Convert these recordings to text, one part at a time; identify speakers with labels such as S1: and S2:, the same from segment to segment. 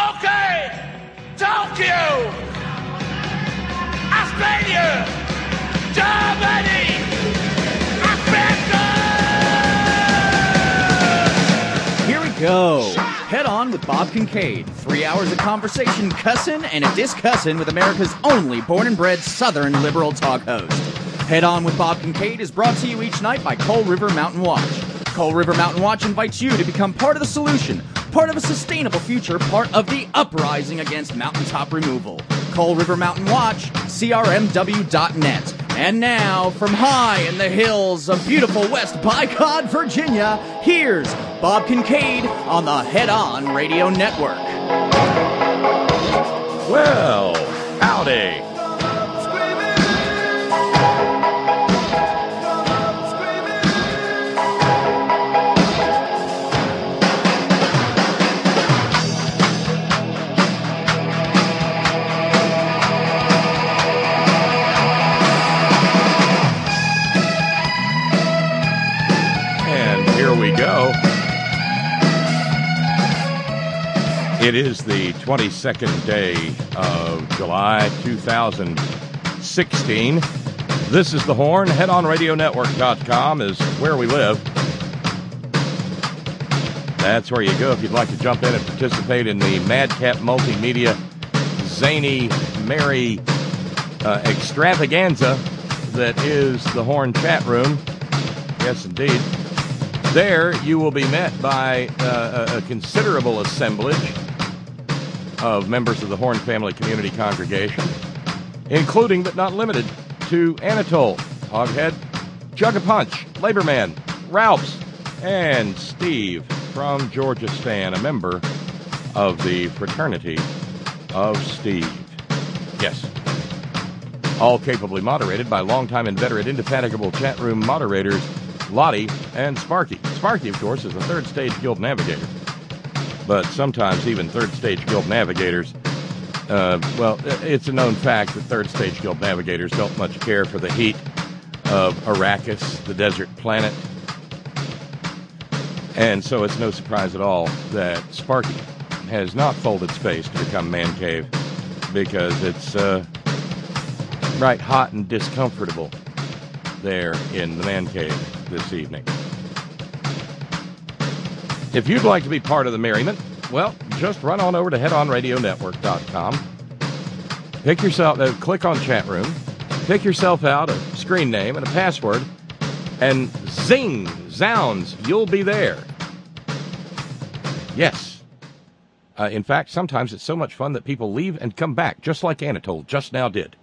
S1: Okay, Tokyo, Australia, Germany, Africa!
S2: Here we go. Head On with Bob Kincaid. 3 hours of conversation, cussin' and a discussin' with America's only born and bred Southern liberal talk host. Head On with Bob Kincaid is brought to you each night by Coal River Mountain Watch. Coal River Mountain Watch invites you to become part of the solution, part of a sustainable future, part of the uprising against mountaintop removal. Coal River Mountain Watch, crmw.net. And now, from high in the hills of beautiful West Bicod, Virginia, here's Bob Kincaid on the Head On Radio Network.
S3: Well, howdy. We go. It is the 22nd day of July 2016. This is The Horn. HeadOnRadioNetwork.com is where we live. That's where you go if you'd like to jump in and participate in the Madcap Multimedia zany, merry extravaganza that is The Horn chat room. Yes, indeed. There, you will be met by a considerable assemblage of members of the Horn Family Community Congregation, including but not limited to Anatole, Hoghead, Jug-a-Punch, Laborman, Ralphs, and Steve from Georgia Stan, a member of the Fraternity of Steve. Yes. All capably moderated by longtime inveterate indefatigable chat room moderators Lottie and Sparky. Sparky, of course, is a third stage guild navigator. But sometimes even third stage guild navigators, it's a known fact that third stage guild navigators don't much care for the heat of Arrakis, the desert planet. And so it's no surprise at all that Sparky has not folded space to become Man Cave because it's right hot and discomfortable there in the Man Cave this evening. If you'd like to be part of the merriment, well, just run on over to headonradionetwork.com. Pick yourself, click on chat room, pick yourself out a screen name and a password, and zing, zounds, you'll be there. Yes. In fact, sometimes it's so much fun that people leave and come back, just like Anatole just now did.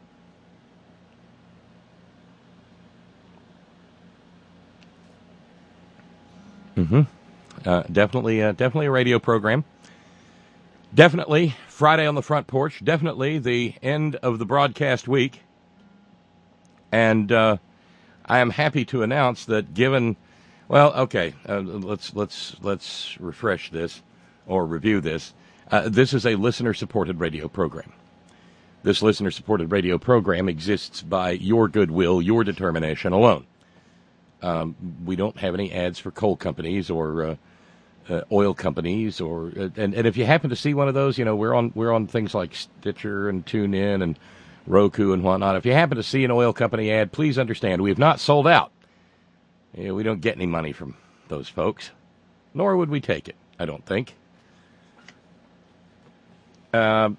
S3: Definitely a radio program. Definitely Friday on the Front Porch. Definitely the end of the broadcast week. And I am happy to announce that given, let's refresh this or review this. This is a listener-supported radio program. This listener-supported radio program exists by your goodwill, your determination alone. We don't have any ads for coal companies or oil companies, and if you happen to see one of those, we're on things like Stitcher and TuneIn and Roku and whatnot. If you happen to see an oil company ad, please understand we have not sold out. We don't get any money from those folks, nor would we take it. I don't think. So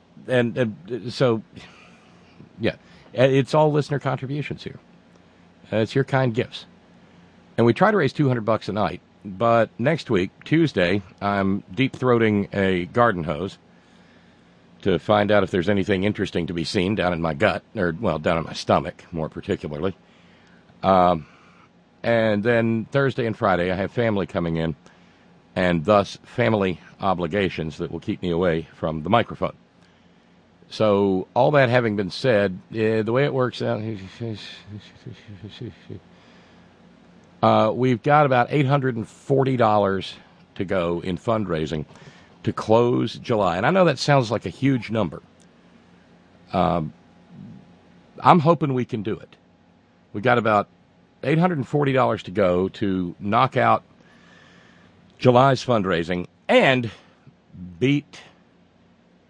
S3: yeah, it's all listener contributions here. It's your kind gifts. And we try to raise $200 a night, but next week, Tuesday, I'm deep-throating a garden hose to find out if there's anything interesting to be seen down in my gut, down in my stomach, more particularly. And then Thursday and Friday, I have family coming in, and thus family obligations that will keep me away from the microphone. So all that having been said, the way it works out... we've got about $840 to go in fundraising to close July. And I know that sounds like a huge number. I'm hoping we can do it. We've got about $840 to go to knock out July's fundraising and beat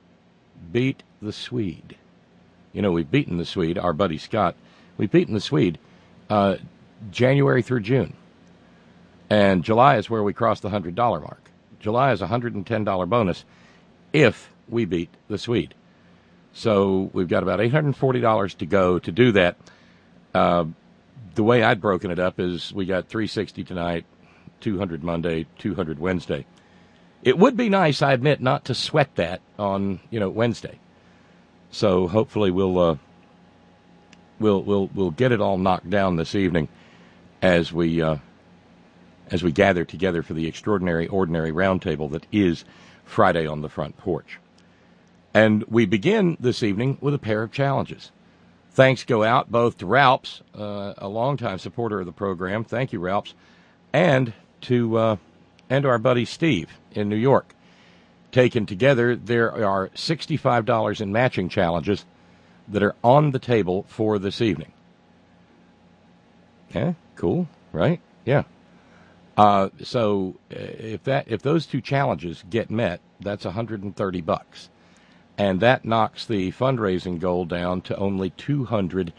S3: beat the Swede. You know, we've beaten the Swede, our buddy Scott. We've beaten the Swede January through June. And July is where we cross the $100 mark. July is a $110 bonus if we beat the Swede. So we've got about $840 to go to do that. The way I'd broken it up is we got $360 tonight, $200 Monday, $200 Wednesday. It would be nice, I admit, not to sweat that on, Wednesday. So hopefully we'll get it all knocked down this evening as we gather together for the extraordinary, ordinary roundtable that is Friday on the Front Porch. And we begin this evening with a pair of challenges. Thanks go out both to Ralphs, a longtime supporter of the program. Thank you, Ralphs, and to our buddy Steve in New York. Taken together, there are $65 in matching challenges that are on the table for this evening. Yeah, cool, right? Yeah. So if those two challenges get met, that's $130, and that knocks the fundraising goal down to only $210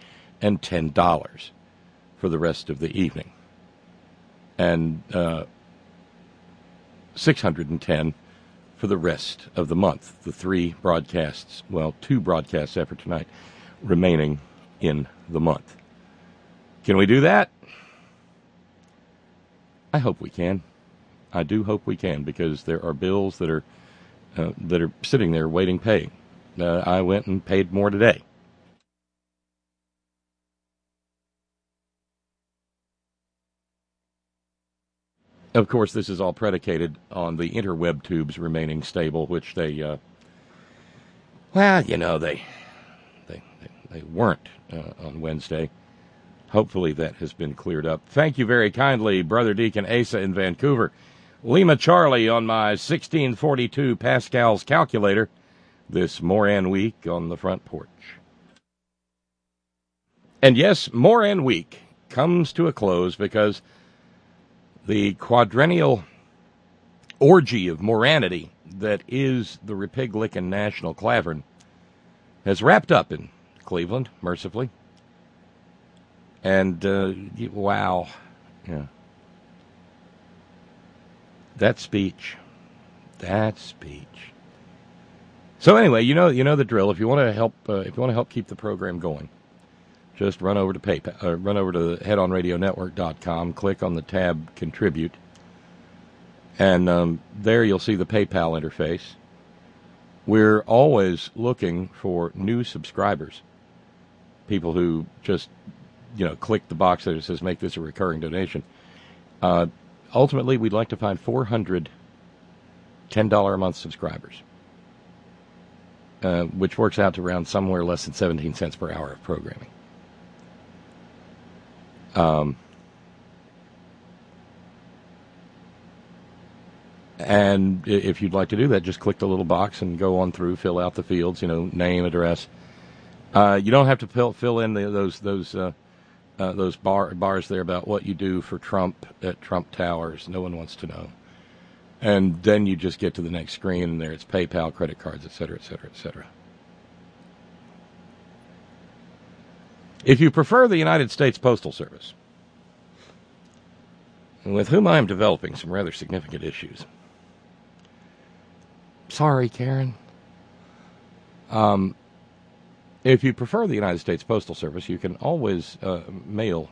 S3: for the rest of the evening, and $610 for the rest of the month. The two broadcasts after tonight remaining in the month. Can we do that? I hope we can. I do hope we can, because there are bills that are sitting there waiting paying. I went and paid more today. Of course, this is all predicated on the interweb tubes remaining stable, which they weren't on Wednesday. Hopefully that has been cleared up. Thank you very kindly, Brother Deacon Asa in Vancouver. Lima Charlie on my 1642 Pascal's calculator this Moran week on the Front Porch. And yes, Moran week comes to a close because the quadrennial orgy of moranity that is the Repiglickin National Clavern has wrapped up in Cleveland, mercifully. And, wow. Yeah. That speech. So anyway, you know the drill. If you want to help keep the program going, just run over to PayPal, run over to headonradionetwork.com, click on the tab Contribute, and there you'll see the PayPal interface. We're always looking for new subscribers, people who just click the box that says make this a recurring donation. Ultimately, we'd like to find 400 $10 a month subscribers, which works out to around somewhere less than 17 cents per hour of programming. And if you'd like to do that, just click the little box and go on through, fill out the fields, name, address. You don't have to fill in those bars there about what you do for Trump at Trump Towers. No one wants to know. And then you just get to the next screen, and there it's PayPal, credit cards, et cetera, et cetera, et cetera. If you prefer the United States Postal Service, with whom I am developing some rather significant issues. Sorry, Karen. If you prefer the United States Postal Service, you can always mail.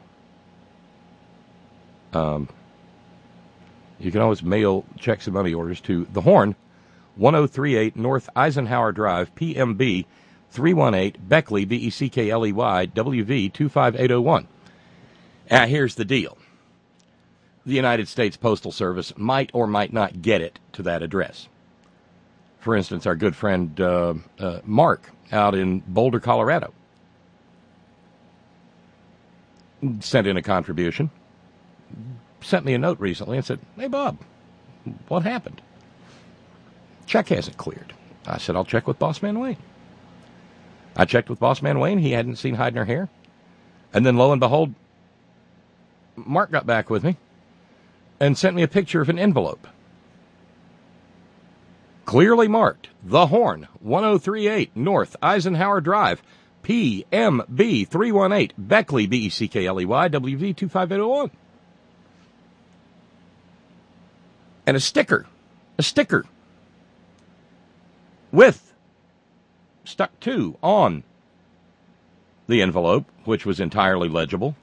S3: You can always mail checks and money orders to The Horn, 1038 North Eisenhower Drive, PMB 318, Beckley, Beckley, WV 25801. Now, here's the deal. The United States Postal Service might or might not get it to that address. For instance, our good friend Mark out in Boulder, Colorado, sent in a contribution, sent me a note recently and said, "Hey, Bob, what happened? Check hasn't cleared." I said, "I'll check with Bossman Wayne." I checked with Bossman Wayne. He hadn't seen hide nor hair. And then, lo and behold, Mark got back with me and sent me a picture of an envelope. Clearly marked, The Horn, 1038 North Eisenhower Drive, PMB 318, Beckley, Beckley, WV 25801. And a sticker with stuck to on the envelope, which was entirely legible.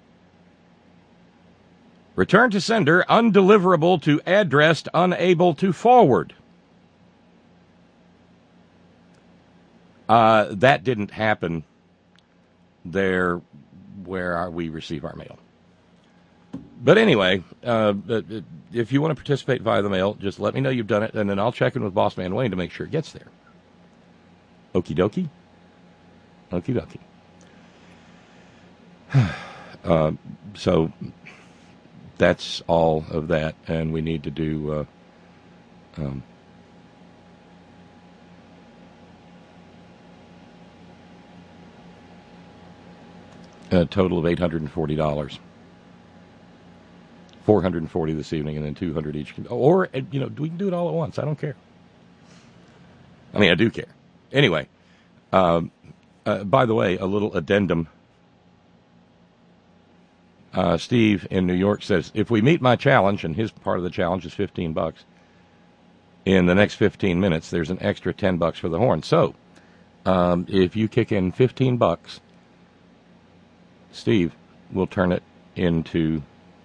S3: Return to sender, undeliverable to addressed, unable to forward. That didn't happen there where we receive our mail. But anyway, if you want to participate via the mail, just let me know you've done it, and then I'll check in with Boss Man Wayne to make sure it gets there. Okie dokie. Okie dokie. So that's all of that, and we need to do a total of $840. $440 this evening, and then $200 each. Or, we can do it all at once. I don't care. I mean, I do care. Anyway, by the way, a little addendum. Steve in New York says, if we meet my challenge, and his part of the challenge is $15, in the next 15 minutes, there's an extra $10 for the horn. So, if you kick in $15, Steve will turn it into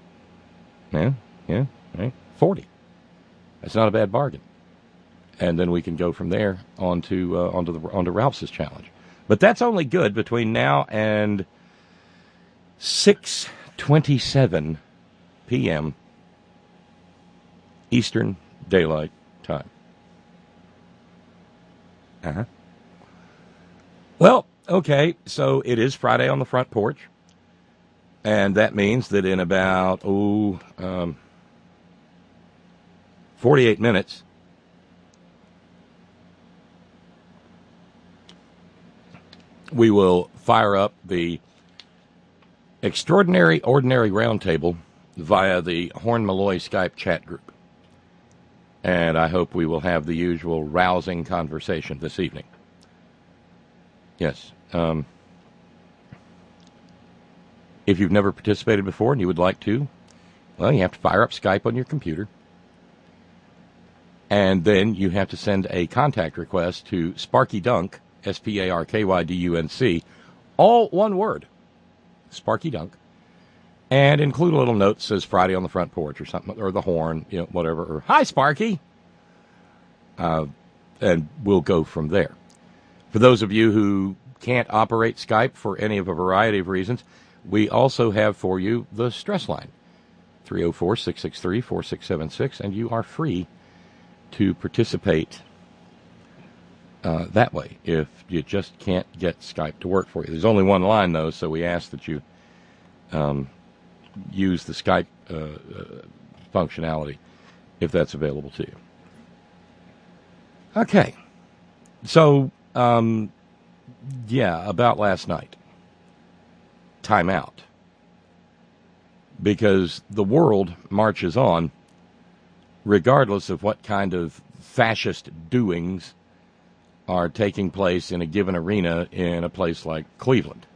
S3: 40. That's not a bad bargain. And then we can go from there onto Ralph's challenge. But that's only good between now and 6:27 p.m. Eastern Daylight Time. Well, okay, so it is Friday on the Front Porch. And that means that in about 48 minutes, we will fire up the Extraordinary Ordinary Roundtable via the Horn Malloy Skype chat group. And I hope we will have the usual rousing conversation this evening. Yes. If you've never participated before and you would like to, well, you have to fire up Skype on your computer. And then you have to send a contact request to Sparky Dunk, SparkyDunc, all one word, Sparky Dunk, and include a little note that says Friday on the Front Porch or something, or the Horn, whatever, or hi, Sparky. And we'll go from there. For those of you who can't operate Skype for any of a variety of reasons, we also have for you the stress line, 304-663-4676, and you are free to participate that way if you just can't get Skype to work for you. There's only one line, though, so we ask that you use the Skype functionality if that's available to you. Okay. So, about last night. Time out. Because the world marches on regardless of what kind of fascist doings are taking place in a given arena in a place like Cleveland.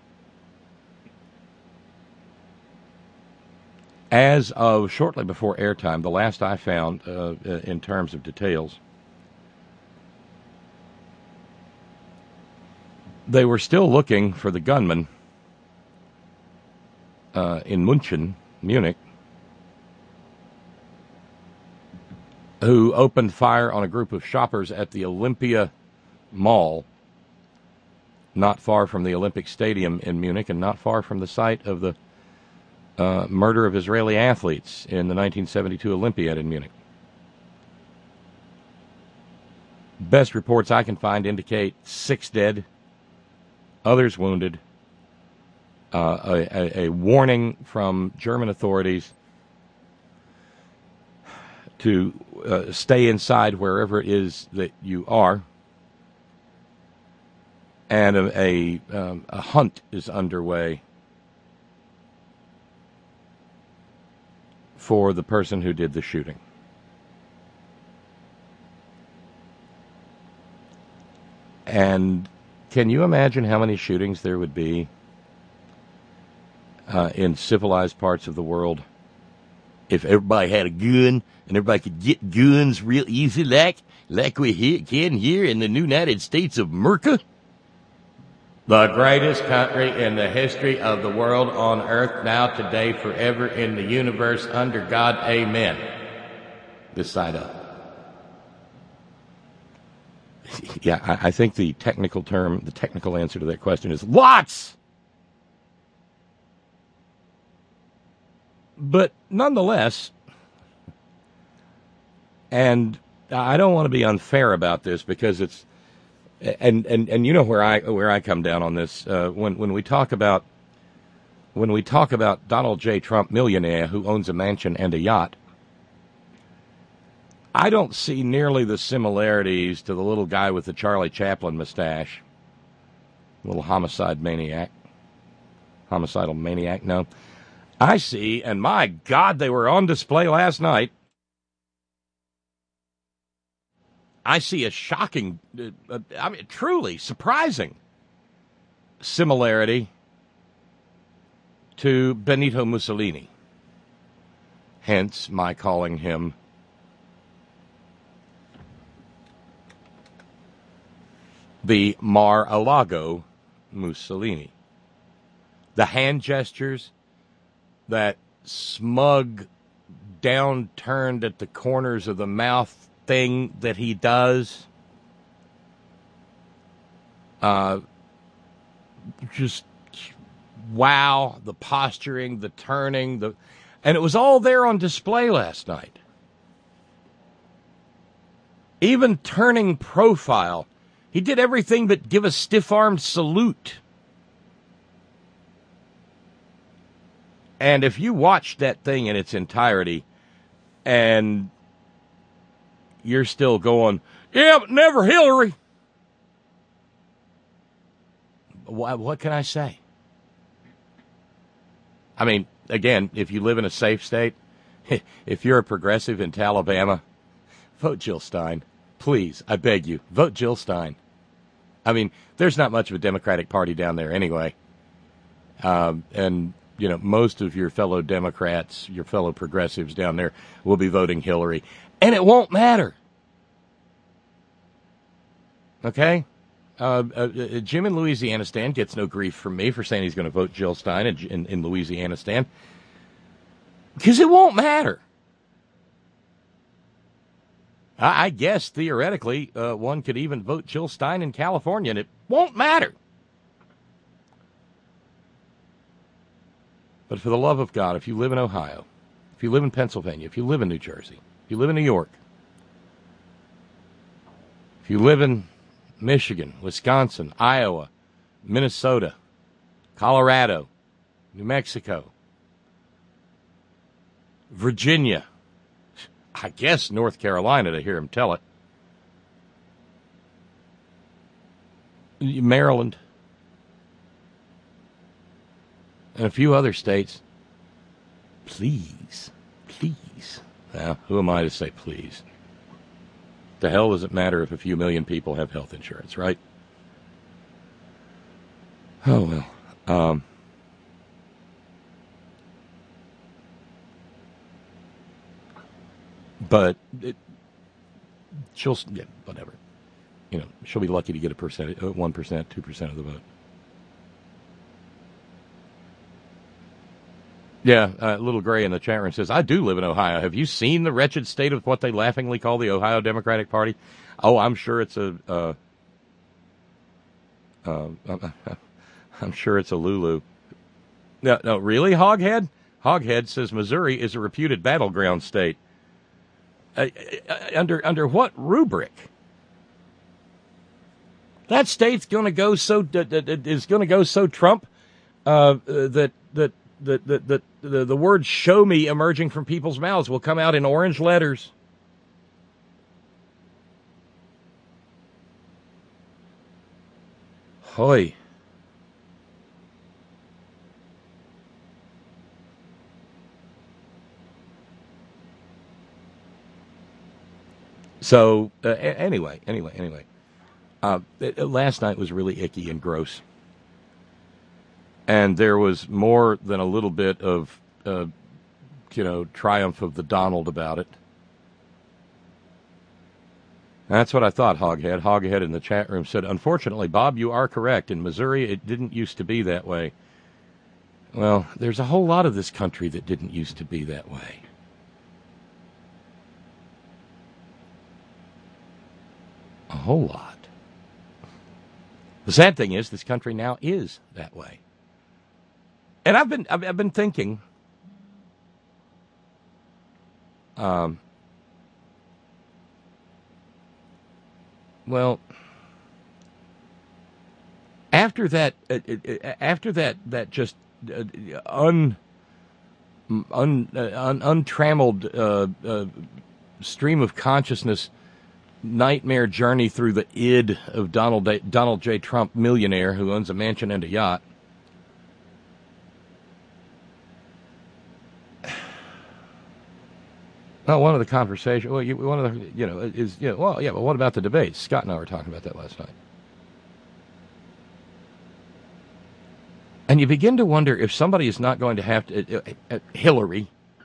S3: As of shortly before airtime, the last I found in terms of details, they were still looking for the gunman in Munich, who opened fire on a group of shoppers at the Olympia Mall, not far from the Olympic Stadium in Munich and not far from the site of the murder of Israeli athletes in the 1972 Olympiad in Munich. Best reports I can find indicate 6 dead, others wounded. A warning from German authorities to stay inside wherever it is that you are. And a hunt is underway for the person who did the shooting. And can you imagine how many shootings there would be in civilized parts of the world if everybody had a gun and everybody could get guns real easy like we can here in the United States of America? The greatest country in the history of the world on earth, now, today, forever, in the universe, under God, amen. This side up. Yeah, I think the technical answer to that question is lots! But nonetheless, and I don't want to be unfair about this because it's, and you know where I come down on this when we talk about Donald J. Trump, millionaire who owns a mansion and a yacht. I don't see nearly the similarities to the little guy with the Charlie Chaplin mustache, little homicidal maniac. No, I see, and my God, they were on display last night. I see a shocking, truly surprising similarity to Benito Mussolini. Hence, my calling him the Mar-a-Lago Mussolini. The hand gestures, that smug, downturned at the corners of the mouth thing that he does, just wow, the posturing, the turning, and it was all there on display last night. Even turning profile, he did everything but give a stiff-armed salute. And if you watch that thing in its entirety, and you're still going, yeah, but never Hillary. What can I say? I mean, again, if you live in a safe state, if you're a progressive in Alabama, vote Jill Stein. Please, I beg you, vote Jill Stein. I mean, there's not much of a Democratic Party down there anyway. And, you know, most of your fellow Democrats, your fellow progressives down there will be voting Hillary. And it won't matter. Okay? Jim in Louisiana Stan gets no grief from me for saying he's going to vote Jill Stein in Louisiana Stan. Because it won't matter. I guess, theoretically, one could even vote Jill Stein in California, and it won't matter. But for the love of God, if you live in Ohio, if you live in Pennsylvania, if you live in New Jersey, if you live in New York, if you live in Michigan, Wisconsin, Iowa, Minnesota, Colorado, New Mexico, Virginia, I guess North Carolina, to hear him tell it, Maryland, and a few other states, please. Now, who am I to say please? The hell does it matter if a few million people have health insurance, right? Oh, well. But she'll, yeah, whatever. You know, she'll be lucky to get 1%, 2% of the vote. Yeah, Little Gray in the chat room says, I do live in Ohio. Have you seen the wretched state of what they laughingly call the Ohio Democratic Party? Oh, I'm sure it's I'm sure it's a Lulu. No, really, Hoghead? Hoghead says Missouri is a reputed battleground state. Under what rubric? That state's going to go so Trump that the word "show me" emerging from people's mouths will come out in orange letters. Hoy. So anyway. Last night was really icky and gross. And there was more than a little bit of, triumph of the Donald about it. That's what I thought, Hoghead. Hoghead in the chat room said, unfortunately, Bob, you are correct. In Missouri, it didn't used to be that way. Well, there's a whole lot of this country that didn't used to be that way. A whole lot. The sad thing is, this country now is that way. And I've been thinking, well, after that just untrammeled stream of consciousness nightmare journey through the id of Donald J. Trump, millionaire who owns a mansion and a yacht. Well, one of the conversations, but what about the debates? Scott and I were talking about that last night. And you begin to wonder if somebody is not going to have to, Hillary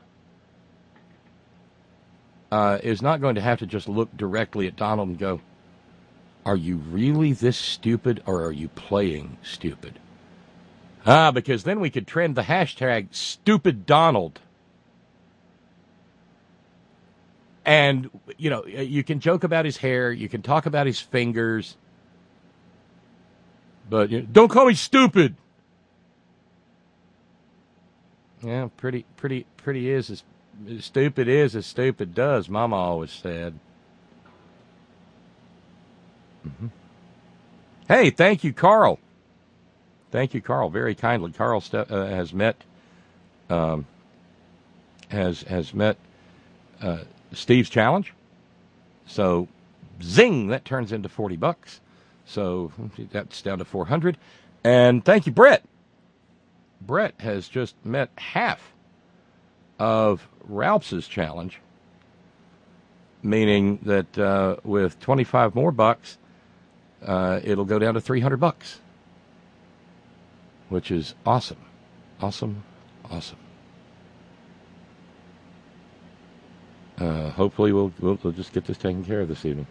S3: is not going to have to just look directly at Donald and go, are you really this stupid or are you playing stupid? Because then we could trend the hashtag stupid Donald. And, you can joke about his hair, you can talk about his fingers, but don't call me stupid. Yeah, pretty is as stupid is as stupid does, Mama always said. Mm-hmm. Hey, thank you, Carl. Thank you, Carl, very kindly. Carl has met Steve's challenge. So, zing, that turns into $40. So, that's down to $400. And thank you, Brett. Brett has just met half of Ralph's challenge, meaning that with 25 more bucks, it'll go down to $300, which is awesome. Awesome. Hopefully we'll just get this taken care of this evening.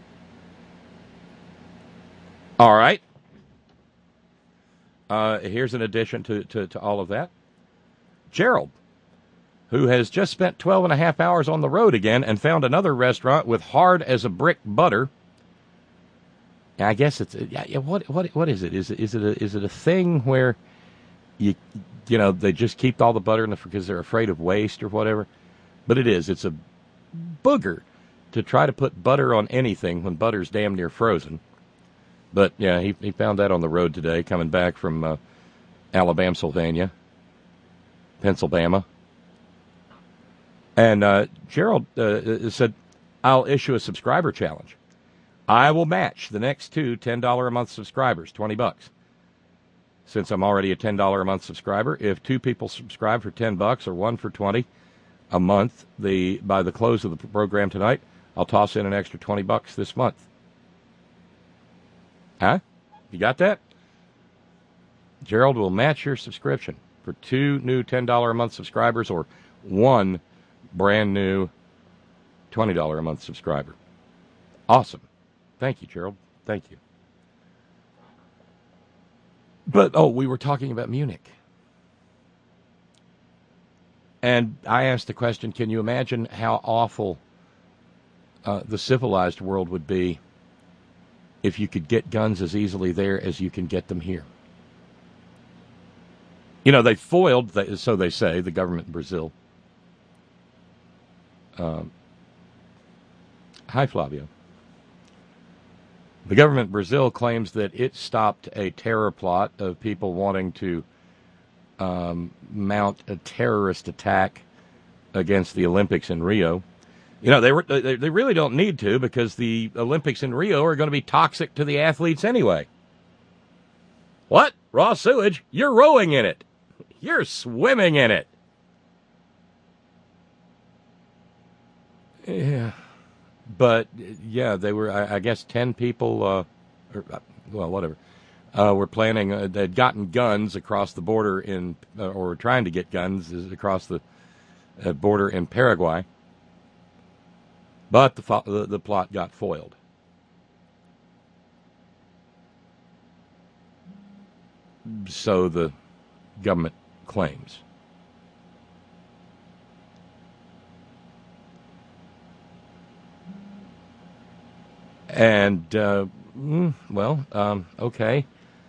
S3: All right. Here's an addition to all of that. Gerald, who has just spent 12 and a half hours on the road again and found another restaurant with hard as a brick butter. I guess it's what is it? Is it a thing where they just keep all the butter in because they're afraid of waste or whatever? But it is. It's a booger to try to put butter on anything when butter's damn near frozen. But, yeah, he found that on the road today, coming back from Pennsylvania. And Gerald said, I'll issue a subscriber challenge. I will match the next two $10 a month subscribers, $20. Since I'm already a $10 a month subscriber, if two people subscribe for $10 or one for $20 a month, by the close of the program tonight, I'll toss in an extra $20 this month. Huh? You got that? Gerald will match your subscription for two new $10 a month subscribers or one brand new $20 a month subscriber. Awesome. Thank you, Gerald. Thank you. But, we were talking about Munich. And I asked the question, can you imagine how awful the civilized world would be if you could get guns as easily there as you can get them here? They foiled, so they say, the government in Brazil. Hi, Flavio. The government in Brazil claims that it stopped a terror plot of people wanting to mount a terrorist attack against the Olympics in Rio. They really don't need to, because the Olympics in Rio are going to be toxic to the athletes anyway. What? Raw sewage? You're rowing in it. You're swimming in it. Yeah. But, yeah, they were, I guess, 10 people well, whatever, were planning, they'd gotten guns across the border or were trying to get guns across the border in Paraguay, but the plot got foiled. So the government claims. And, okay.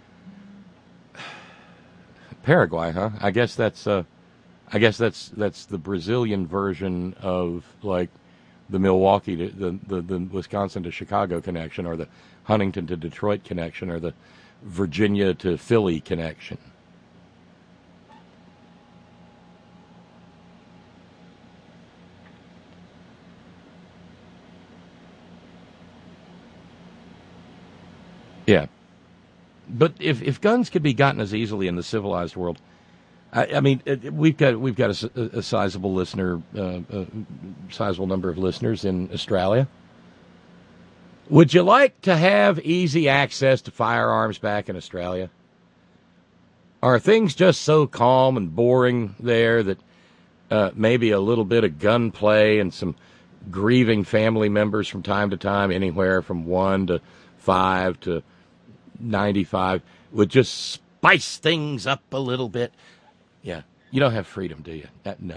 S3: Paraguay, huh? I guess that's the Brazilian version of, like, the Milwaukee to the Wisconsin to Chicago connection, or the Huntington to Detroit connection, or the Virginia to Philly connection. Yeah. But if guns could be gotten as easily in the civilized world, I mean, we've got a sizable sizable number of listeners in Australia. Would you like to have easy access to firearms back in Australia? Are things just so calm and boring there that maybe a little bit of gunplay and some grieving family members from time to time, anywhere from 1 to 5 to 95, would just spice things up a little bit? Yeah. You don't have freedom, do you? No.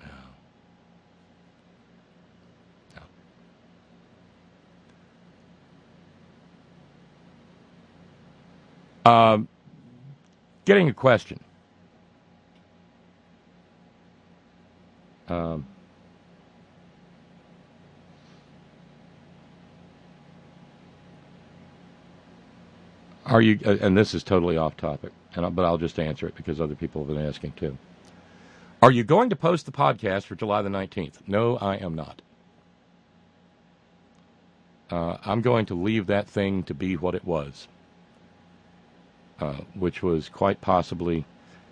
S3: Getting a question. Are you? And this is totally off topic, but I'll just answer it because other people have been asking too. Are you going to post the podcast for July the 19th? No, I am not. I'm going to leave that thing to be what it was. Which was quite possibly,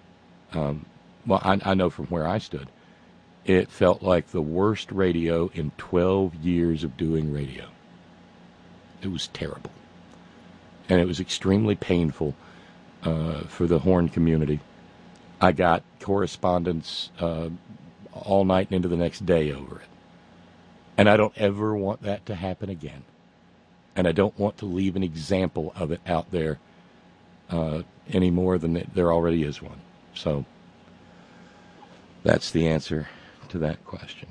S3: I know from where I stood, it felt like the worst radio in 12 years of doing radio. It was terrible. And it was extremely painful for the Horn community. I got correspondence all night and into the next day over it. And I don't ever want that to happen again. And I don't want to leave an example of it out there any more than there already is one. So that's the answer to that question.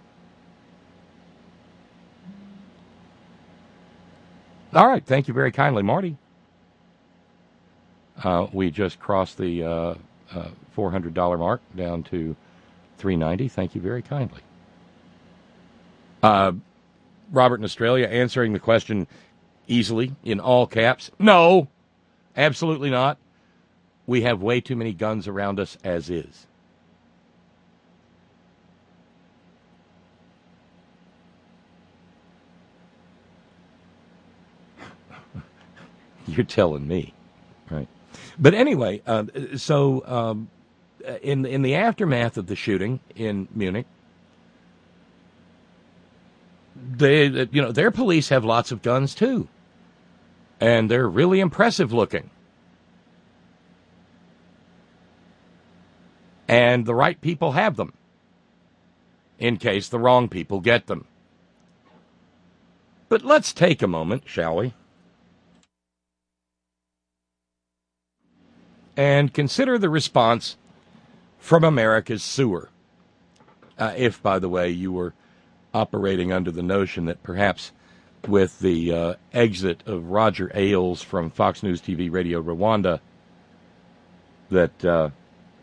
S3: All right. Thank you very kindly, Marty. We just crossed the $400 mark down to $390. Thank you very kindly. Robert in Australia answering the question easily in all caps. No. Absolutely not. We have way too many guns around us as is. You're telling me, right? But anyway, so in the aftermath of the shooting in Munich, their police have lots of guns too. And they're really impressive looking. And the right people have them, in case the wrong people get them. But let's take a moment, shall we? And consider the response from America's sewer. If, by the way, you were operating under the notion that perhaps with the exit of Roger Ailes from Fox News TV Radio Rwanda, that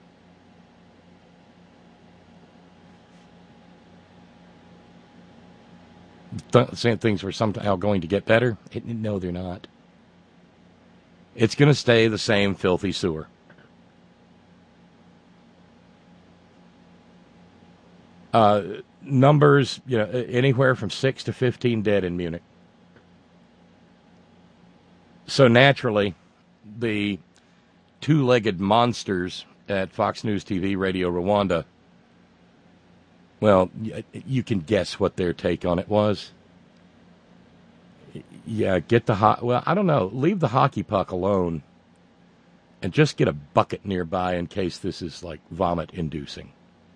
S3: things were somehow going to get better. No, they're not. It's going to stay the same filthy sewer. Numbers, anywhere from 6 to 15 dead in Munich. So naturally, the two-legged monsters at Fox News TV Radio Rwanda, well, you can guess what their take on it was. Yeah, well, I don't know. Leave the hockey puck alone and just get a bucket nearby in case this is like vomit-inducing.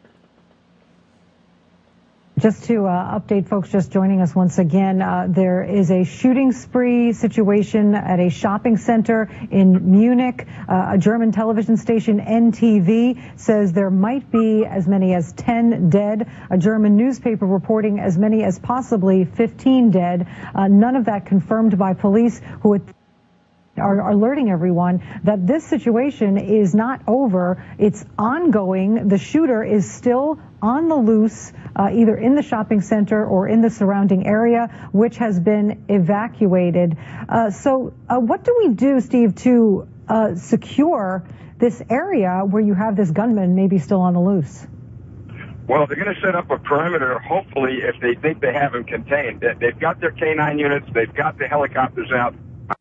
S4: Just to update folks just joining us once again, there is a shooting spree situation at a shopping center in Munich. A German television station, NTV, says there might be as many as 10 dead. A German newspaper reporting as many as possibly 15 dead. None of that confirmed by police, who are alerting everyone that this situation is not over. It's ongoing. The shooter is still on the loose, either in the shopping center or in the surrounding area, which has been evacuated. So what do we do, Steve, to secure this area where you have this gunman maybe still on the loose?
S5: Well, they're going to set up a perimeter, hopefully, if they think they have him contained. They've got their K-9 units. They've got the helicopters out.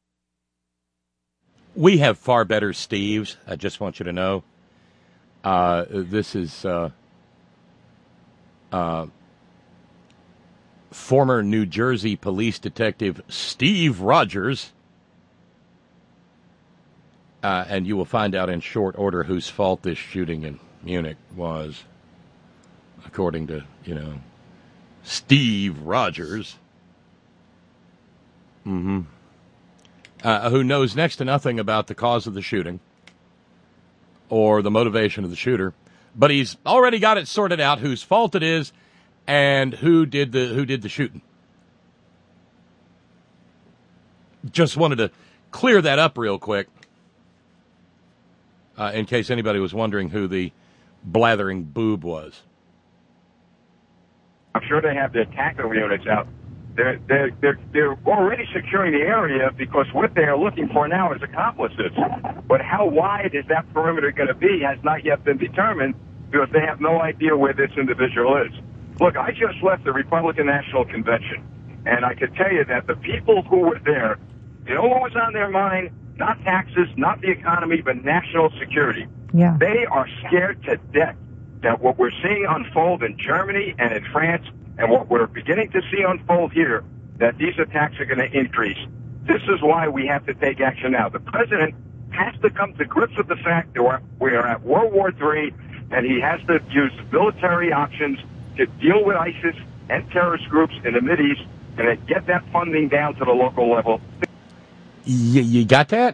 S3: We have far better Steves, I just want you to know. This is former New Jersey police detective Steve Rogers. And you will find out in short order whose fault this shooting in Munich was, according to, Steve Rogers. Mm-hmm. Who knows next to nothing about the cause of the shooting or the motivation of the shooter, but he's already got it sorted out whose fault it is and who did the shooting. Just wanted to clear that up real quick, in case anybody was wondering who the blathering boob was.
S5: I'm sure they have their tactical units out. They're already securing the area because what they are looking for now is accomplices. But how wide is that perimeter going to be has not yet been determined because they have no idea where this individual is. Look, I just left the Republican National Convention, and I can tell you that the people who were there, you know what was on their mind? Not taxes, not the economy, but national security.
S4: Yeah.
S5: They are scared to death that what we're seeing unfold in Germany and in France and what we're beginning to see unfold here, that these attacks are going to increase. This is why we have to take action now. The president has to come to grips with the fact that we are at World War III, and he has to use military options to deal with ISIS and terrorist groups in the Mideast and then get that funding down to the local level.
S3: You got that?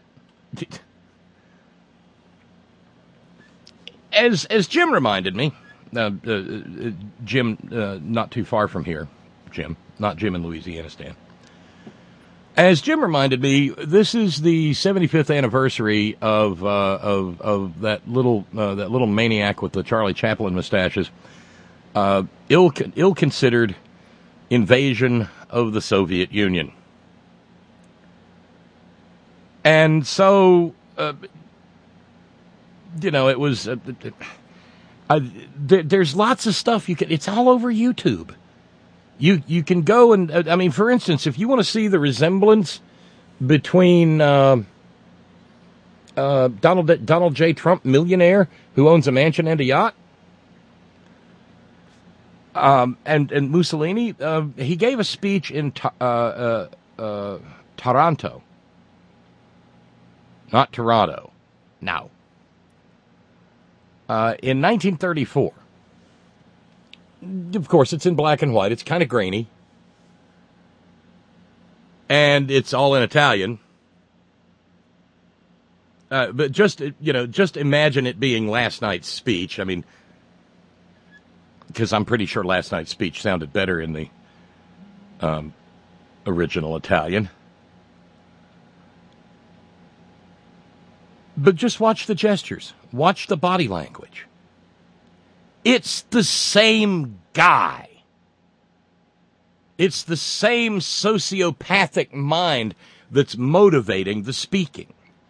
S3: As Jim reminded me, Jim, not too far from here, Jim, not Jim in Louisiana, Stan. As Jim reminded me, this is the 75th anniversary of that little maniac with the Charlie Chaplin mustaches, ill-considered invasion of the Soviet Union. And so, it was. There's lots of stuff it's all over YouTube. You can go and, for instance, if you want to see the resemblance between Donald J. Trump, millionaire who owns a mansion and a yacht, and Mussolini, he gave a speech in Taranto, not Toronto, now. In 1934, of course, it's in black and white. It's kind of grainy. And it's all in Italian. But just imagine it being last night's speech. Because I'm pretty sure last night's speech sounded better in the original Italian. But just watch the gestures. Watch the body language. It's the same guy. It's the same sociopathic mind that's motivating the speaking.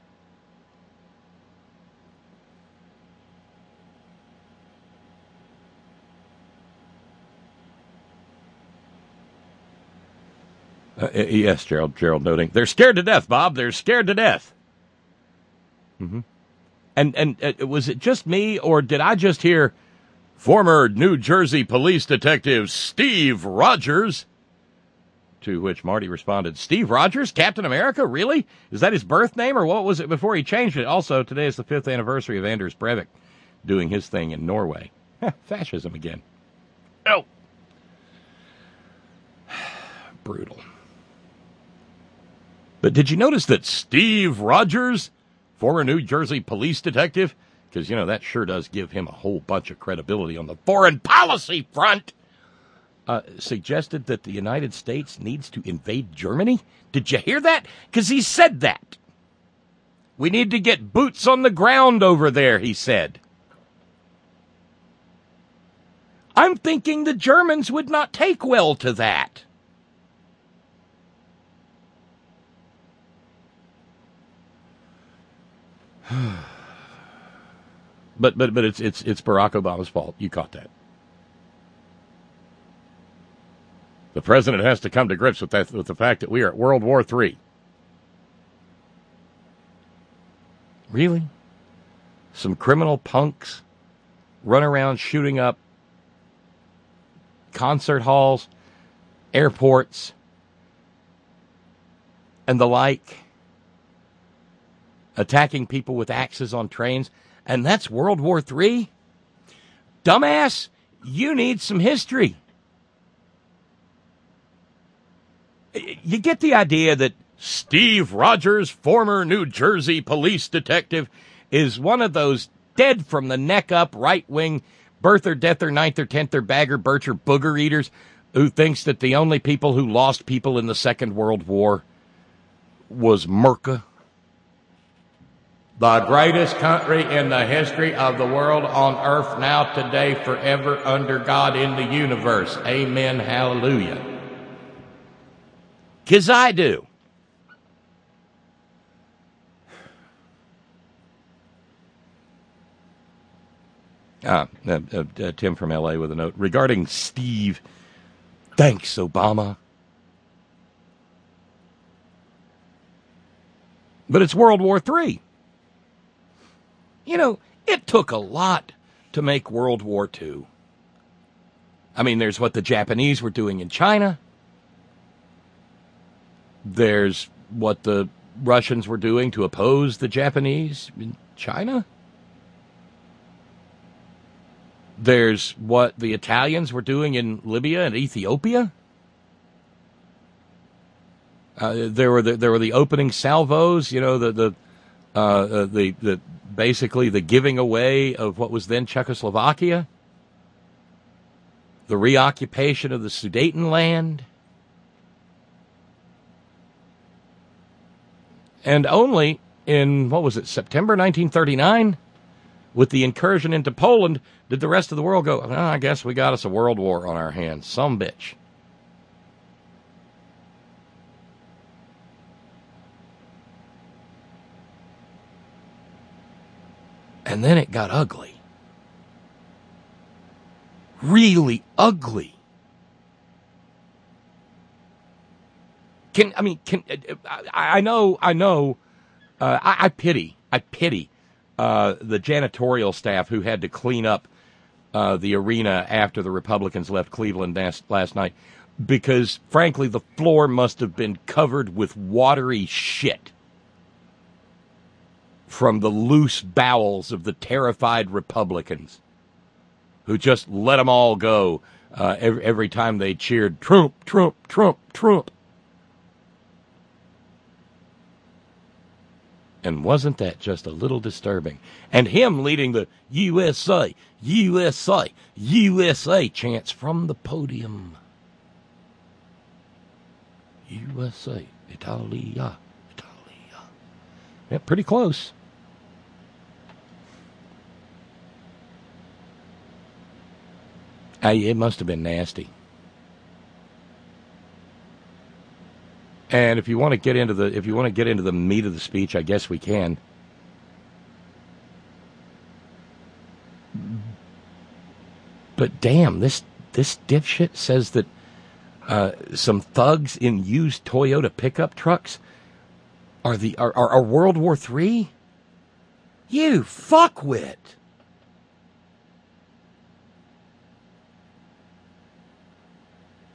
S3: Yes, Gerald noting. They're scared to death, Bob. They're scared to death. Mm-hmm. And was it just me, or did I just hear former New Jersey police detective Steve Rogers to which Marty responded, Steve Rogers, Captain America? Really? Is that his birth name, or what was it before he changed it? Also, today is the 5th anniversary of Anders Breivik doing his thing in Norway. Fascism again. Oh. Brutal. But did you notice that Steve Rogers, former New Jersey police detective, because, that sure does give him a whole bunch of credibility on the foreign policy front, suggested that the United States needs to invade Germany? Did you hear that? Because he said that. We need to get boots on the ground over there, he said. I'm thinking the Germans would not take well to that. But it's Barack Obama's fault. You caught that. The president has to come to grips with the fact that we are at World War III. Really? Some criminal punks run around shooting up concert halls, airports, and the like, attacking people with axes on trains, and that's World War III? Dumbass, you need some history. You get the idea that Steve Rogers, former New Jersey police detective, is one of those dead from the neck up right-wing birther, deather, ninether, tenther, bagger, bircher, booger eaters who thinks that the only people who lost people in the Second World War was Merca. The greatest country in the history of the world on earth now, today, forever, under God in the universe. Amen, hallelujah. 'Cause I do. Tim from L.A. with a note. Regarding Steve, thanks, Obama. But it's World War III. It took a lot to make World War II. I mean, there's what the Japanese were doing in China. There's what the Russians were doing to oppose the Japanese in China. There's what the Italians were doing in Libya and Ethiopia. There were the opening salvos, the basically the giving away of what was then Czechoslovakia, the reoccupation of the Sudetenland, and only in, September 1939, with the incursion into Poland, did the rest of the world go, I guess we got us a world war on our hands. Some bitch. And then it got ugly. Really ugly. I pity the janitorial staff who had to clean up the arena after the Republicans left Cleveland last night, because, frankly, the floor must have been covered with watery shit from the loose bowels of the terrified Republicans who just let them all go every time they cheered, Trump, Trump, Trump, Trump. And wasn't that just a little disturbing? And him leading the USA, USA, USA chants from the podium. USA, Italia, Italia. Yeah, pretty close. It must have been nasty. And if you want to get into the meat of the speech, I guess we can. But damn, this dipshit says that some thugs in used Toyota pickup trucks are World War III? You fuckwit.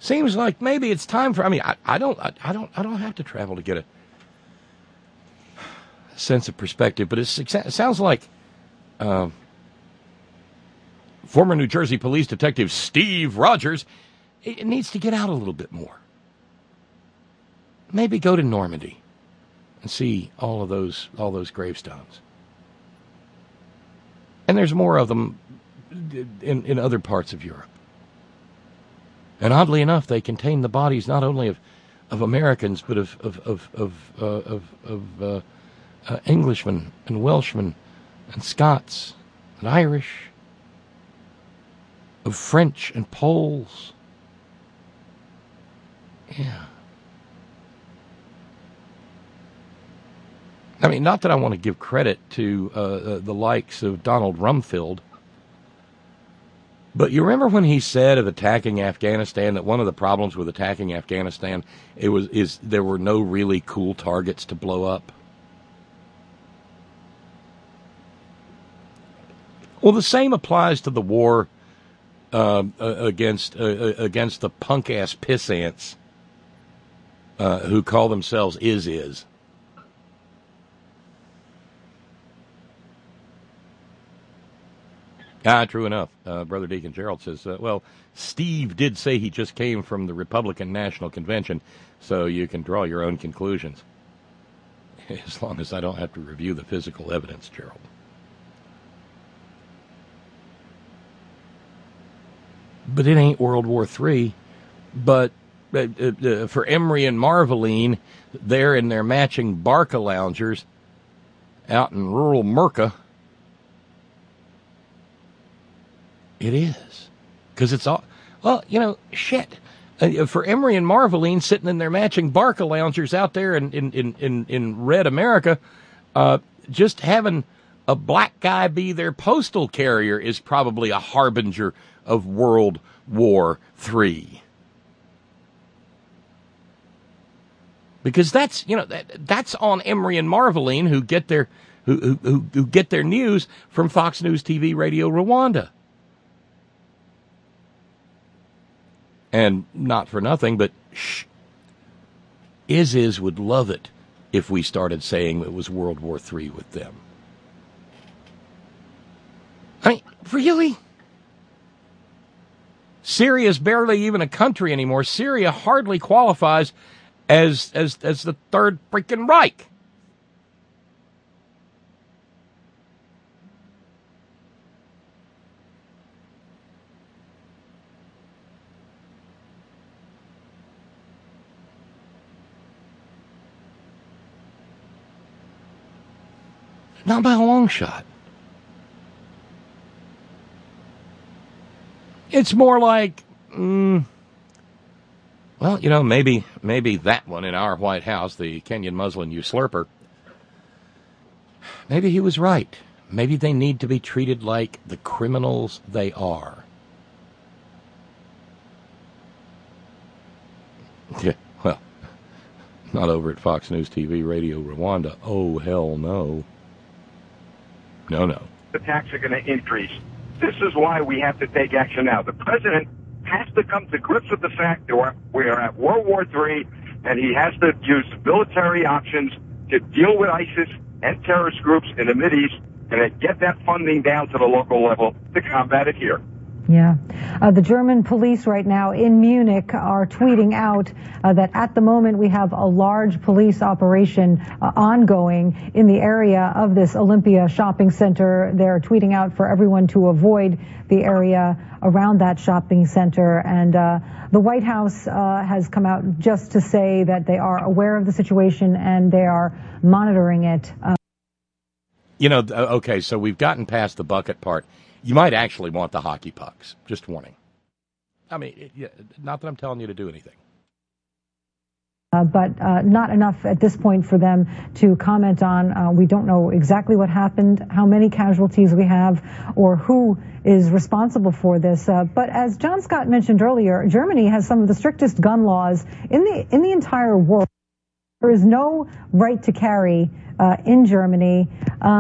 S3: seems like maybe it's time for. I mean, I don't have to travel to get a sense of perspective, but it sounds like former New Jersey police detective Steve Rogers it needs to get out a little bit more. Maybe go to Normandy and see all those gravestones. And there's more of them in other parts of Europe. And oddly enough, they contain the bodies not only of Americans, but of Englishmen and Welshmen and Scots and Irish, of French and Poles. Yeah. I mean, not that I want to give credit to the likes of Donald Rumsfeld, but you remember when he said of attacking Afghanistan that one of the problems with attacking Afghanistan is there were no really cool targets to blow up? Well, the same applies to the war against the punk-ass pissants who call themselves ISIS. True enough. Brother Deacon Gerald says, well, Steve did say he just came from the Republican National Convention, so you can draw your own conclusions. As long as I don't have to review the physical evidence, Gerald. But it ain't World War III. But for Emery and Marveline, they're in their matching Barca loungers out in rural Merca. It is. Because it's all, well, shit. For Emery and Marveline sitting in their matching Barca loungers out there in red America, just having a black guy be their postal carrier is probably a harbinger of World War III. Because that's on Emery and Marveline who get their news from Fox News TV Radio Rwanda. And not for nothing, but ISIS would love it if we started saying it was World War III with them. I mean, really? Syria's barely even a country anymore. Syria hardly qualifies as the Third freaking Reich. Not by a long shot. It's more like, maybe that one in our White House, the Kenyan Muslim usurper, maybe he was right. Maybe they need to be treated like the criminals they are. Yeah, well, not over at Fox News TV Radio Rwanda. Oh, hell no. No.
S5: The attacks are going to increase. This is why we have to take action now. The president has to come to grips with the fact that we are at World War III, and he has to use military options to deal with ISIS and terrorist groups in the Mideast and then get that funding down to the local level to combat it here.
S4: Yeah. The German police right now in Munich are tweeting out that at the moment we have a large police operation ongoing in the area of this Olympia shopping center. They're tweeting out for everyone to avoid the area around that shopping center. And the White House has come out just to say that they are aware of the situation and they are monitoring it.
S3: Okay, so we've gotten past the bucket part. You might actually want the hockey pucks. Just warning. I mean, not that I'm telling you to do anything.
S4: But not enough at this point for them to comment on. We don't know exactly what happened, how many casualties we have, or who is responsible for this. But as John Scott mentioned earlier, Germany has some of the strictest gun laws in the entire world. There is no right to carry in Germany.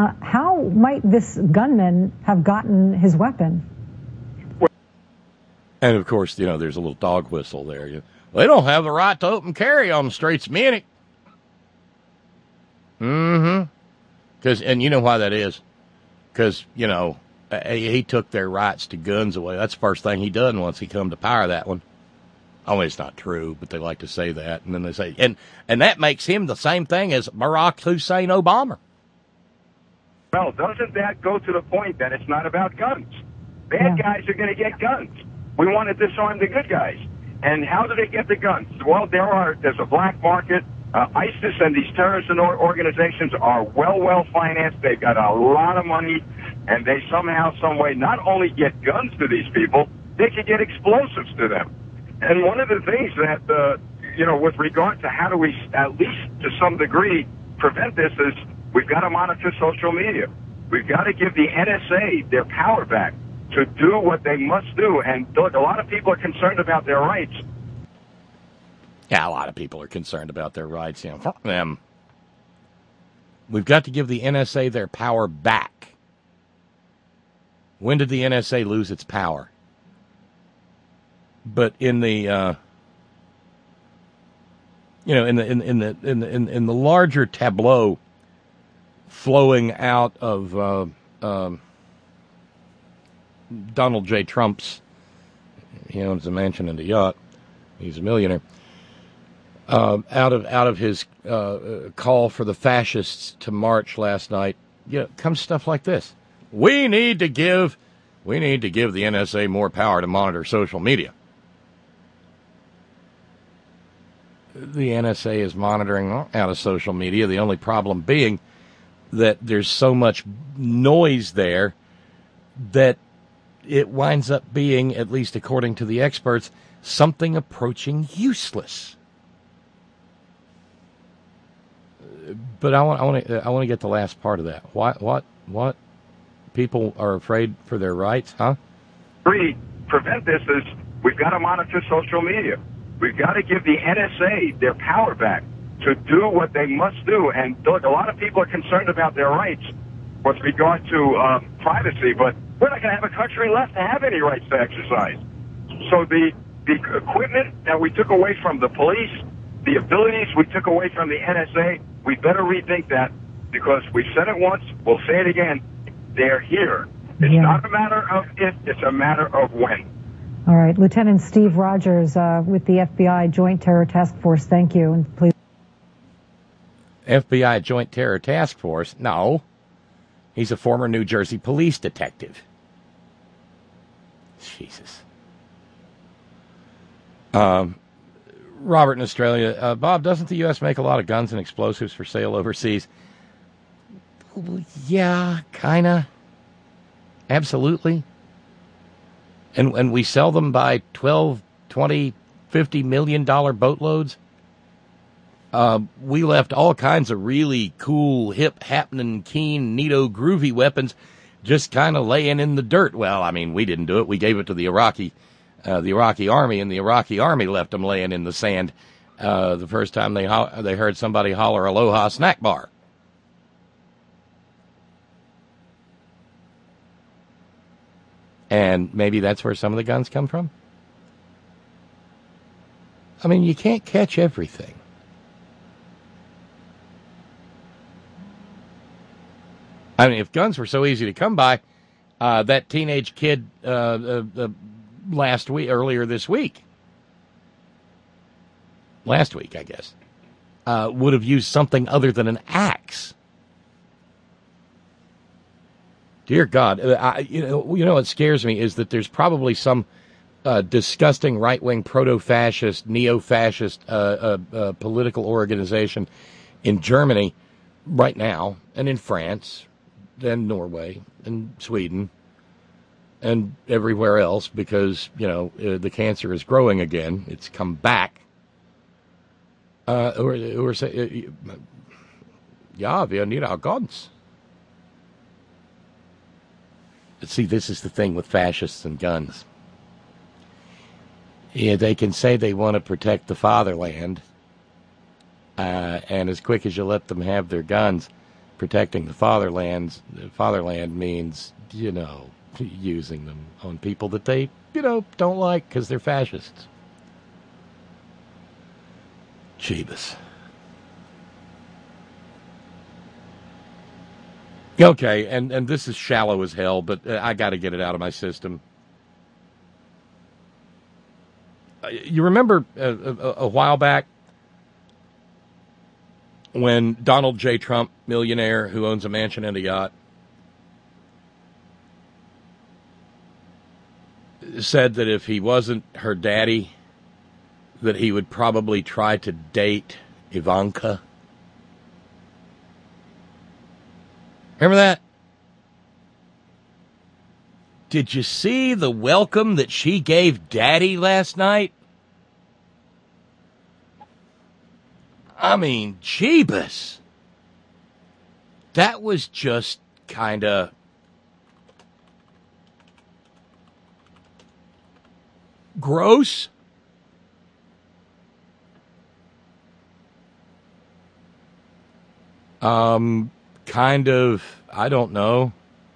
S4: How might this gunman have gotten his weapon?
S3: And, of course, there's a little dog whistle there. They don't have the right to open carry on the streets of Munich. Mm-hmm. And you know why that is? Because, he took their rights to guns away. That's the first thing he done once he come to power, that one. Oh, it's not true, but they like to say that. And then they say, and that makes him the same thing as Barack Hussein Obama.
S5: Well, doesn't that go to the point that it's not about guns? Bad guys are going to get guns. We want to disarm the good guys. And how do they get the guns? Well, there's a black market. ISIS and these terrorist organizations are well financed. They've got a lot of money, and they somehow, some way, not only get guns to these people, they can get explosives to them. And one of the things that, with regard to how do we, at least to some degree, prevent this is we've got to monitor social media. We've got to give the NSA their power back to do what they must do. And look, a lot of people are concerned about their rights.
S3: Yeah, a lot of people are concerned about their rights. Fuck them. We've got to give the NSA their power back. When did the NSA lose its power? But in the in the larger tableau flowing out of Donald J. Trump's, he owns a mansion and a yacht. He's a millionaire. Out of his call for the fascists to march last night, comes stuff like this. We need to give the NSA more power to monitor social media. The NSA is monitoring out of social media. The only problem being that there's so much noise there that it winds up being, at least according to the experts, something approaching useless. But I want to get the last part of that. What? People are afraid for their rights, huh?
S5: Prevent this is we've got to monitor social media. We've got to give the NSA their power back to do what they must do. And look, a lot of people are concerned about their rights with regard to privacy, but we're not going to have a country left to have any rights to exercise. So the equipment that we took away from the police, the abilities we took away from the NSA, we better rethink that, because we've said it once, we'll say it again, they're here. It's not a matter of if, it's a matter of when.
S4: All right, Lieutenant Steve Rogers with the FBI Joint Terror Task Force, thank you. And please.
S3: FBI Joint Terror Task Force? No. He's a former New Jersey police detective. Jesus. Robert in Australia. Bob, doesn't the U.S. make a lot of guns and explosives for sale overseas? Yeah, kind of. Absolutely. And we sell them by 12, 20, $50 million boatloads. We left all kinds of really cool, hip, happening, keen, neato, groovy weapons just kind of laying in the dirt. Well, I mean, we didn't do it. We gave it to the Iraqi army, and the Iraqi army left them laying in the sand the first time they heard somebody holler "Aloha snack bar." And maybe that's where some of the guns come from. I mean, you can't catch everything. I mean, if guns were so easy to come by, that teenage kid earlier this week, last week, I guess, would have used something other than an axe. Dear God, you know what scares me is that there's probably some disgusting right-wing proto-fascist, neo-fascist political organization in Germany right now, and in France, and Norway, and Sweden, and everywhere else, because, the cancer is growing again. It's come back. Who are saying, yeah, we need our guns. See, this is the thing with fascists and guns. Yeah, they can say they want to protect the fatherland, and as quick as you let them have their guns, protecting the fatherland means, using them on people that they, don't like because they're fascists. Jeebus. Okay, and this is shallow as hell, but I got to get it out of my system. You remember a while back when Donald J. Trump, millionaire who owns a mansion and a yacht, said that if he wasn't her daddy, that he would probably try to date Ivanka? Remember that? Did you see the welcome that she gave Daddy last night? I mean, Jeebus. That was just kind of gross. Kind of, I don't know.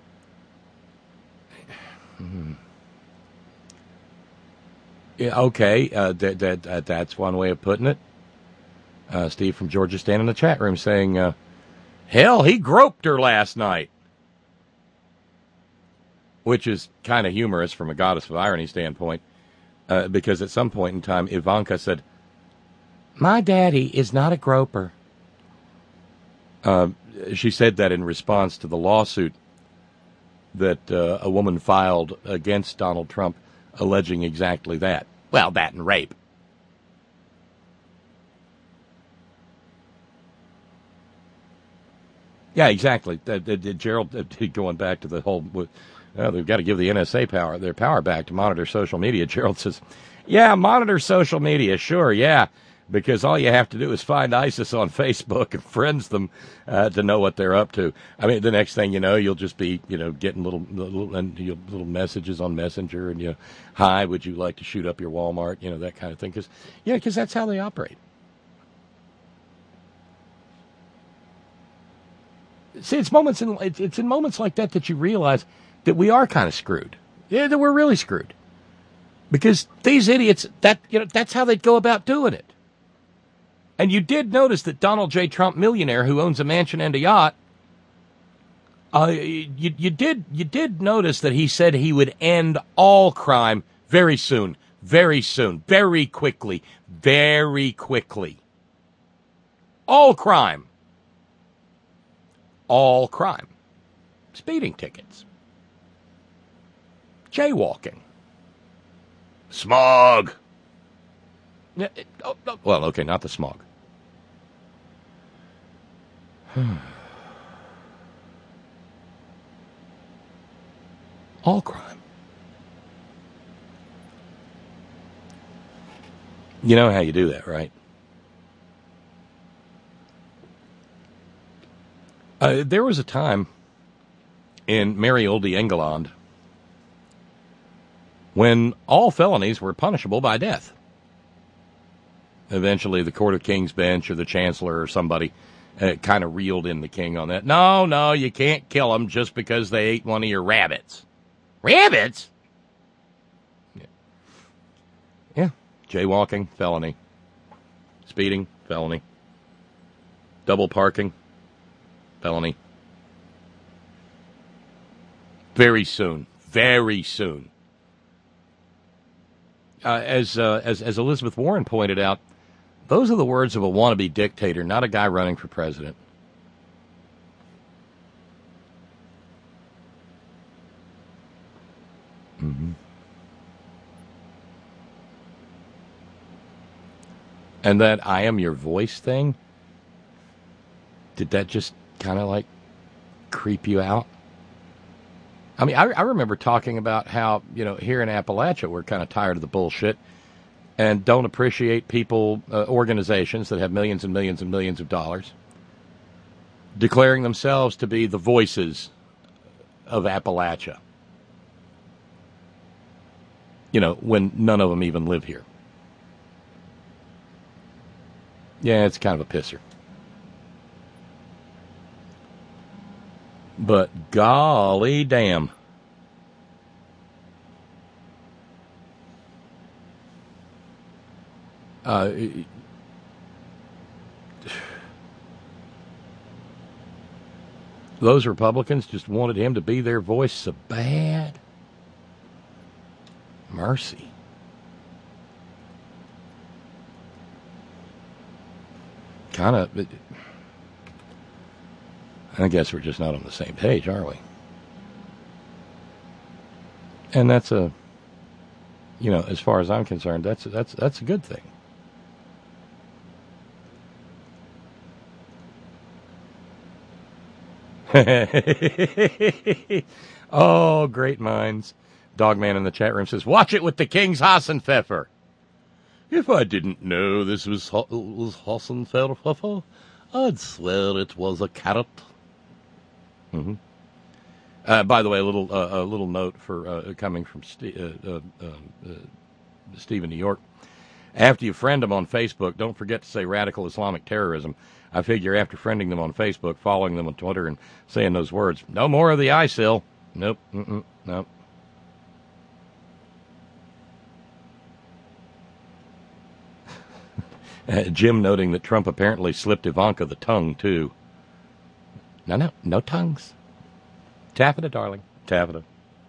S3: Yeah, okay, that's one way of putting it. Steve from Georgia Stan in the chat room saying, hell, he groped her last night. Which is kind of humorous from a goddess of irony standpoint, because at some point in time, Ivanka said, my daddy is not a groper. She said that in response to the lawsuit that a woman filed against Donald Trump alleging exactly that. Well, that and rape. Yeah, exactly. Gerald, going back to the whole, they've got to give the NSA their power back to monitor social media. Gerald says, yeah, monitor social media, sure, yeah. Because all you have to do is find ISIS on Facebook and friends them to know what they're up to. I mean, the next thing you know, you'll just be, getting little messages on Messenger and, hi, would you like to shoot up your Walmart? That kind of thing. Because that's how they operate. See, it's in moments like that you realize that we are kind of screwed. Yeah, that we're really screwed. Because these idiots, that's how they'd go about doing it. And you did notice that Donald J. Trump, millionaire who owns a mansion and a yacht, you did notice that he said he would end all crime very soon, very quickly. All crime. Speeding tickets. Jaywalking. Smog. Yeah, well, okay, not the smog. All crime. You know how you do that, right? There was a time in merry old England when all felonies were punishable by death. Eventually, the Court of King's Bench or the Chancellor or somebody kind of reeled in the king on that. No, you can't kill them just because they ate one of your rabbits. Rabbits? Yeah. Jaywalking, felony. Speeding, felony. Double parking, felony. Very soon. As Elizabeth Warren pointed out, those are the words of a wannabe dictator, not a guy running for president. Mm-hmm. And that I am your voice thing, did that just kind of like creep you out? I mean, I remember talking about how, here in Appalachia, we're kind of tired of the bullshit and don't appreciate people, organizations that have millions and millions and millions of dollars, declaring themselves to be the voices of Appalachia. When none of them even live here. Yeah, it's kind of a pisser. But golly damn, Those Republicans just wanted him to be their voice so bad. Mercy. Kind of. I guess we're just not on the same page, are we? And that's as far as I'm concerned, that's a good thing. Oh, great minds. Dogman in the chat room says, watch it with the King's Hassenpfeffer. If I didn't know this was Hassenpfeffer, I'd swear it was a carrot. Mm-hmm. By the way, a little note for coming from Steve in New York. After you friend them on Facebook, don't forget to say radical Islamic terrorism. I figure after friending them on Facebook, following them on Twitter, and saying those words, no more of the ISIL. Nope. Nope. Jim noting that Trump apparently slipped Ivanka the tongue, too. No tongues. Taffeta, darling. Taffeta.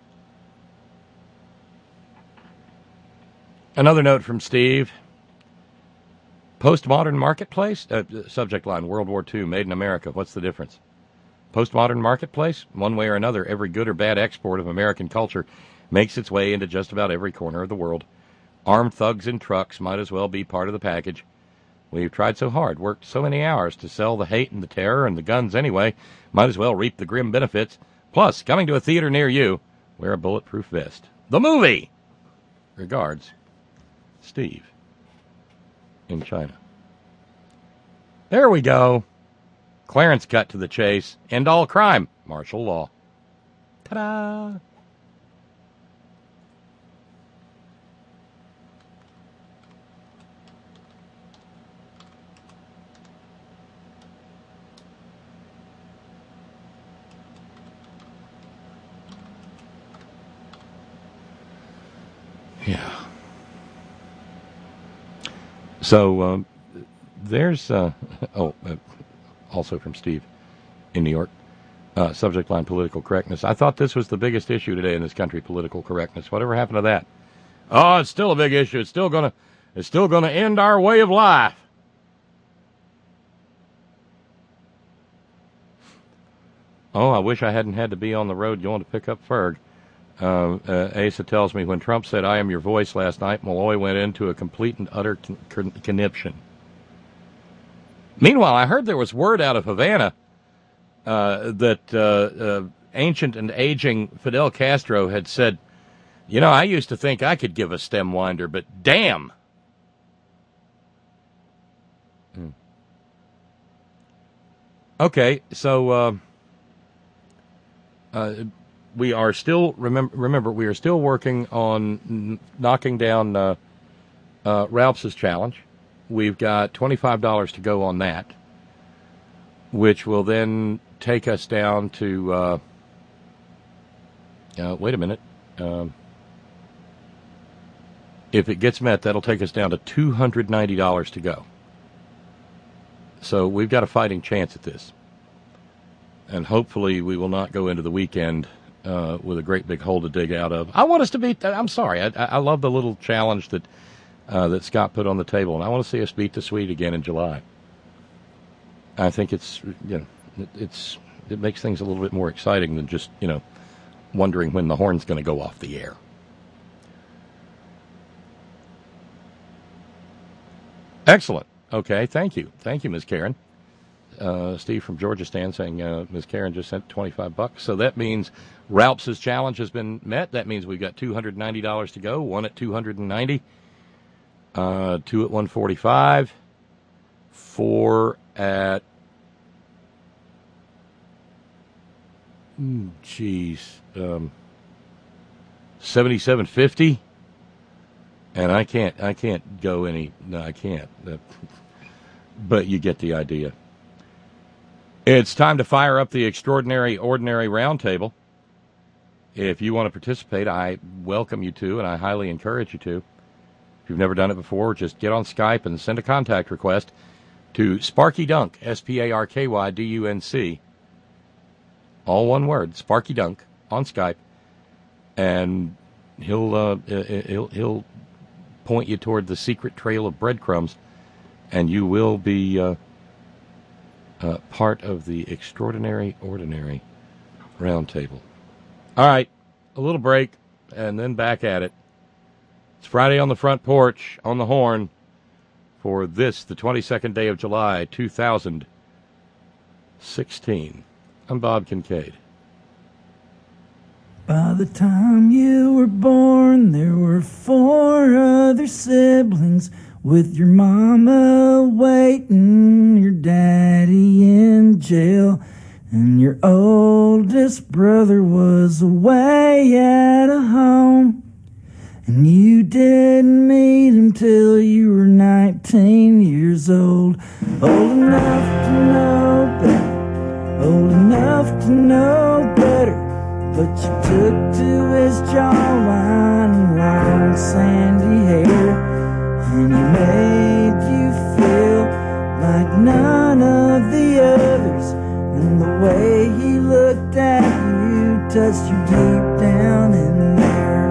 S3: Another note from Steve. Postmodern marketplace? Subject line, World War II, made in America. What's the difference? Postmodern marketplace? One way or another, every good or bad export of American culture makes its way into just about every corner of the world. Armed thugs in trucks might as well be part of the package. We've tried so hard, worked so many hours to sell the hate and the terror and the guns anyway, might as well reap the grim benefits. Plus, coming to a theater near you, wear a bulletproof vest. The movie! Regards, Steve in China. There we go. Clarence cut to the chase. End all crime. Martial law. Ta-da! Yeah. So there's also from Steve in New York. Subject line, political correctness. I thought this was the biggest issue today in this country, political correctness. Whatever happened to that? Oh, it's still a big issue. It's still gonna end our way of life. Oh, I wish I hadn't had to be on the road going to pick up Ferg. Asa tells me when Trump said, I am your voice last night, Malloy went into a complete and utter conniption. Meanwhile, I heard there was word out of Havana that ancient and aging Fidel Castro had said, I used to think I could give a stem winder, but damn. Okay, so we are still, remember, we are still working on knocking down Ralph's challenge. We've got $25 to go on that, which will then take us down to, wait a minute. If it gets met, that'll take us down to $290 to go. So we've got a fighting chance at this. And hopefully we will not go into the weekend with a great big hole to dig out of. I want us to beat, I'm sorry, I love the little challenge that Scott put on the table, and I want to see us beat the Swede again in July. I think it makes things a little bit more exciting than just, wondering when the horn's going to go off the air. Excellent. Okay, thank you. Thank you, Ms. Karen. Steve from Georgia Stan saying Ms. Karen just sent $25. So that means Ralph's challenge has been met. That means we've got $290 to go. One at $290, two at $145, four at $77.50. And I can't go any. No, I can't. But you get the idea. It's time to fire up the Extraordinary Ordinary Roundtable. If you want to participate, I welcome you to, and I highly encourage you to. If you've never done it before, just get on Skype and send a contact request to Sparky Dunk, SparkyDunc, all one word, Sparky Dunk, on Skype, and he'll point you toward the secret trail of breadcrumbs, and you will be part of the extraordinary, ordinary roundtable. All right, a little break, and then back at it. It's Friday on the Front Porch, on the Horn, for this, the 22nd day of July, 2016. I'm Bob Kincaid.
S6: By the time you were born, there were 4 other siblings, with your mama waiting, your daddy in jail, and your oldest brother was away at a home. And you didn't meet him till you were 19 years old. Old enough to know better, old enough to know better. But you took to his jawline and long sandy hair, and he made you feel like none of the others. And the way he looked at you touched you deep down in there.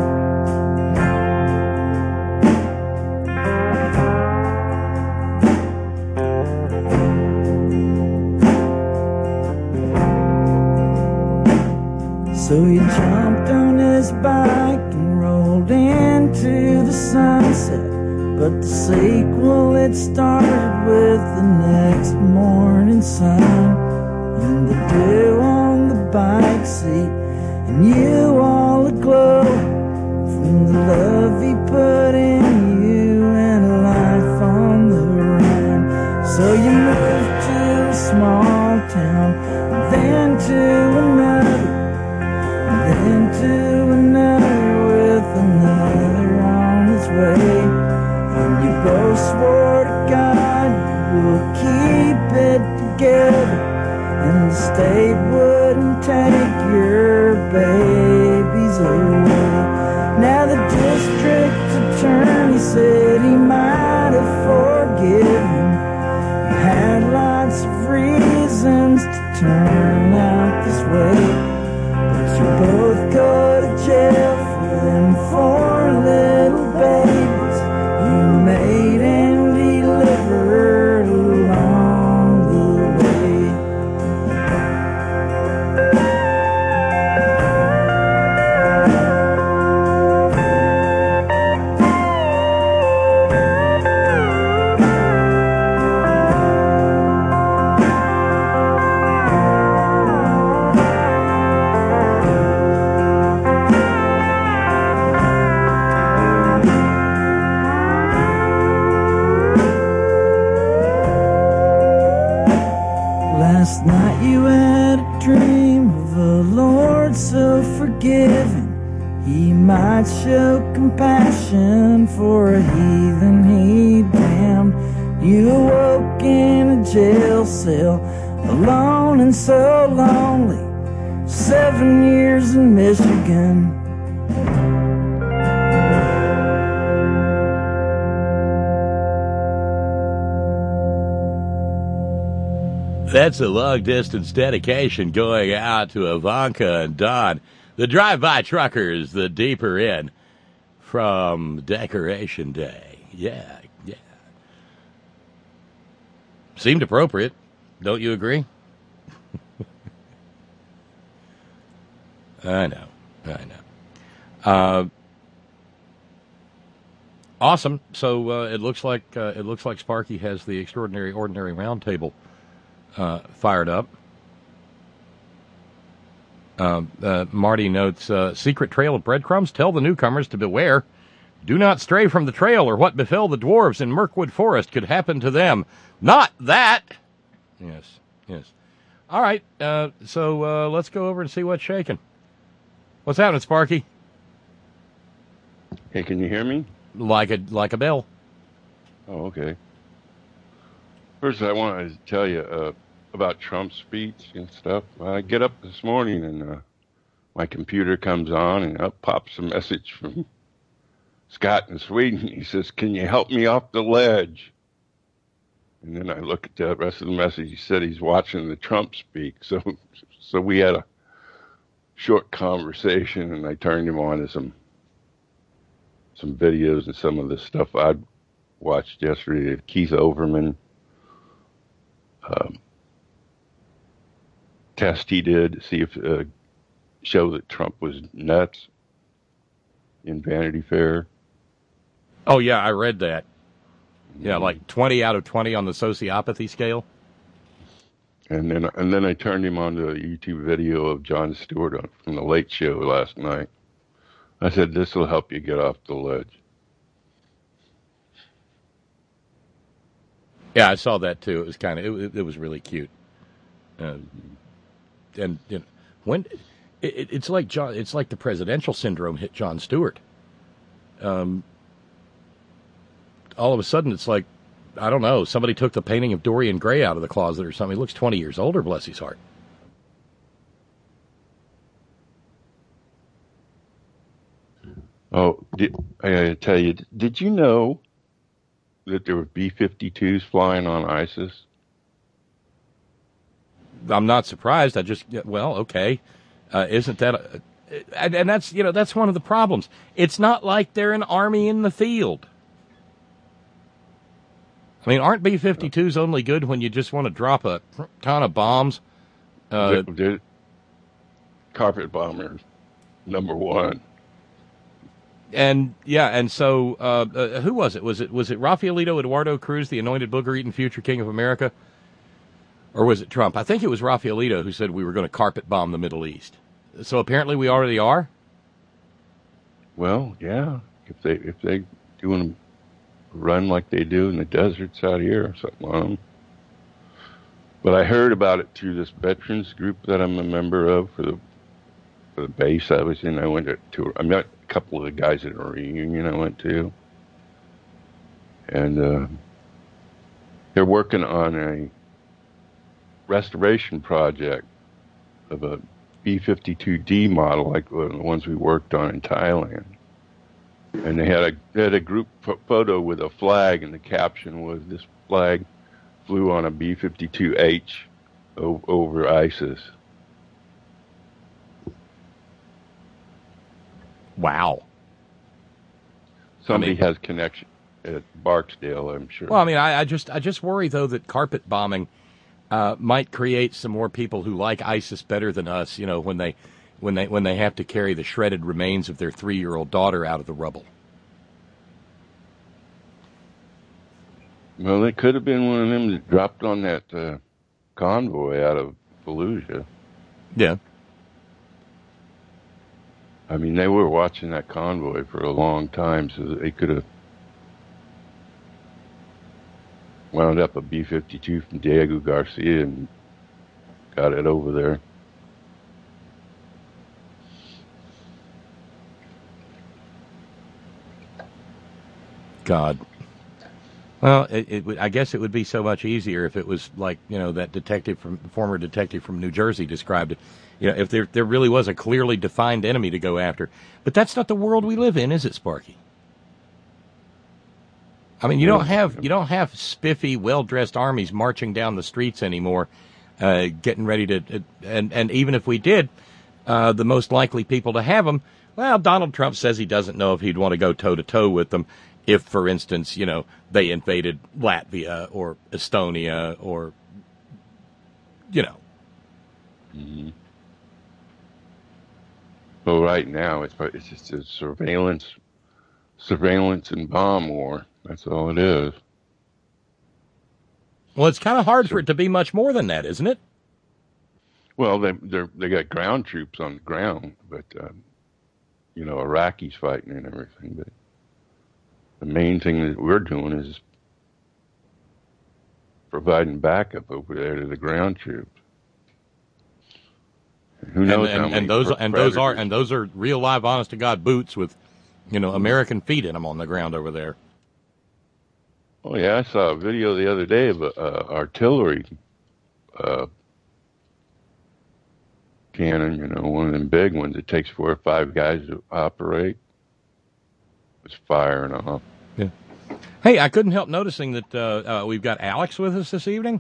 S6: So he jumped on his bike and rolled into the sunset. But the sequel, it started with the next morning sun, and the dew on the bike seat, and you all aglow from the love he put in you and a life on the run. So you moved to a small town, then to another, then to another, with another on its way. And you both swore to God you will keep it together, and the state wouldn't take your babies away. Now the district attorney said he might have forgiven. You had lots of reasons to turn out this way, but you both go to jail for them 4 little babies you made and delivered along the way. Last night you had a dream of a Lord so forgiving. He might show compassion for a heathen he damned. You awoke in a jail cell, alone and so lonely. 7 years in Michigan.
S3: That's a long-distance dedication going out to Ivanka and Don, the drive-by truckers, the deeper in from Decoration Day. Yeah. Seemed appropriate. Don't you agree? I know. Awesome. So it looks like Sparky has the Extraordinary Ordinary Roundtable fired up. Marty notes, secret trail of breadcrumbs. Tell the newcomers to beware. Do not stray from the trail, or what befell the dwarves in Mirkwood Forest could happen to them. Not that. Yes. All right. So let's go over and see what's shaking. What's happening, Sparky?
S7: Hey, can you hear me?
S3: Like a bell.
S7: Oh, okay. First, I wanted to tell you about Trump's speech and stuff. I get up this morning and my computer comes on and up pops a message from Scott in Sweden. He says, "Can you help me off the ledge?" And then I look at the rest of the message. He said he's watching the Trump speak. So we had a short conversation, and I turned him on to some videos and some of the stuff I'd watched yesterday. Keith Overman test he did to see if show that Trump was nuts in Vanity Fair.
S3: Oh yeah, I read that. Yeah, like 20 out of 20 on the sociopathy scale.
S7: And then I turned him on to a YouTube video of Jon Stewart from the Late Show last night. I said, "This will help you get off the ledge."
S3: Yeah, I saw that too. It was it was really cute. And you know, when it's like the presidential syndrome hit Jon Stewart. All of a sudden, it's like, I don't know, somebody took the painting of Dorian Gray out of the closet or something. He looks 20 years older, bless his heart.
S7: Oh, I gotta tell you, did you know that there were B-52s flying on ISIS?
S3: I'm not surprised. Okay. Isn't that... and that's, that's one of the problems. It's not like they're an army in the field. I mean, aren't B-52s only good when you just want to drop a ton of bombs?
S7: They're carpet bombers, number one.
S3: And so who was it? Was it Rafaelito Eduardo Cruz, the anointed booger-eating future king of America? Or was it Trump? I think it was Rafaelito who said we were going to carpet bomb the Middle East. So apparently we already are?
S7: Well, yeah. If they doing run like they do in the deserts out here or something on them. But I heard about it through this veterans group that I'm a member of for the base I was in. I went to I met a couple of the guys at a reunion I went to. And they're working on a restoration project of a B-52D model like the ones we worked on in Thailand. And they had a group photo with a flag, and the caption was, "This flag flew on a B-52H over ISIS."
S3: Wow.
S7: Somebody has connection at Barksdale, I'm sure.
S3: Well, I mean, I just worry though that carpet bombing might create some more people who like ISIS better than us. When they have to carry the shredded remains of their 3-year-old daughter out of the rubble.
S7: Well, it could have been one of them that dropped on that convoy out of Fallujah.
S3: Yeah.
S7: I mean, they were watching that convoy for a long time, so they could have wound up a B-52 from Diego Garcia and got it over there.
S3: God. Well, I guess it would be so much easier if it was like, that former detective from New Jersey described it. If there really was a clearly defined enemy to go after. But that's not the world we live in, is it, Sparky? I mean, you don't have spiffy, well-dressed armies marching down the streets anymore, getting ready to, and even if we did, the most likely people to have them, well, Donald Trump says he doesn't know if he'd want to go toe-to-toe with them if, for instance, they invaded Latvia or Estonia or,
S7: Mm-hmm. Well, right now it's just a surveillance and bomb war. That's all it is.
S3: Well, it's kind of hard for it to be much more than that, isn't it?
S7: Well, they got ground troops on the ground, but Iraqis fighting and everything. But the main thing that we're doing is providing backup over there to the ground troops. Who knows how many
S3: those are real live, honest to God boots with, American feet in them on the ground over there.
S7: Oh yeah, I saw a video the other day of artillery cannon. One of them big ones. It takes 4 or 5 guys to operate. was firing off.
S3: Yeah. Hey, I couldn't help noticing that we've got Alex with us this evening.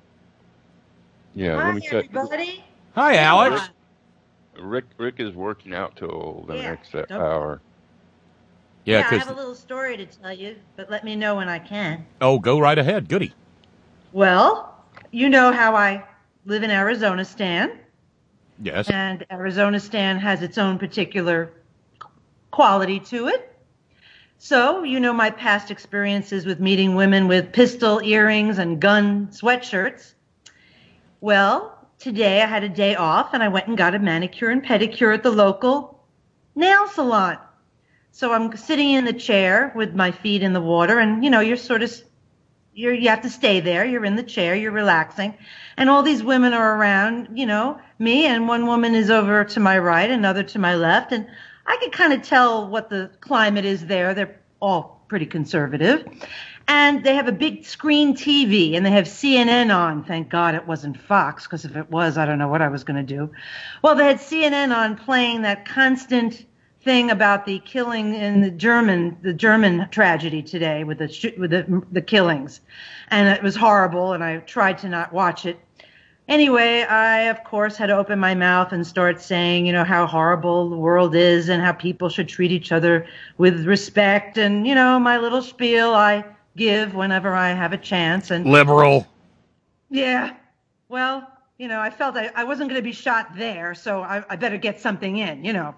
S7: Yeah,
S8: Hi,
S7: let me tell you.
S8: everybody.
S3: Hi, Alex.
S7: Rick is working out till the
S8: Yeah,
S7: next
S8: nope.
S7: hour.
S3: Yeah,
S8: I have a
S3: because
S8: little story to tell you, but let me know when I can.
S3: go right ahead. Goody.
S8: Well, you know how I live in Arizona, Stan,
S3: Yes.
S8: and Arizona, Stan has its own particular quality to it. So, you know my past experiences with meeting women with pistol earrings and gun sweatshirts. Well, today I had a day off and I went and got a manicure and pedicure at the local nail salon. So I'm sitting in the chair with my feet in the water, and you know, you have to stay there. You're in the chair, you're relaxing, and all these women are around, you know, me, and one woman is over to my right, another to my left, and I can kind of tell what the climate is there. They're all pretty conservative. And they have a big screen TV, and they have CNN on. Thank God it wasn't Fox, because if it was, I don't know what I was going to do. Well, they had CNN on playing that constant thing about the killing in the German tragedy today with the killings. And it was horrible, and I tried to not watch it. Anyway, I, of course, had to open my mouth and start saying, you know, how horrible the world is and how people should treat each other with respect. And, you know, my little spiel I give whenever I have a chance. And
S3: Liberal.
S8: yeah, well, you know, I felt I wasn't going to be shot there, so I better get something in, you know.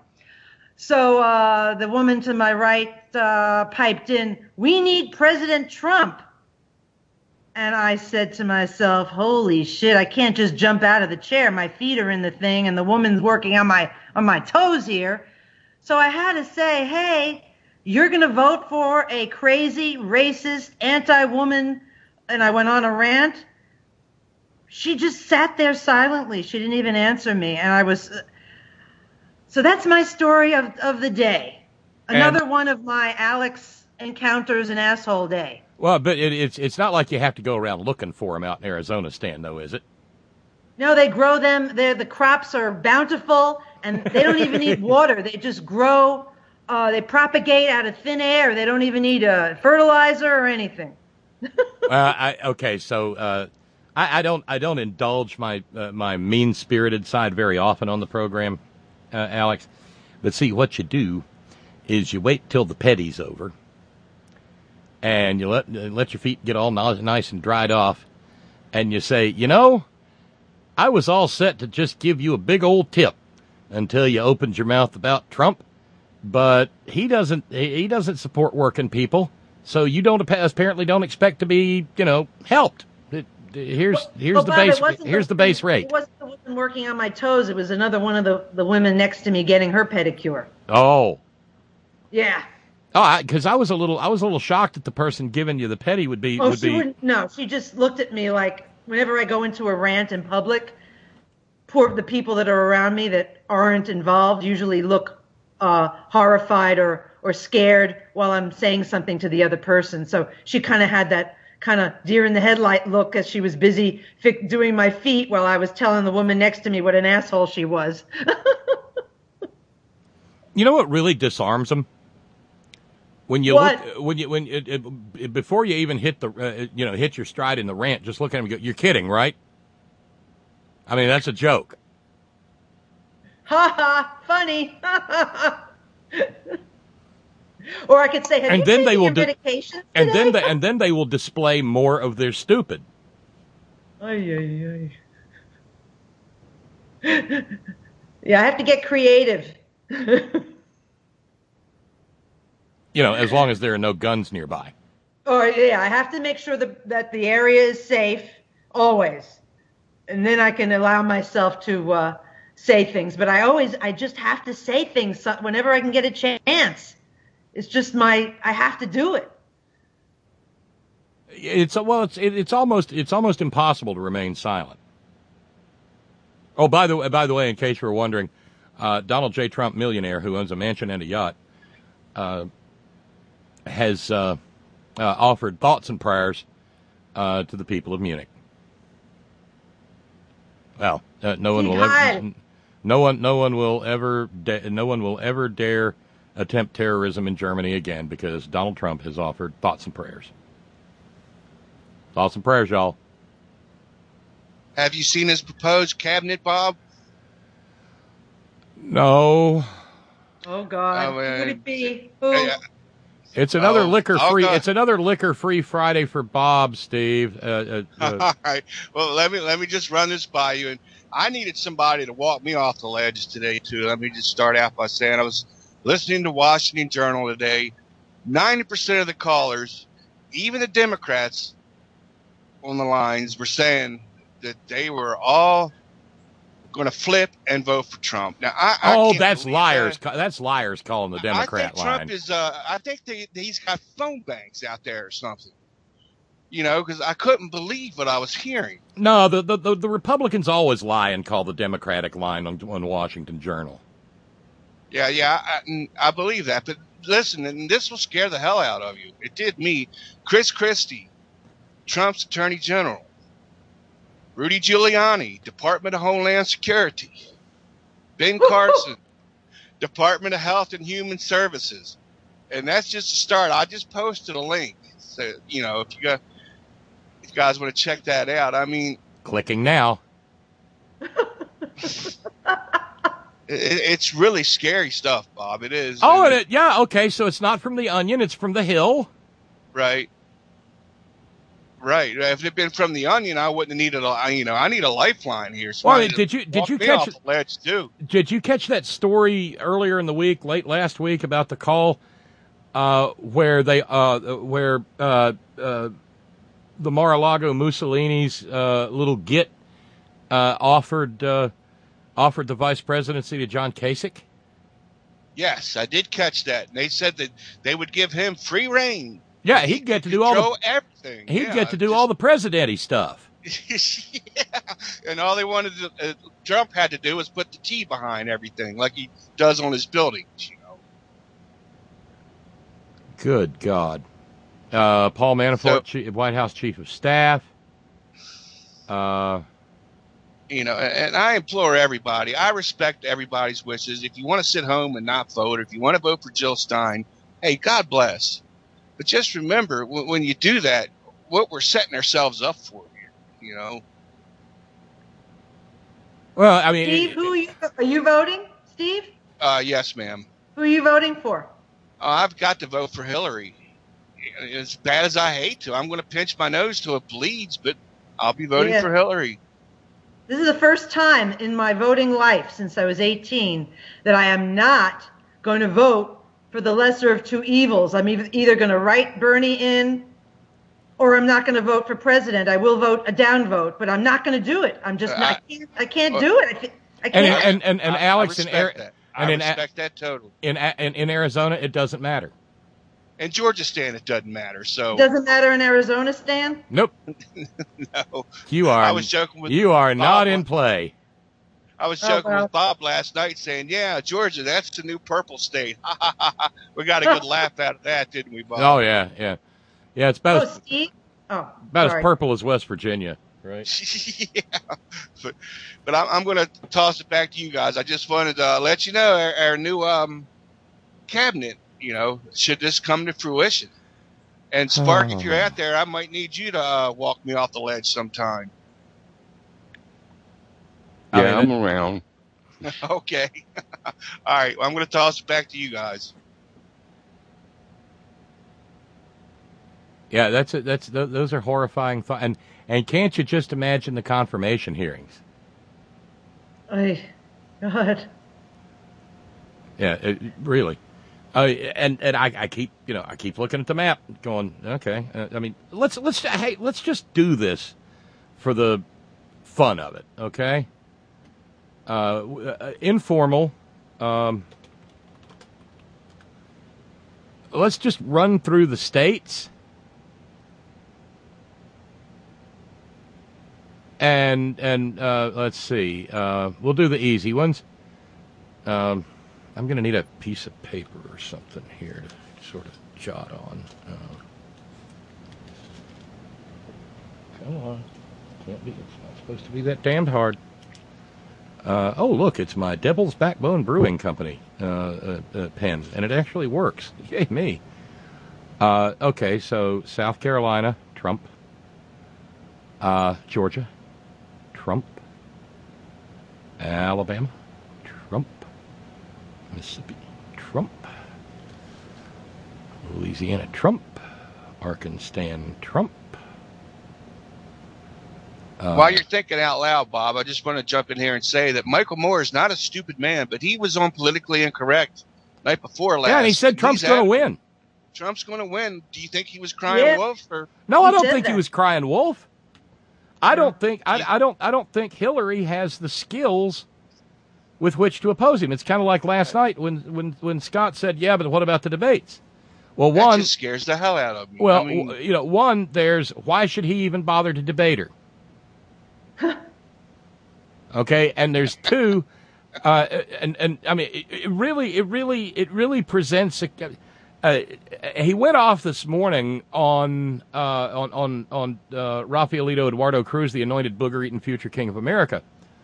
S8: So the woman to my right piped in, "We need President Trump." And I said to myself, holy shit, I can't just jump out of the chair. My feet are in the thing, and the woman's working on my toes here. So I had to say, hey, you're going to vote for a crazy, racist, anti-woman. And I went on a rant. She just sat there silently. She didn't even answer me. And I was... So that's my story of the day. Another one of my Alex encounters an asshole day.
S3: Well, but it's not like you have to go around looking for them out in Arizona, Stan, though, is it?
S8: No, they grow them. The crops are bountiful, and they don't even need water. They just grow. They propagate out of thin air. They don't even need fertilizer or anything.
S3: Okay, so I don't indulge my my mean-spirited side very often on the program, Alex. But see, what you do is you wait till the petty's over. And you let your feet get all nice and dried off, and you say, you know, I was all set to just give you a big old tip until you opened your mouth about Trump, but he doesn't support working people, so you apparently don't expect to be, you know, helped. Here's the base rate.
S8: It wasn't the woman working on my toes. It was another one of the women next to me getting her pedicure.
S3: Oh.
S8: Yeah.
S3: Oh, because I was a little shocked that the person giving you the petty would be.
S8: No, she just looked at me like whenever I go into a rant in public, the people that are around me that aren't involved usually look horrified or scared while I'm saying something to the other person. So she kind of had that kind of deer in the headlight look as she was busy doing my feet while I was telling the woman next to me what an asshole she was.
S3: You know what really disarms them? When you before you even hit hit your stride in the rant, just look at him and go, "You're kidding, right?" I mean, that's a joke.
S8: Ha ha, funny. Or I could say, "Have you taken your medication today?"
S3: And then they will display more of their stupid.
S8: Ay. Yeah, I have to get creative.
S3: You know, as long as there are no guns nearby.
S8: Oh, yeah, I have to make sure that the area is safe, always. And then I can allow myself to say things. But I just have to say things whenever I can get a chance. It's just I have to do it.
S3: It's almost impossible to remain silent. Oh, by the way, in case you were wondering, Donald J. Trump, millionaire who owns a mansion and a yacht, has offered thoughts and prayers to the people of Munich. Well, no one will ever dare attempt terrorism in Germany again because Donald Trump has offered thoughts and prayers. Thoughts and prayers, y'all.
S9: Have you seen his proposed cabinet, Bob?
S3: No.
S8: Oh God, who would it be? Who?
S3: It's another liquor-free.
S9: God.
S3: It's another liquor-free Friday for Bob, Steve.
S9: All right. Well, let me just run this by you. And I needed somebody to walk me off the ledge today too. Let me just start out by saying I was listening to Washington Journal today. 90% of the callers, even the Democrats on the lines, were saying that they were all going to flip and vote for Trump. Now,
S3: that's liars. That's liars calling the Democrat line.
S9: Trump is. I think he's got phone banks out there or something. You know, because I couldn't believe what I was hearing.
S3: No, the Republicans always lie and call the Democratic line on Washington Journal.
S9: Yeah, I believe that. But listen, and this will scare the hell out of you. It did me. Chris Christie, Trump's Attorney General. Rudy Giuliani, Department of Homeland Security. Ben Carson, Department of Health and Human Services. And that's just a start. I just posted a link. So, you know, if you guys want to check that out, I mean.
S3: Clicking now.
S9: It's really scary stuff, Bob. It is.
S3: Oh, yeah, okay. So it's not from the Onion. It's from the Hill.
S9: Right. Right. If it had been from the Onion, I wouldn't have needed I need a lifeline here. So
S3: well, did you catch
S9: the ledge too?
S3: Did you catch that story earlier in the week, late last week, about the call where the Mar-a-Lago Mussolini's little git offered the vice presidency to John Kasich?
S9: Yes, I did catch that. And they said that they would give him free reign.
S3: Yeah, he'd get to do
S9: everything.
S3: He'd get to do all the president-y stuff.
S9: Yeah, and all they wanted Trump had to do was put the T behind everything, like he does on his buildings. You know.
S3: Good God, Paul Manafort, White House Chief of Staff.
S9: You know, and I implore everybody. I respect everybody's wishes. If you want to sit home and not vote, or if you want to vote for Jill Stein, hey, God bless. But just remember, when you do that, what we're setting ourselves up for here, you know.
S3: Well, I mean,
S8: Steve, are you voting, Steve?
S9: Yes, ma'am.
S8: Who are you voting for?
S9: I've got to vote for Hillary. As bad as I hate to, I'm going to pinch my nose till it bleeds, but I'll be voting for Hillary.
S8: This is the first time in my voting life since I was 18 that I am not going to vote for the lesser of two evils. I'm either going to write Bernie in, or I'm not going to vote for president. I will vote a down vote, but I'm not going to do it. I'm just not. I can't do it. I can't.
S3: And Alex and Eric.
S9: I respect that totally.
S3: In Arizona, it doesn't matter.
S9: In Georgia, Stan, it doesn't matter. So
S8: it doesn't matter in Arizona, Stan?
S3: Nope.
S9: No.
S3: You are.
S9: I was joking with.
S3: You are
S9: Bob
S3: not in play.
S9: I was joking with Bob last night, saying, "Yeah, Georgia, that's the new purple state." We got a good laugh out of that, didn't we, Bob?
S3: Oh yeah. It's about
S8: Steve?
S3: as purple as West Virginia, right?
S9: Yeah. But I'm going to toss it back to you guys. I just wanted to let you know our new cabinet. You know, should this come to fruition, and Spark, if you're out there, I might need you to walk me off the ledge sometime.
S7: Yeah, I'm around.
S9: Okay. All right. Well, I'm going to toss it back to you guys.
S3: Yeah, those are horrifying thoughts. And can't you just imagine the confirmation hearings?
S8: God.
S3: Yeah, really. And I keep looking at the map, going, okay. I mean, let's just do this for the fun of it, okay? Informal. Let's just run through the states. And let's see. We'll do the easy ones. I'm going to need a piece of paper or something here to sort of jot on. Come on. Can't be. It's not supposed to be that damned hard. Oh, look, it's my Devil's Backbone Brewing Company pen, and it actually works. Yay, me. Okay, so South Carolina, Trump. Georgia, Trump. Alabama, Trump. Mississippi, Trump. Louisiana, Trump. Arkansas, Trump.
S9: While you're thinking out loud, Bob, I just want to jump in here and say that Michael Moore is not a stupid man, but he was on Politically Incorrect night before last.
S3: Yeah, and he said Trump's going to win.
S9: Trump's going to win. Do you think he was crying wolf? Or?
S3: No, I don't think he was crying wolf. I don't think I don't think Hillary has the skills with which to oppose him. It's kind of like last night when Scott said, "Yeah, but what about the debates?" Well,
S9: that just scares the hell out of me.
S3: Well, one, there's why should he even bother to debate her? Okay, and there's two, and I mean, it really presents a. He went off this morning on Rafaelito Eduardo Cruz, the anointed booger-eating future king of America,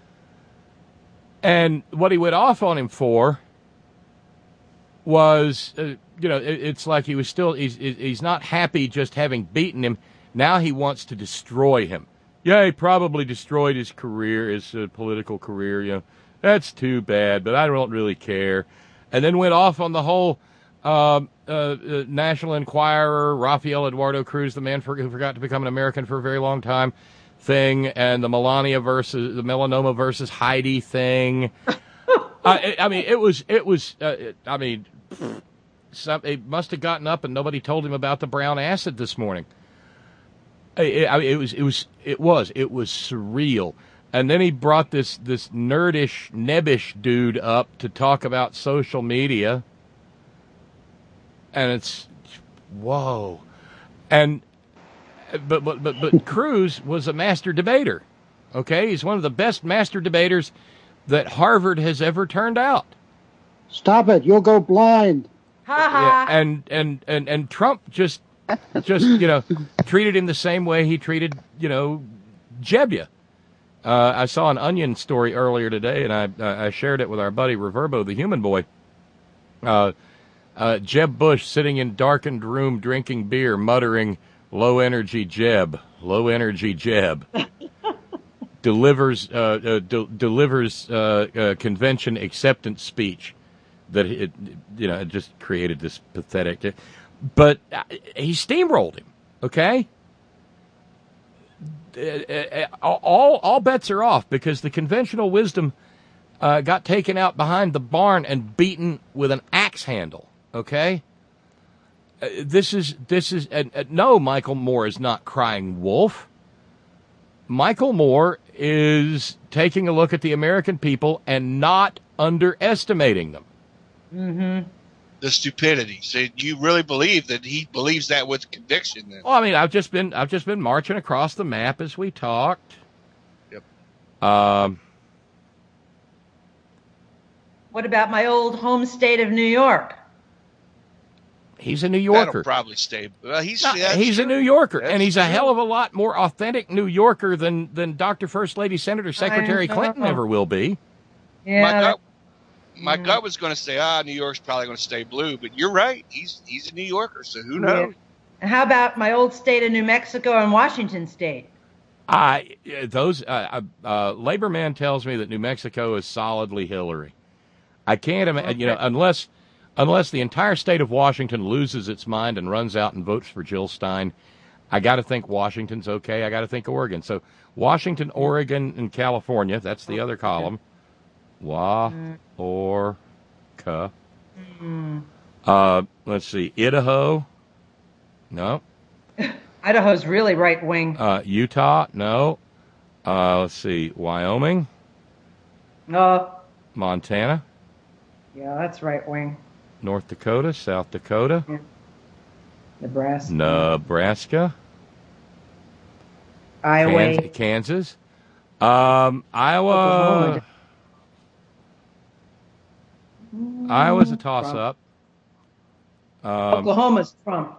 S3: and what he went off on him for was, it's like he was still he's not happy just having beaten him. Now he wants to destroy him. Yeah, he probably destroyed his career, his political career. That's too bad, but I don't really care. And then went off on the whole National Enquirer, Rafael Eduardo Cruz, the man who forgot to become an American for a very long time, thing, and the melanoma versus Heidi thing. It must have gotten up and nobody told him about the brown acid this morning. It was surreal. And then he brought this nerdish, nebbish dude up to talk about social media. And it's, whoa. And, but Cruz was a master debater. Okay. He's one of the best master debaters that Harvard has ever turned out.
S10: Stop it. You'll go blind.
S3: Yeah, and Trump just treated him the same way he treated, Jebbia. I saw an Onion story earlier today, and I shared it with our buddy Reverbo, the human boy. Jeb Bush sitting in darkened room drinking beer, muttering, "Low energy Jeb, low energy Jeb." delivers convention acceptance speech that it just created this pathetic. But he steamrolled him. Okay. All bets are off because the conventional wisdom got taken out behind the barn and beaten with an axe handle. Okay. No, Michael Moore is not crying wolf. Michael Moore is taking a look at the American people and not underestimating them.
S8: Mm-hmm.
S9: The stupidity. So you really believe that he believes that with conviction? Then?
S3: Well, I mean, I've just been marching across the map as we talked.
S9: Yep.
S8: What about my old home state of New York?
S3: He's a New Yorker.
S9: That'll probably stay. He's
S3: a New Yorker, and he's a hell of a lot more authentic New Yorker than Dr. First Lady Senator Secretary Clinton ever will be.
S8: Yeah.
S9: My gut was going to say, New York's probably going to stay blue, but you're right. He's a New Yorker, so who knows?
S8: Yeah. How about my old state of New Mexico and Washington State?
S3: Labor Man tells me that New Mexico is solidly Hillary. I can't imagine, unless the entire state of Washington loses its mind and runs out and votes for Jill Stein, I got to think Washington's okay. I got to think Oregon. So Washington, Oregon, and California, that's the other column. Let's see. Idaho. No.
S8: Idaho's really right wing.
S3: Utah. No. Let's see. Wyoming. Montana.
S8: Yeah, that's right wing.
S3: North Dakota. South Dakota.
S8: Yeah. Nebraska. Iowa.
S3: Kansas. Iowa. Iowa's a toss-up.
S8: Oklahoma's Trump.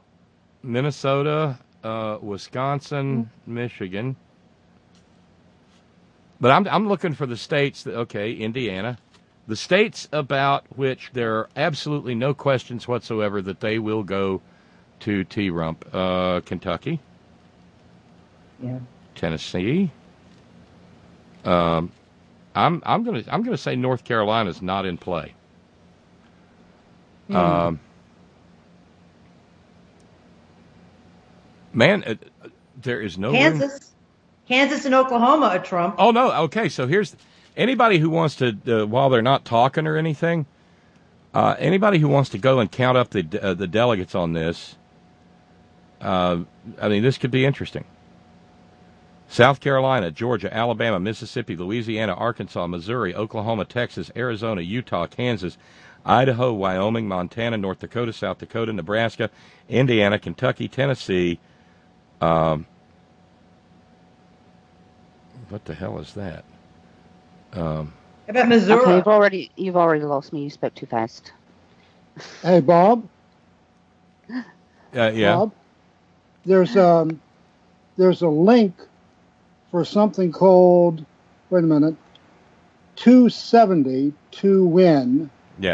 S3: Minnesota, Wisconsin, Michigan. But I'm looking for the states that, okay, Indiana, the states about which there are absolutely no questions whatsoever that they will go to T-Rump. Kentucky.
S8: Yeah.
S3: Tennessee. I'm gonna say North Carolina's not in play. Man, there is no room.
S8: Kansas and Oklahoma are Trump.
S3: Oh no, okay. So here's anybody who wants to, while they're not talking or anything, anybody who wants to go and count up the delegates on this. I mean, this could be interesting. South Carolina, Georgia, Alabama, Mississippi, Louisiana, Arkansas, Missouri, Oklahoma, Texas, Arizona, Utah, Kansas, Idaho, Wyoming, Montana, North Dakota, South Dakota, Nebraska, Indiana, Kentucky, Tennessee. What the hell is that?
S8: How about Missouri?
S11: Okay, you've already lost me. You spoke too fast.
S10: Hey, Bob.
S3: Yeah.
S10: Bob, there's a link for something called, wait a minute, 270-2win.com,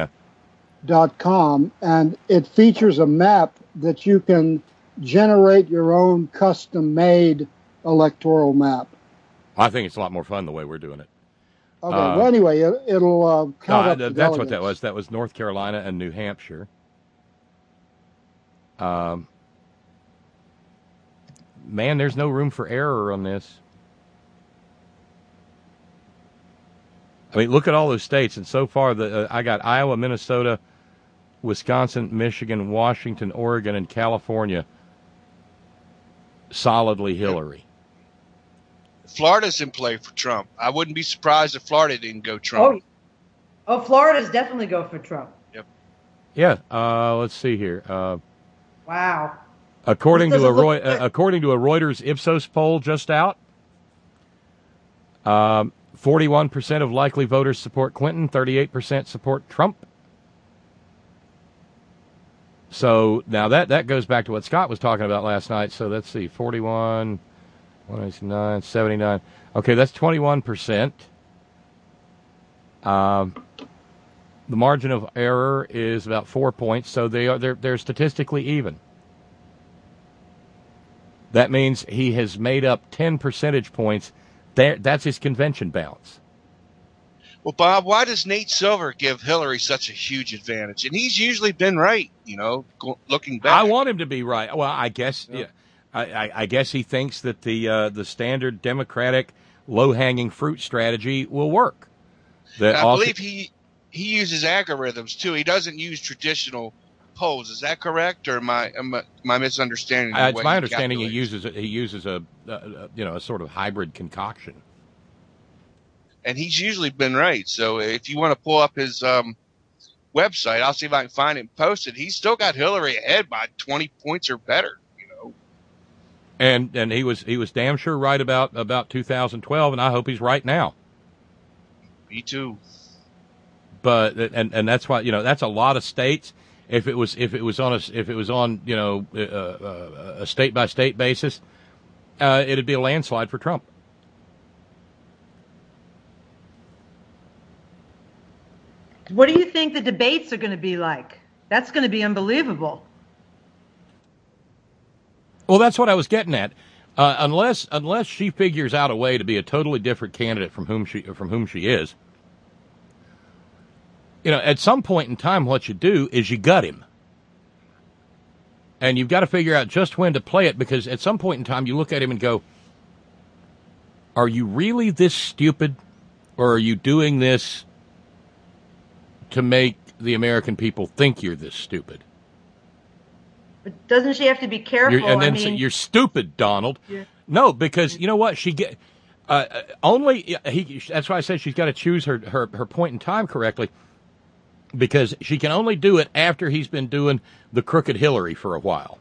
S10: and it features a map that you can generate your own custom-made electoral map.
S3: I think it's a lot more fun the way we're doing it.
S10: Okay, well, anyway, it'll count up the
S3: that's
S10: delegates.
S3: what that was. That was North Carolina and New Hampshire. Man, there's no room for error on this. I mean, look at all those states, and so far, I got Iowa, Minnesota, Wisconsin, Michigan, Washington, Oregon, and California solidly Hillary.
S9: Florida's in play for Trump. I wouldn't be surprised if Florida didn't go Trump.
S8: Oh, Florida's definitely go for Trump.
S9: Yep.
S3: Yeah. Let's see here.
S8: Wow.
S3: According to a Reuters Ipsos poll just out, 41% of likely voters support Clinton, 38% support Trump. So now that goes back to what Scott was talking about last night. So let's see, 41, 189, 79. Okay, that's 21%. The margin of error is about 4 points, so they're statistically even. That means he has made up 10 percentage points. That's his convention balance.
S9: Well, Bob, why does Nate Silver give Hillary such a huge advantage? And he's usually been right, looking back.
S3: I want him to be right. Well, I guess, yeah. I guess he thinks that the standard Democratic low-hanging fruit strategy will work.
S9: I believe he uses algorithms too. He doesn't use traditional polls. Is that correct, or am I misunderstanding?
S3: It's my understanding he uses a sort of hybrid concoction.
S9: And he's usually been right. So if you want to pull up his website, I'll see if I can find it and post it. He's still got Hillary ahead by 20 points or better.
S3: And he was damn sure right about 2012, and I hope he's right now.
S9: Me too.
S3: But and that's why that's a lot of states. If it was on a state by state basis, it'd be a landslide for Trump.
S8: What do you think the debates are going to be like? That's going to be unbelievable.
S3: Well, that's what I was getting at. Unless she figures out a way to be a totally different candidate from whom she is. At some point in time, what you do is you gut him. And you've got to figure out just when to play it, because at some point in time, you look at him and go, are you really this stupid, or are you doing this to make the American people think you're this stupid?
S8: But doesn't she have to be careful?
S3: Say, you're stupid, Donald. Yeah. No, because you know what? She get that's why I said she's got to choose her point in time correctly, because she can only do it after he's been doing the crooked Hillary for a while.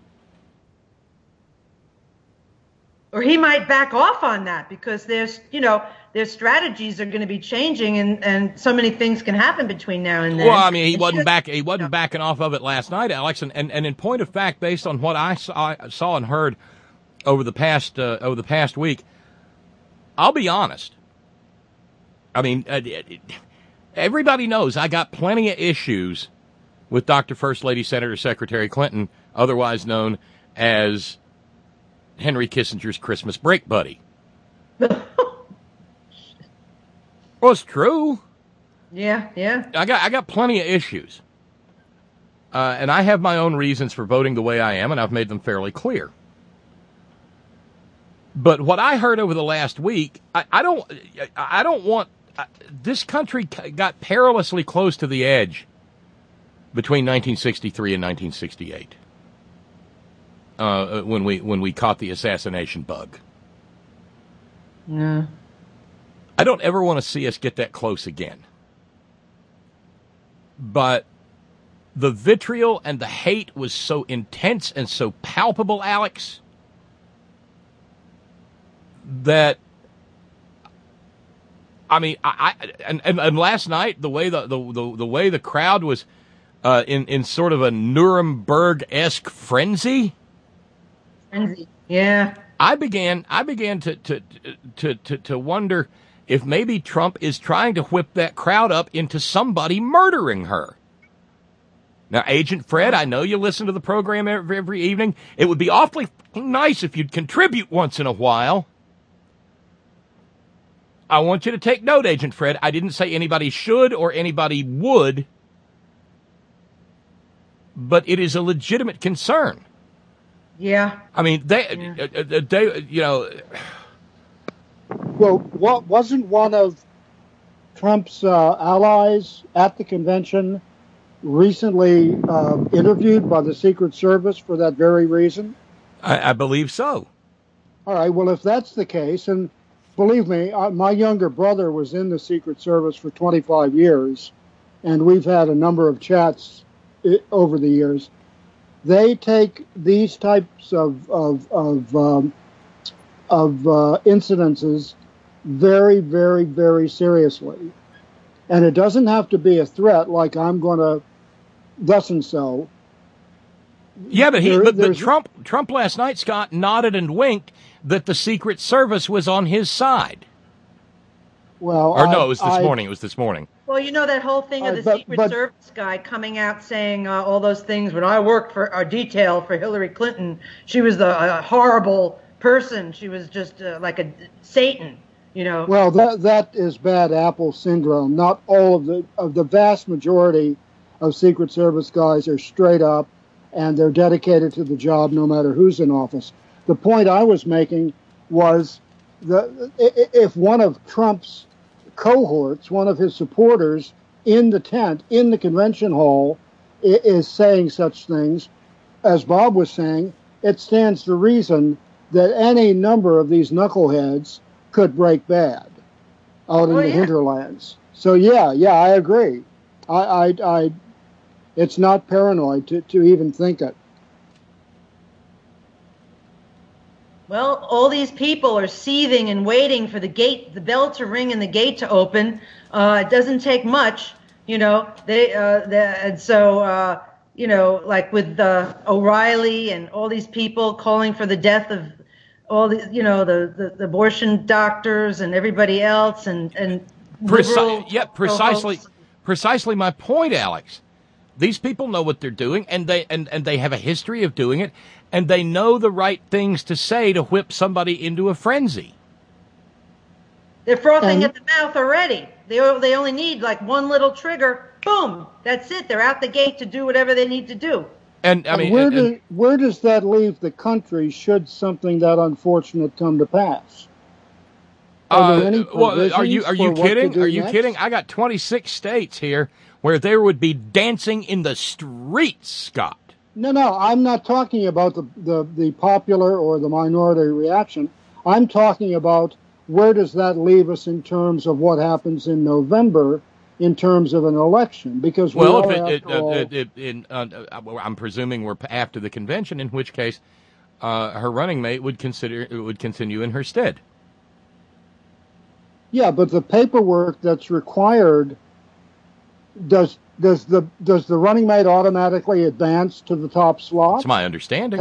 S8: Or he might back off on that, because their strategies are going to be changing, and so many things can happen between now and then.
S3: Well, I mean, he wasn't backing off of it last night, Alex. And in point of fact, based on what I saw and heard over the past week, I'll be honest. I mean, everybody knows I got plenty of issues with Dr. First Lady Senator Secretary Clinton, otherwise known as Henry Kissinger's Christmas break buddy. Well, it's true.
S8: Yeah.
S3: I got plenty of issues. And I have my own reasons for voting the way I am, and I've made them fairly clear. But what I heard over the last week, I don't want... this country got perilously close to the edge between 1963 and 1968, when we caught the assassination bug.
S8: Yeah.
S3: I don't ever want to see us get that close again. But the vitriol and the hate was so intense and so palpable, Alex, that I mean, and last night the way the way the crowd was in sort of a Nuremberg-esque frenzy.
S8: Yeah.
S3: I began to wonder if maybe Trump is trying to whip that crowd up into somebody murdering her. Now, Agent Fred, I know you listen to the program every evening. It would be awfully nice if you'd contribute once in a while. I want you to take note, Agent Fred. I didn't say anybody should or anybody would, but it is a legitimate concern.
S8: Yeah.
S3: I mean, they you know.
S10: Well, wasn't one of Trump's allies at the convention recently interviewed by the Secret Service for that very reason?
S3: I believe so.
S10: All right. Well, if that's the case, and believe me, my younger brother was in the Secret Service for 25 years, and we've had a number of chats over the years. They take these types of incidences very, very, very seriously. And it doesn't have to be a threat like I'm going to thus and so.
S3: Yeah, but Trump last night, Scott, nodded and winked that the Secret Service was on his side.
S10: Well,
S3: it was this morning. It was this morning.
S8: Well, you know that whole thing of the Secret Service guy coming out saying all those things. When I worked for detail for Hillary Clinton, she was a horrible person. She was just like a Satan, you know.
S10: Well, that is bad apple syndrome. Not all of the vast majority of Secret Service guys are straight up, and they're dedicated to the job no matter who's in office. The point I was making was if one of Trump's cohorts, one of his supporters in the tent, in the convention hall, is saying such things, as Bob was saying, it stands to reason that any number of these knuckleheads could break bad out in the hinterlands. So yeah, I agree. I it's not paranoid to even think it.
S8: Well, all these people are seething and waiting for the bell to ring and the gate to open. It doesn't take much, you know. And so, you know, like with O'Reilly and all these people calling for the death of all the, you know, the abortion doctors and everybody else, and
S3: precisely my point, Alex. These people know what they're doing, and they have a history of doing it, and they know the right things to say to whip somebody into a frenzy.
S8: They're frothing at the mouth already. They only need like one little trigger. Boom, that's it. They're out the gate to do whatever they need to do.
S10: And I mean, where does that leave the country should something that unfortunate come to pass? Are there any
S3: are you kidding? Are you
S10: next?
S3: kidding? I got 26 states here where there would be dancing in the streets, Scott.
S10: No, I'm not talking about the popular or the minority reaction. I'm talking about where does that leave us in terms of what happens in November in terms of an election? Because
S3: I'm presuming we're after the convention, in which case her running mate would continue in her stead.
S10: Yeah, but the paperwork that's required, does the running mate automatically advance to the top slot?
S3: That's my understanding.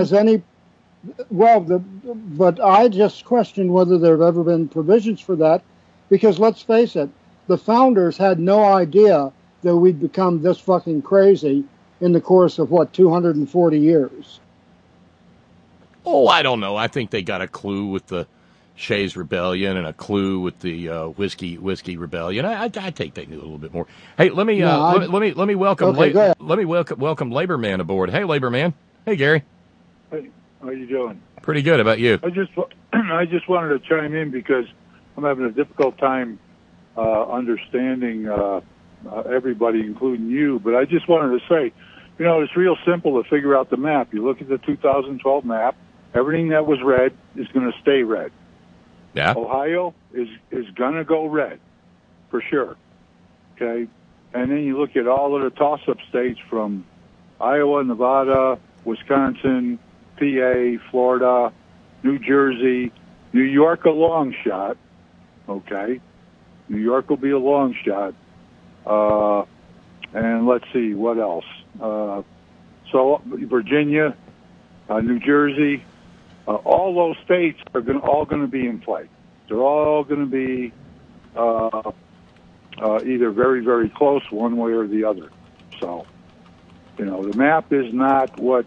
S10: But I just question whether there have ever been provisions for that, because let's face it, the founders had no idea that we'd become this fucking crazy in the course of, 240 years.
S3: Oh, I don't know. I think they got a clue with the Shays Rebellion and a clue with the whiskey rebellion. I think they knew a little bit more. Hey, let me welcome let me welcome Labor Man aboard. Hey, Labor Man. Hey, Gary.
S12: Hey, how you doing?
S3: Pretty good. How about you?
S12: I just wanted to chime in because I'm having a difficult time understanding everybody, including you. But I just wanted to say, it's real simple to figure out the map. You look at the 2012 map. Everything that was red is going to stay red.
S3: Yeah.
S12: Ohio is going to go red, for sure. Okay? And then you look at all of the toss-up states from Iowa, Nevada, Wisconsin, PA, Florida, New Jersey, New York, a long shot. Okay? New York will be a long shot. And let's see, what else? So Virginia, New Jersey, all those states are all going to be in play. They're all going to be either very, very close one way or the other. So, the map is not what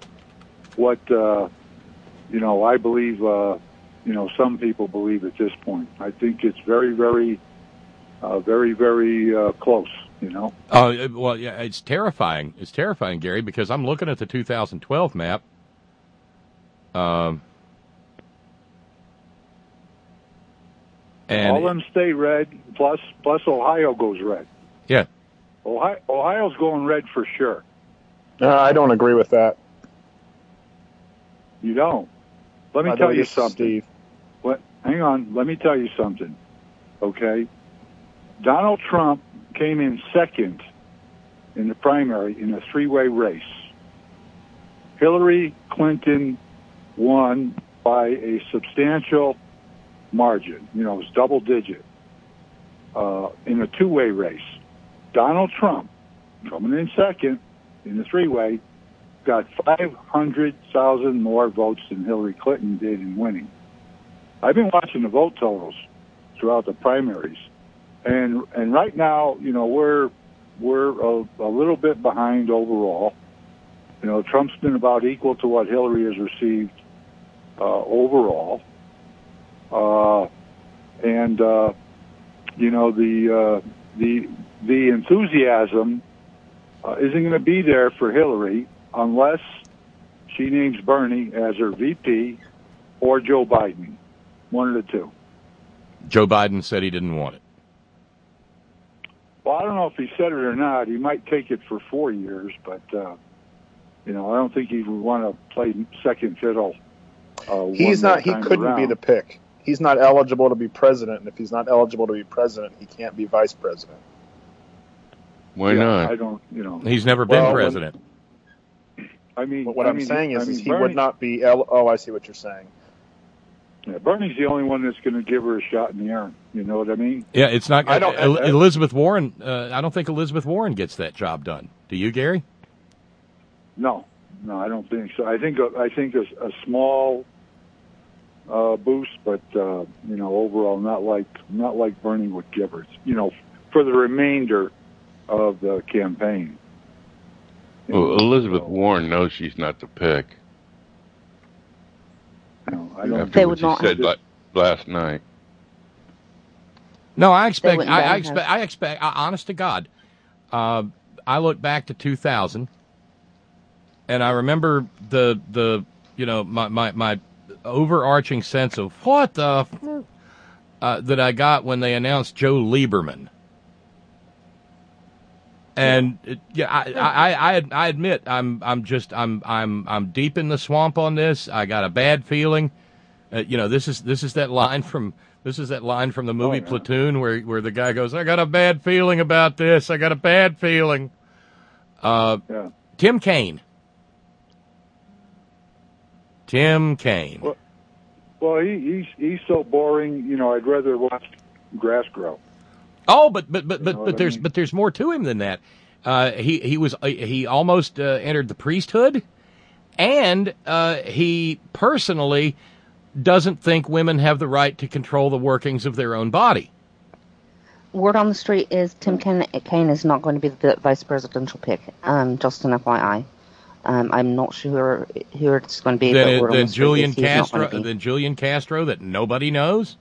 S12: I believe, some people believe at this point. I think it's very, very, very, very close.
S3: Well, yeah, it's terrifying. It's terrifying, Gary, because I'm looking at the 2012 map. And
S12: all of them stay red, plus Ohio goes red.
S3: Yeah.
S12: Ohio's going red for sure.
S13: I don't agree with that.
S12: You don't? Let me tell you something.
S13: Steve.
S12: Hang on. Let me tell you something. Okay? Donald Trump came in second in the primary in a three-way race. Hillary Clinton won by a substantial margin. It was double digit in a two-way race. Donald Trump, coming in second in the three-way, got 500,000 more votes than Hillary Clinton did in winning. I've been watching the vote totals throughout the primaries, and right now, we're a little bit behind overall. Trump's been about equal to what Hillary has received overall, and the enthusiasm isn't going to be there for Hillary unless she names Bernie as her VP or Joe Biden, one of the two.
S3: Joe Biden said he didn't want it.
S12: Well, I don't know if he said it or not. He might take it for 4 years, but I don't think he would want to play second fiddle.
S13: He's not. He couldn't be the pick. He's not eligible to be president, and if he's not eligible to be president, he can't be vice president.
S7: Why not?
S12: I don't.
S3: He's never been president.
S13: What I'm saying is he would not be. Oh, I see what you're saying.
S12: Yeah, Bernie's the only one that's going to give her a shot in the arm. You know what I mean?
S3: Yeah, it's not. Elizabeth Warren. I don't think Elizabeth Warren gets that job done. Do you, Gary?
S12: No, I don't think so. I think a small boost, but overall not like Bernie would give her. For the remainder of the campaign.
S7: Well, Elizabeth Warren knows she's not the pick.
S12: No, I don't.
S7: After what she said last night.
S3: No, I expect. Honest to God, I look back to 2000, and I remember my overarching sense of what the that I got when they announced Joe Lieberman. And I admit I'm deep in the swamp on this. I got a bad feeling. This is that line from the movie Platoon where the guy goes, I got a bad feeling about this. I got a bad feeling. Tim Kaine.
S12: Well, he's so boring. I'd rather watch grass grow.
S3: Oh, but there's more to him than that. He almost entered the priesthood, and he personally doesn't think women have the right to control the workings of their own body.
S11: Word on the street is Tim Kaine is not going to be the vice presidential pick. Just an FYI. I'm not sure who it's going to be.
S3: Then Julian Castro. Then Julian Castro that nobody knows.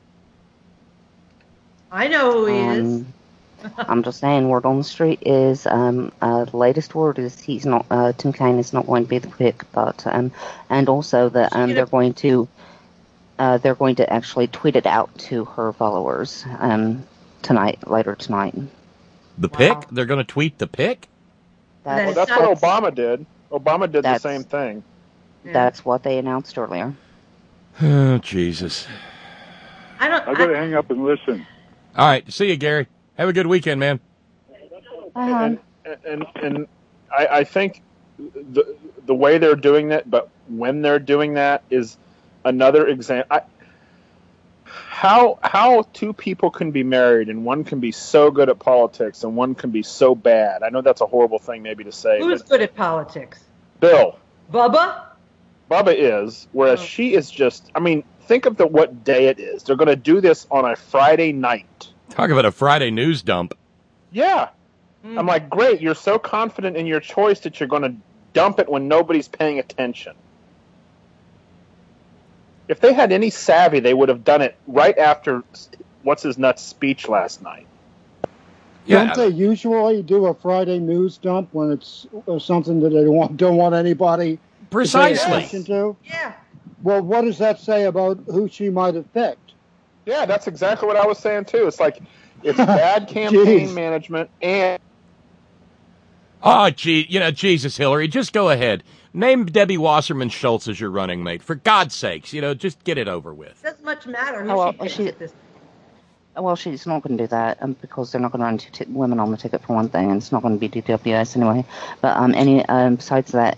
S8: I know who he is.
S11: I'm just saying, word on the street is the latest word is he's not. Tim Kaine is not going to be the pick, but and also that they're going to actually tweet it out to her followers later tonight.
S3: The pick? They're going to tweet the pick?
S13: That's what Obama did. Obama did the same thing.
S11: That's what they announced earlier.
S3: Oh, Jesus.
S12: I got to hang up and listen.
S3: All right. See you, Gary. Have a good weekend, man.
S11: Uh-huh.
S13: And I think the way they're doing it, but when they're doing that is another example. How two people can be married and one can be so good at politics and one can be so bad. I know that's a horrible thing maybe to say.
S8: Who's good at politics?
S13: Bill.
S8: Bubba
S13: is, whereas she is just, I mean, think of what day it is. They're going to do this on a Friday night.
S3: Talk about a Friday news dump.
S13: Yeah. I'm like, great, you're so confident in your choice that you're going to dump it when nobody's paying attention. If they had any savvy, they would have done it right after what's-his-nuts speech last night.
S10: Yeah. Don't they usually do a Friday news dump when it's something that they don't want anybody
S3: precisely
S10: to pay attention to?
S8: Yeah.
S10: Well, what does that say about who she might have picked?
S13: Yeah, that's exactly what I was saying, too. It's like, it's bad campaign management and...
S3: Oh, gee, Jesus, Hillary, just go ahead. Name Debbie Wasserman Schultz as your running mate. For God's sakes, just get it over with.
S8: Doesn't much matter who she picks.
S11: Well, she's not going to do that because they're not going to run two women on the ticket for one thing, and it's not going to be DWS anyway. But besides that,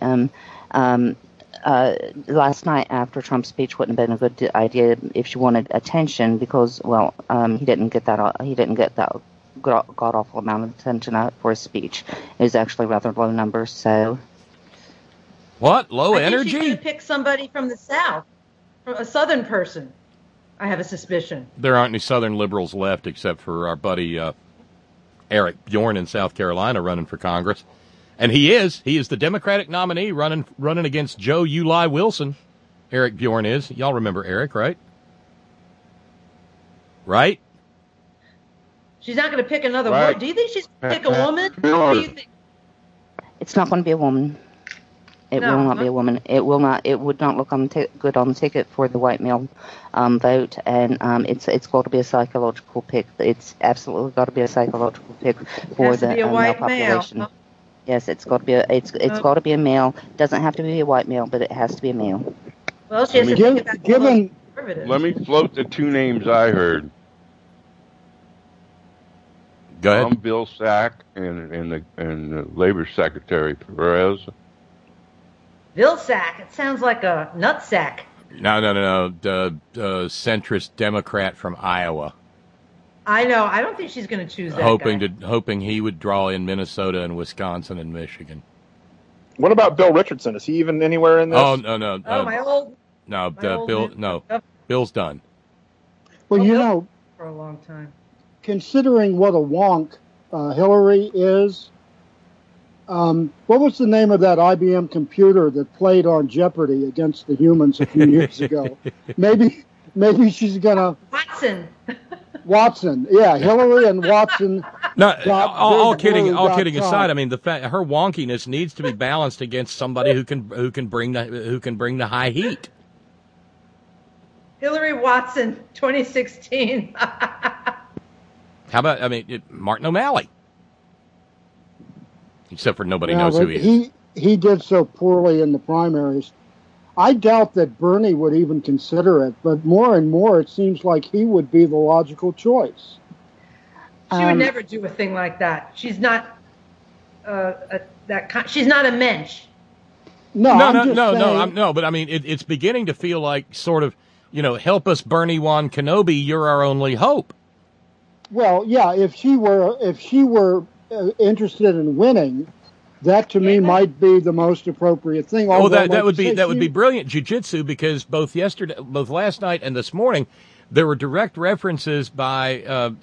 S11: last night after Trump's speech wouldn't have been a good idea if she wanted attention because, he didn't get that god awful amount of attention for his speech. It was actually rather low numbers. So,
S3: what low energy?
S8: She's going to pick somebody from the South, from a Southern person. I have a suspicion.
S3: There aren't any Southern liberals left except for our buddy Eric Bjorn in South Carolina running for Congress. And he is the Democratic nominee running against Joe Uli Wilson. Eric Bjorn is. Y'all remember Eric, right? Right?
S8: She's not going to pick another word. Do you think she's going to pick a woman? What do you think?
S11: It's not going to be a woman. It will not be a woman. It will not. It would not look good on the ticket for the white male vote, and it's got to be a psychological pick. It's absolutely got to be a psychological pick for the male population. Male. Yes, it's got to be got to be a male. It doesn't have to be a white male, but it has to be a male.
S8: Well, she has to think about conservative.
S7: Let me float the two names I heard.
S3: Go ahead.
S7: Bill Sack and the Labor Secretary Perez.
S8: Bill Sack. It sounds like a nut sack.
S3: No. The centrist Democrat from Iowa.
S8: I know. I don't think she's going to choose that
S3: hoping he would draw in Minnesota and Wisconsin and Michigan.
S13: What about Bill Richardson? Is he even anywhere in this?
S3: Oh no.
S8: My old.
S3: No, Bill. No, Bill's done.
S10: Well,
S8: for a long time.
S10: Considering what a wonk Hillary is, what was the name of that IBM computer that played on Jeopardy against the humans a few years ago? Maybe she's gonna Watson. Yeah, Hillary and Watson.
S3: No, all kidding aside. I mean, the fact her wonkiness needs to be balanced against somebody who can bring the high heat.
S8: Hillary Watson, 2016.
S3: How about, Martin O'Malley? Except for nobody knows who he is.
S10: He did so poorly in the primaries. I doubt that Bernie would even consider it, but more and more it seems like he would be the logical choice.
S8: She would never do a thing like that. She's not she's not a mensch.
S10: No.
S3: But I mean, it's beginning to feel like sort of, help us, Bernie Wan Kenobi. You're our only hope.
S10: Well, yeah. If she were interested in winning, that to me might be the most appropriate thing.
S3: Oh, that would be brilliant jiu-jitsu, because both last night and this morning, there were direct references by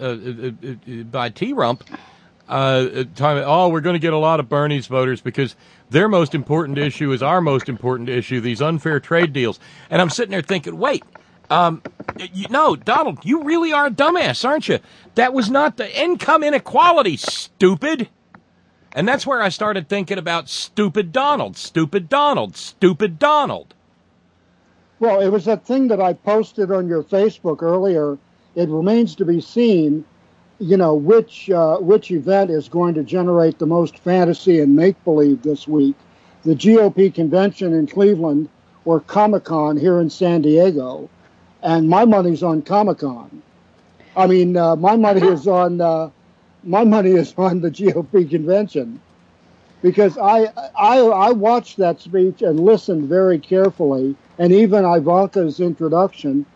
S3: T-Rump talking, we're going to get a lot of Bernie's voters because their most important issue is our most important issue, these unfair trade deals. And I'm sitting there thinking, wait, no, Donald, you really are a dumbass, aren't you? That was not the income inequality, stupid. And that's where I started thinking about stupid Donald, stupid Donald, stupid Donald.
S10: Well, it was that thing that I posted on your Facebook earlier. It remains to be seen, which event is going to generate the most fantasy and make-believe this week. The GOP convention in Cleveland or Comic-Con here in San Diego. And my money's on Comic-Con. I mean, my money is on the GOP convention, because I watched that speech and listened very carefully, and even Ivanka's introduction.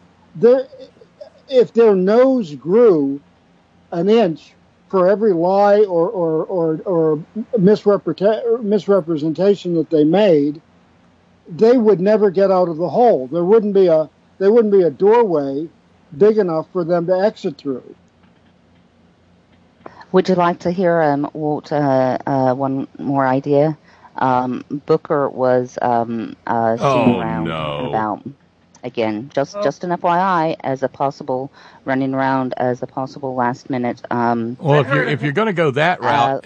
S10: If their nose grew an inch for every lie or misrepresentation that they made, they would never get out of the hole. There wouldn't be a doorway big enough for them to exit through.
S11: Would you like to hear Walt, one more idea? Booker was seen around about, again, just an FYI, as a possible running around as a possible last minute.
S3: Well, if you're going to go that route,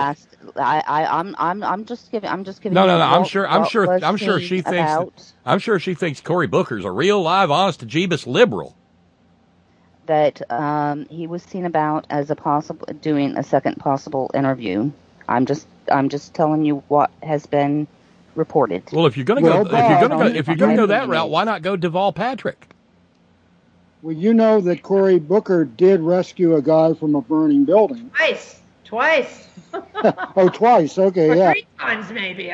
S11: I'm just giving.
S3: No. I'm sure she thinks Cory Booker's a real live, honest to Jeebus liberal.
S11: That he was seen about as a possible doing a second possible interview. I'm just telling you what has been reported.
S3: Well, if you're going to go that route, why not go Deval Patrick?
S10: Well, you know that Cory Booker did rescue a guy from a burning building.
S8: Twice.
S10: Oh, twice. Okay,
S8: or
S10: yeah.
S8: 3 times maybe.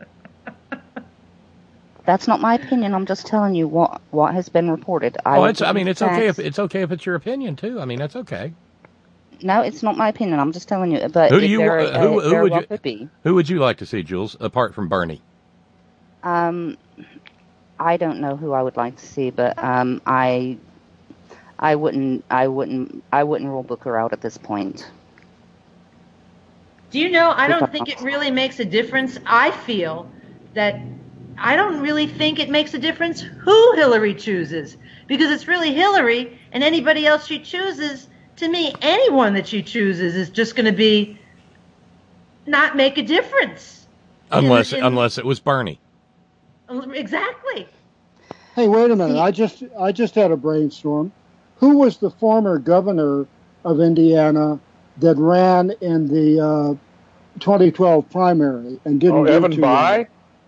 S11: That's not my opinion. I'm just telling you what has been reported.
S3: It's okay if it's your opinion too. I mean, that's okay.
S11: No, it's not my opinion. I'm just telling you. But
S3: who would you like to see, Jules, apart from Bernie?
S11: I don't know who I would like to see, but I wouldn't rule Booker out at this point.
S8: Do you know, I don't think it really makes a difference. I feel that I don't really think it makes a difference who Hillary chooses, because it's really Hillary, and anybody else she chooses, to me, anyone that she chooses is just going to be not make a difference.
S3: Unless it was Bernie.
S8: Exactly.
S10: Hey, wait a minute. I just had a brainstorm. Who was the former governor of Indiana that ran in the 2012 primary and didn't do
S13: Evan
S10: too well?
S13: Bayh?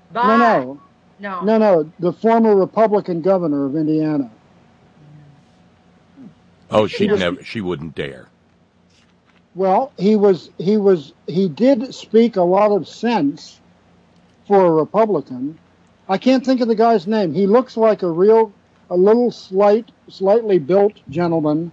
S10: No. The former Republican governor of Indiana.
S3: Oh, she wouldn't dare.
S10: Well, he did speak a lot of sense for a Republican. I can't think of the guy's name. He looks like a little slightly built gentleman.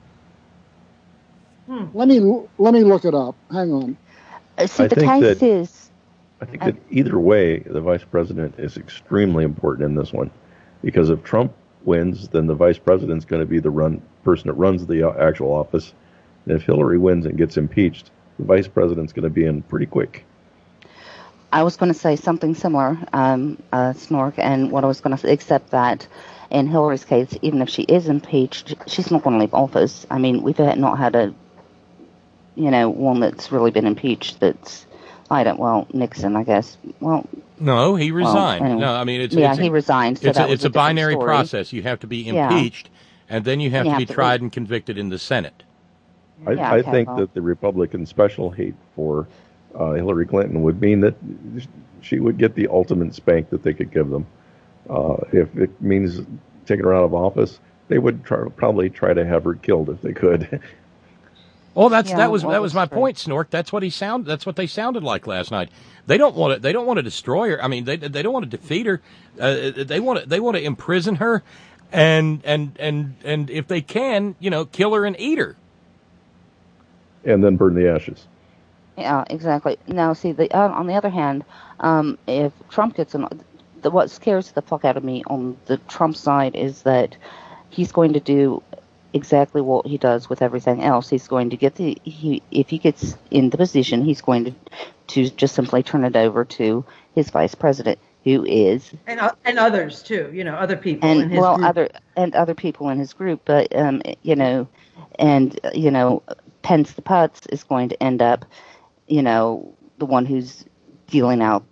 S10: Let me look it up. Hang on.
S11: I think
S14: that either way, the vice president is extremely important in this one, because if Trump wins, then the vice president's going to be the person that runs the actual office. And if Hillary wins and gets impeached, the vice president's going to be in pretty quick.
S11: I was going to say something similar, Snork, and what I was going to say, except that in Hillary's case, even if she is impeached, she's not going to leave office. I mean, we've not had one that's really been impeached that's, Nixon, I guess. Well,
S3: no, he resigned.
S11: Anyway.
S3: No, I mean,
S11: he resigned. So
S3: it's a binary process. You have to be impeached, and then you have to be tried and convicted in the Senate.
S14: I think that the Republican special hate for Hillary Clinton would mean that she would get the ultimate spank that they could give them. If it means taking her out of office, they would probably try to have her killed if they could.
S3: Well, that was my point, Snork. That's what they sounded like last night. They don't want to destroy her. I mean, they don't want to defeat her. They want to imprison her, and if they can, kill her and eat her,
S14: and then burn the ashes.
S11: Yeah, exactly. Now, see, on the other hand, if Trump gets what scares the fuck out of me on the Trump side is that he's going to do exactly what he does with everything else. He's going to get if he gets in the position, he's going to just simply turn it over to his vice president, who is
S8: and others too, other people
S11: and
S8: in his group.
S11: other people in his group, but Pence the Putz is going to end up, the one who's dealing out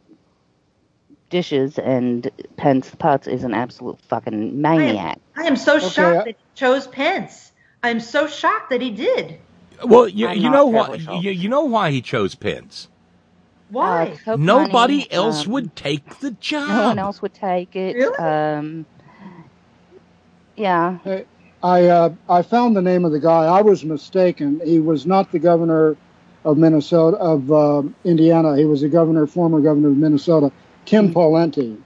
S11: dishes, and Pence the Putz is an absolute fucking maniac.
S8: I am so shocked that he chose Pence. I'm so shocked that he did.
S3: Well, you know why? You know why he chose Pence?
S8: Why?
S3: Nobody else would take the job.
S11: No one else would take it.
S8: Really?
S11: Yeah.
S10: Hey, I found the name of the guy. I was mistaken. He was not the governor of Minnesota, of Indiana. He was the former governor of Minnesota, Tim Pawlenty.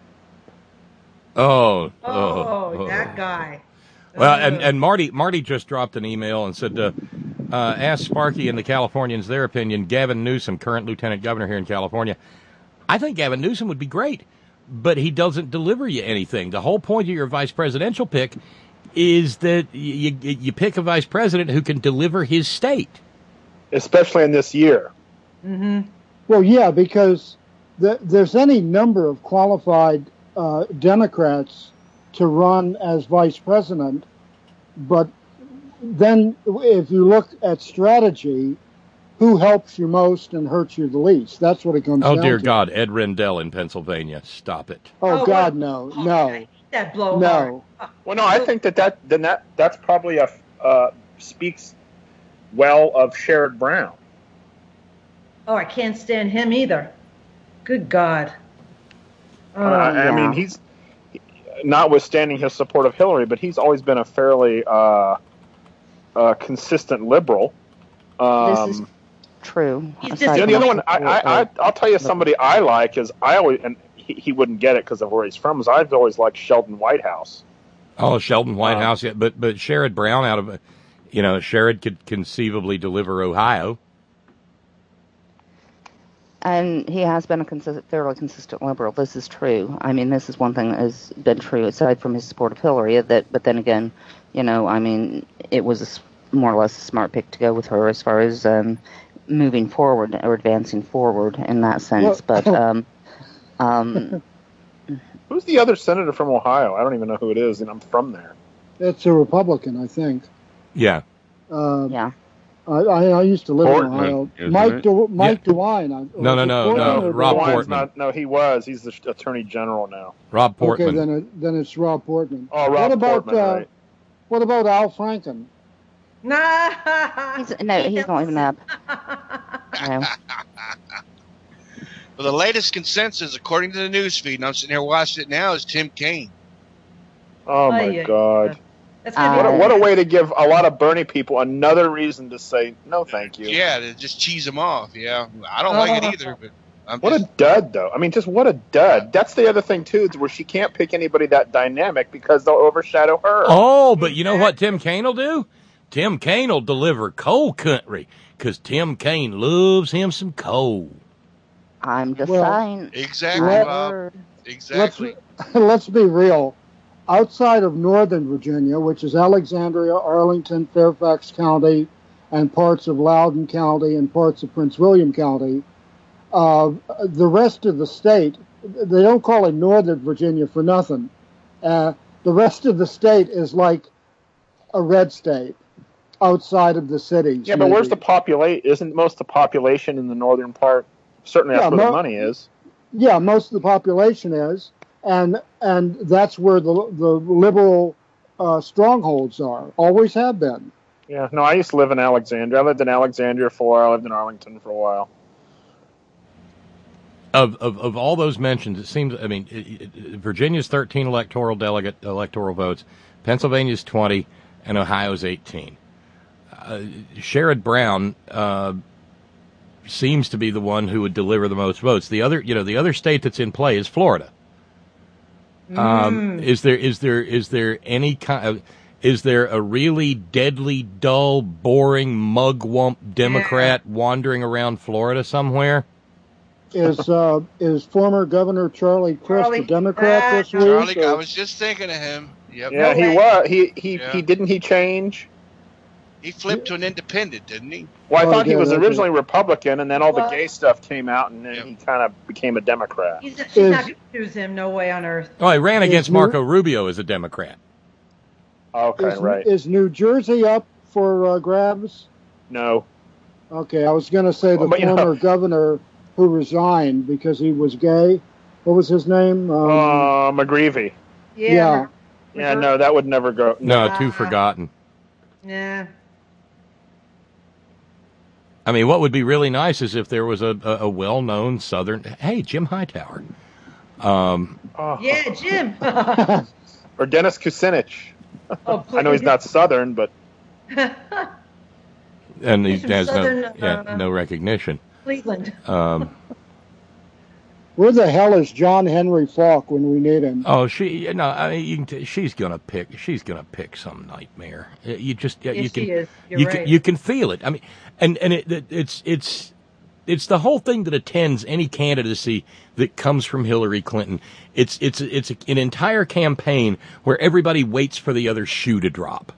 S3: Oh,
S8: that guy.
S3: Well, and Marty just dropped an email and said, ask Sparky and the Californians their opinion. Gavin Newsom, current lieutenant governor here in California. I think Gavin Newsom would be great, but he doesn't deliver you anything. The whole point of your vice presidential pick is that you pick a vice president who can deliver his state.
S13: Especially in this year.
S8: Mm-hmm.
S10: Well, yeah, because there's any number of qualified Democrats to run as vice president, but then if you look at strategy, who helps you most and hurts you the least? That's what it comes down to.
S3: Oh, dear God, Ed Rendell in Pennsylvania. Stop it.
S10: Oh God, no.
S8: That blowhard.
S10: No.
S13: Well, no, I think that's probably speaks well of Sherrod Brown.
S8: Oh, I can't stand him either. Good God.
S13: I mean, he's notwithstanding his support of Hillary, but he's always been a fairly consistent liberal.
S11: This is true.
S13: The other one, I'll tell you somebody I like is he wouldn't get it because of where he's from. Is I've always liked Sheldon Whitehouse.
S3: Oh, Sheldon Whitehouse, yeah, but Sherrod Brown Sherrod could conceivably deliver Ohio.
S11: And he has been a fairly consistent liberal. This is true. I mean, this is one thing that has been true, aside from his support of Hillary. But then again, it was more or less a smart pick to go with her as far as moving forward or advancing forward in that sense. But
S13: who's the other senator from Ohio? I don't even know who it is, and I'm from there.
S10: It's a Republican, I think.
S3: Yeah.
S11: Yeah.
S10: I used to live
S7: Portman,
S10: in Ohio.
S7: Mike
S10: DeWine.
S3: No. Rob Portman.
S13: He's the Attorney General now.
S3: Rob Portman.
S10: Okay, then it's Rob Portman.
S13: Oh, Rob Portman, right.
S10: What about Al Franken?
S11: He's not even up. No.
S9: Well, the latest consensus, according to the news feed, and I'm sitting here watching it now, is Tim Kaine.
S13: Oh, my God. What a way to give a lot of Bernie people another reason to say, no, thank you.
S9: Yeah, to just cheese them off, yeah. I don't like it either, but...
S13: What a dud, though. I mean, just what a dud. That's the other thing, too, where she can't pick anybody that dynamic because they'll overshadow her.
S3: Oh, but you know what Tim Kaine will do? Tim Kaine will deliver coal country because Tim Kaine loves him some coal.
S11: I'm just saying.
S9: Exactly, Bob. Exactly.
S10: Let's be real. Outside of Northern Virginia, which is Alexandria, Arlington, Fairfax County, and parts of Loudoun County and parts of Prince William County, the rest of the state, they don't call it Northern Virginia for nothing. The rest of the state is like a red state outside of the cities.
S13: Yeah, but where's the population? Isn't most of the population in the northern part? Certainly that's where the money is.
S10: Yeah, most of the population is. And that's where the liberal strongholds are. Always have been.
S13: Yeah. No, I used to live in Alexandria. I lived in Alexandria for a while. I lived in Arlington for a while.
S3: Of all those mentions, it seems. I mean, Virginia's 13 electoral votes, Pennsylvania's 20, and Ohio's 18. Sherrod Brown seems to be the one who would deliver the most votes. The other state that's in play is Florida. Is there any kind of, is there a really deadly, dull, boring, mugwump Democrat wandering around Florida somewhere?
S10: Is former Governor Charlie Crist a Democrat this week?
S9: I was just thinking of him. Yep.
S13: Yeah, he was. He didn't he change?
S9: He flipped to an independent, didn't he?
S13: Well, I thought he was originally Republican, and then all the gay stuff came out, and then he kind of became a Democrat.
S8: She's not going to choose him. No way on earth.
S3: Oh, he ran against Marco Rubio as a Democrat.
S13: Okay, right.
S10: Is New Jersey up for grabs?
S13: No.
S10: Okay, I was going to say the former governor who resigned because he was gay. What was his name?
S13: McGreevey.
S10: Yeah.
S13: Yeah, no, that would never go.
S3: No, too forgotten.
S8: Yeah.
S3: I mean, what would be really nice is if there was a well-known Southern... Hey, Jim Hightower.
S8: Yeah, Jim.
S13: Or Dennis Kucinich.
S8: Oh,
S13: I know he's not Southern, but...
S3: And he has
S8: Southern,
S3: no recognition.
S8: Cleveland.
S10: Where the hell is John Henry Falk when we need him?
S3: Oh, she's gonna pick some nightmare. You just
S8: Yes,
S3: you can
S8: she is.
S3: you can feel it. I mean, and it's the whole thing that attends any candidacy that comes from Hillary Clinton. It's an entire campaign where everybody waits for the other shoe to drop.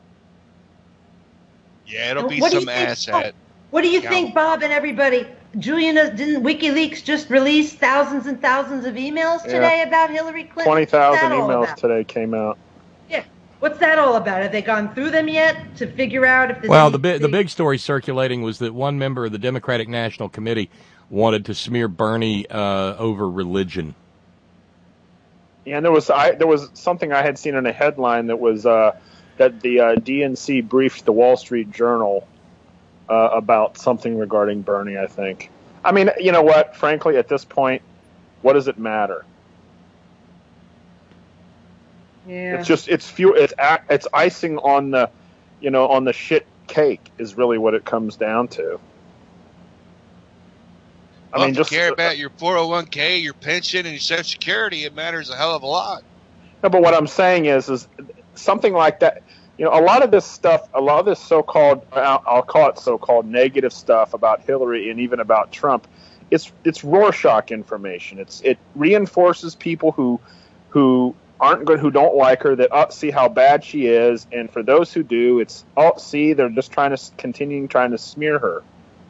S9: Yeah, it'll be some asshat.
S8: What do you think, Bob and everybody? Julian, didn't WikiLeaks just release thousands and thousands of emails today about Hillary Clinton?
S13: 20,000 emails today came out.
S8: Yeah. What's that all about? Have they gone through them yet to figure out if there's
S3: Well, the big story circulating was that one member of the Democratic National Committee wanted to smear Bernie over religion.
S13: Yeah, and there was something I had seen in a headline that was that the DNC briefed the Wall Street Journal about something regarding Bernie, I think. I mean, you know what? Frankly, at this point, what does it matter?
S8: Yeah.
S13: It's icing on the, on the shit cake is really what it comes down to.
S9: I mean, just care about your 401k, your pension, and your Social Security. It matters a hell of a lot.
S13: No, but what I'm saying is something like that. A lot of this stuff, a lot of this so-called, I'll call it so-called negative stuff about Hillary and even about Trump, it's Rorschach information. It reinforces people who aren't good, who don't like her, that see how bad she is, and for those who do, they're just trying to smear her.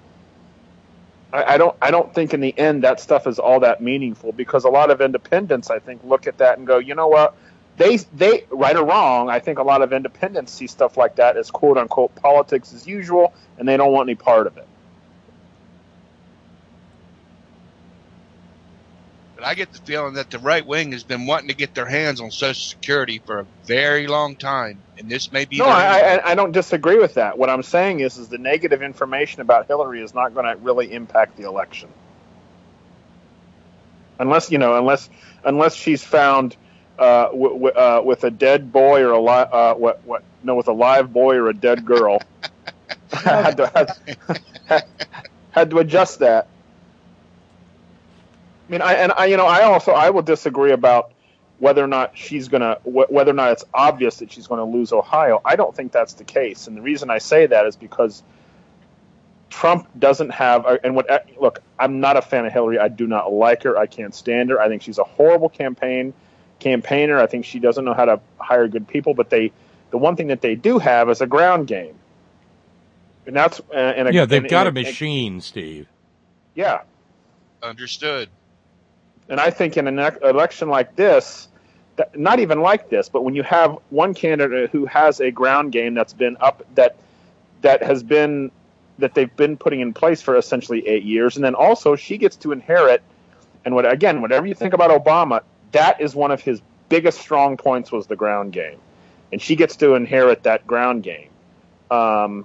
S13: I don't think in the end that stuff is all that meaningful, because a lot of independents, I think, look at that and go, you know what? They right or wrong, I think a lot of independents see stuff like that as quote unquote politics as usual, and they don't want any part of it.
S9: But I get the feeling that the right wing has been wanting to get their hands on Social Security for a very long time, and this may be.
S13: No, I don't disagree with that. What I'm saying is the negative information about Hillary is not going to really impact the election, unless she's found. With a dead boy or with a live boy or a dead girl. had to adjust that. I mean, I will disagree about whether or not it's obvious that she's going to lose Ohio. I don't think that's the case, and the reason I say that is because Trump doesn't have. Look, I'm not a fan of Hillary. I do not like her. I can't stand her. I think she's a horrible campaigner. I think she doesn't know how to hire good people, but the one thing that they do have is a ground game, and that's
S3: they've got a machine, Steve.
S13: Yeah,
S9: understood.
S13: And I think in an election like this, not even like this, but when you have one candidate who has a ground game that's been up that they've been putting in place for essentially 8 years, and then also she gets to inherit. And whatever you think about Obama. That is one of his biggest strong points, was the ground game. And she gets to inherit that ground game. But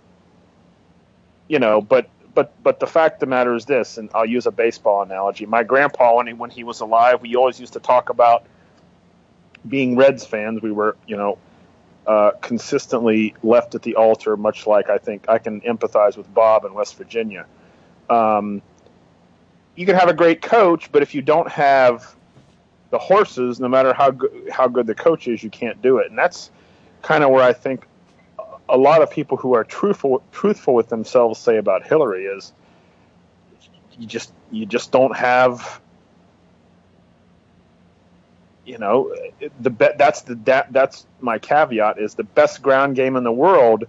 S13: the fact of the matter is this, and I'll use a baseball analogy. My grandpa, when he was alive, we always used to talk about being Reds fans. We were, consistently left at the altar, much like I think I can empathize with Bob in West Virginia. You can have a great coach, but if you don't have the horses, no matter how good the coach is, you can't do it. And that's kind of where I think a lot of people who are truthful with themselves say about Hillary is you just don't have that's my caveat, is the best ground game in the world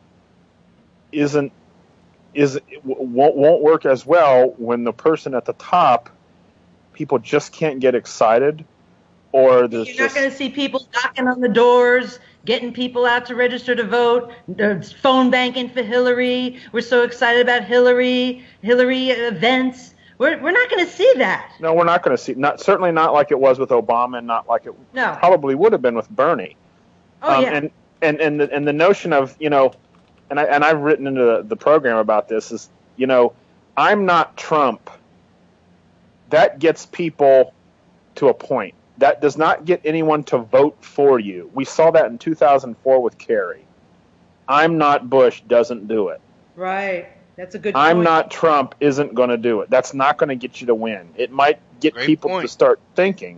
S13: won't work as well when the person at the top, people just can't get excited, or there's
S8: You're not going to see people knocking on the doors, getting people out to register to vote, phone banking for Hillary. We're so excited about Hillary events. We're not going to see that.
S13: No, we're not going to see. Certainly not like it was with Obama, and not like it probably would have been with Bernie.
S8: Oh yeah.
S13: And the notion of, and I've written into the program about this, is, I'm not Trump. That gets people to a point. That does not get anyone to vote for you. We saw that in 2004 with Kerry. I'm not Bush doesn't do it.
S8: Right. That's a good
S13: I'm
S8: point.
S13: not Trump isn't going to do it. That's not going to get you to win. It might get people to start thinking.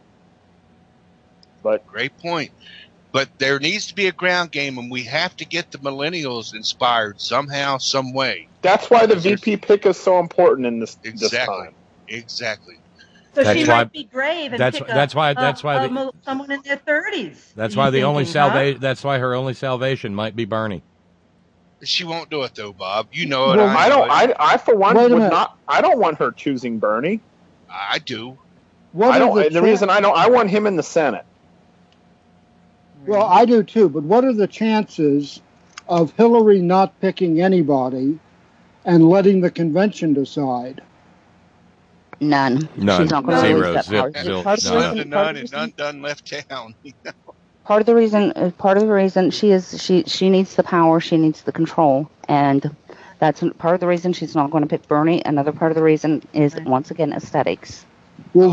S13: But
S9: great point. But there needs to be a ground game, and we have to get the millennials inspired somehow, some way.
S13: That's why the VP pick is so important in this time.
S9: Exactly.
S8: So she might be brave and pick
S3: that's why
S8: someone in their 30s.
S3: That's why That's why her only salvation might be Bernie.
S9: She won't do it though, Bob. You know it.
S13: Well, I for one would not. I don't want her choosing Bernie.
S9: I do.
S13: The reason I want him in the Senate.
S10: Well, I do too. But what are the chances of Hillary not picking anybody and letting the convention decide?
S11: None.
S3: She's
S11: not going to lose that power.
S9: None, and none done left town.
S11: Part of the reason she needs the power, she needs the control, and that's part of the reason she's not going to pick Bernie. Another part of the reason is, once again, aesthetics.
S10: Well,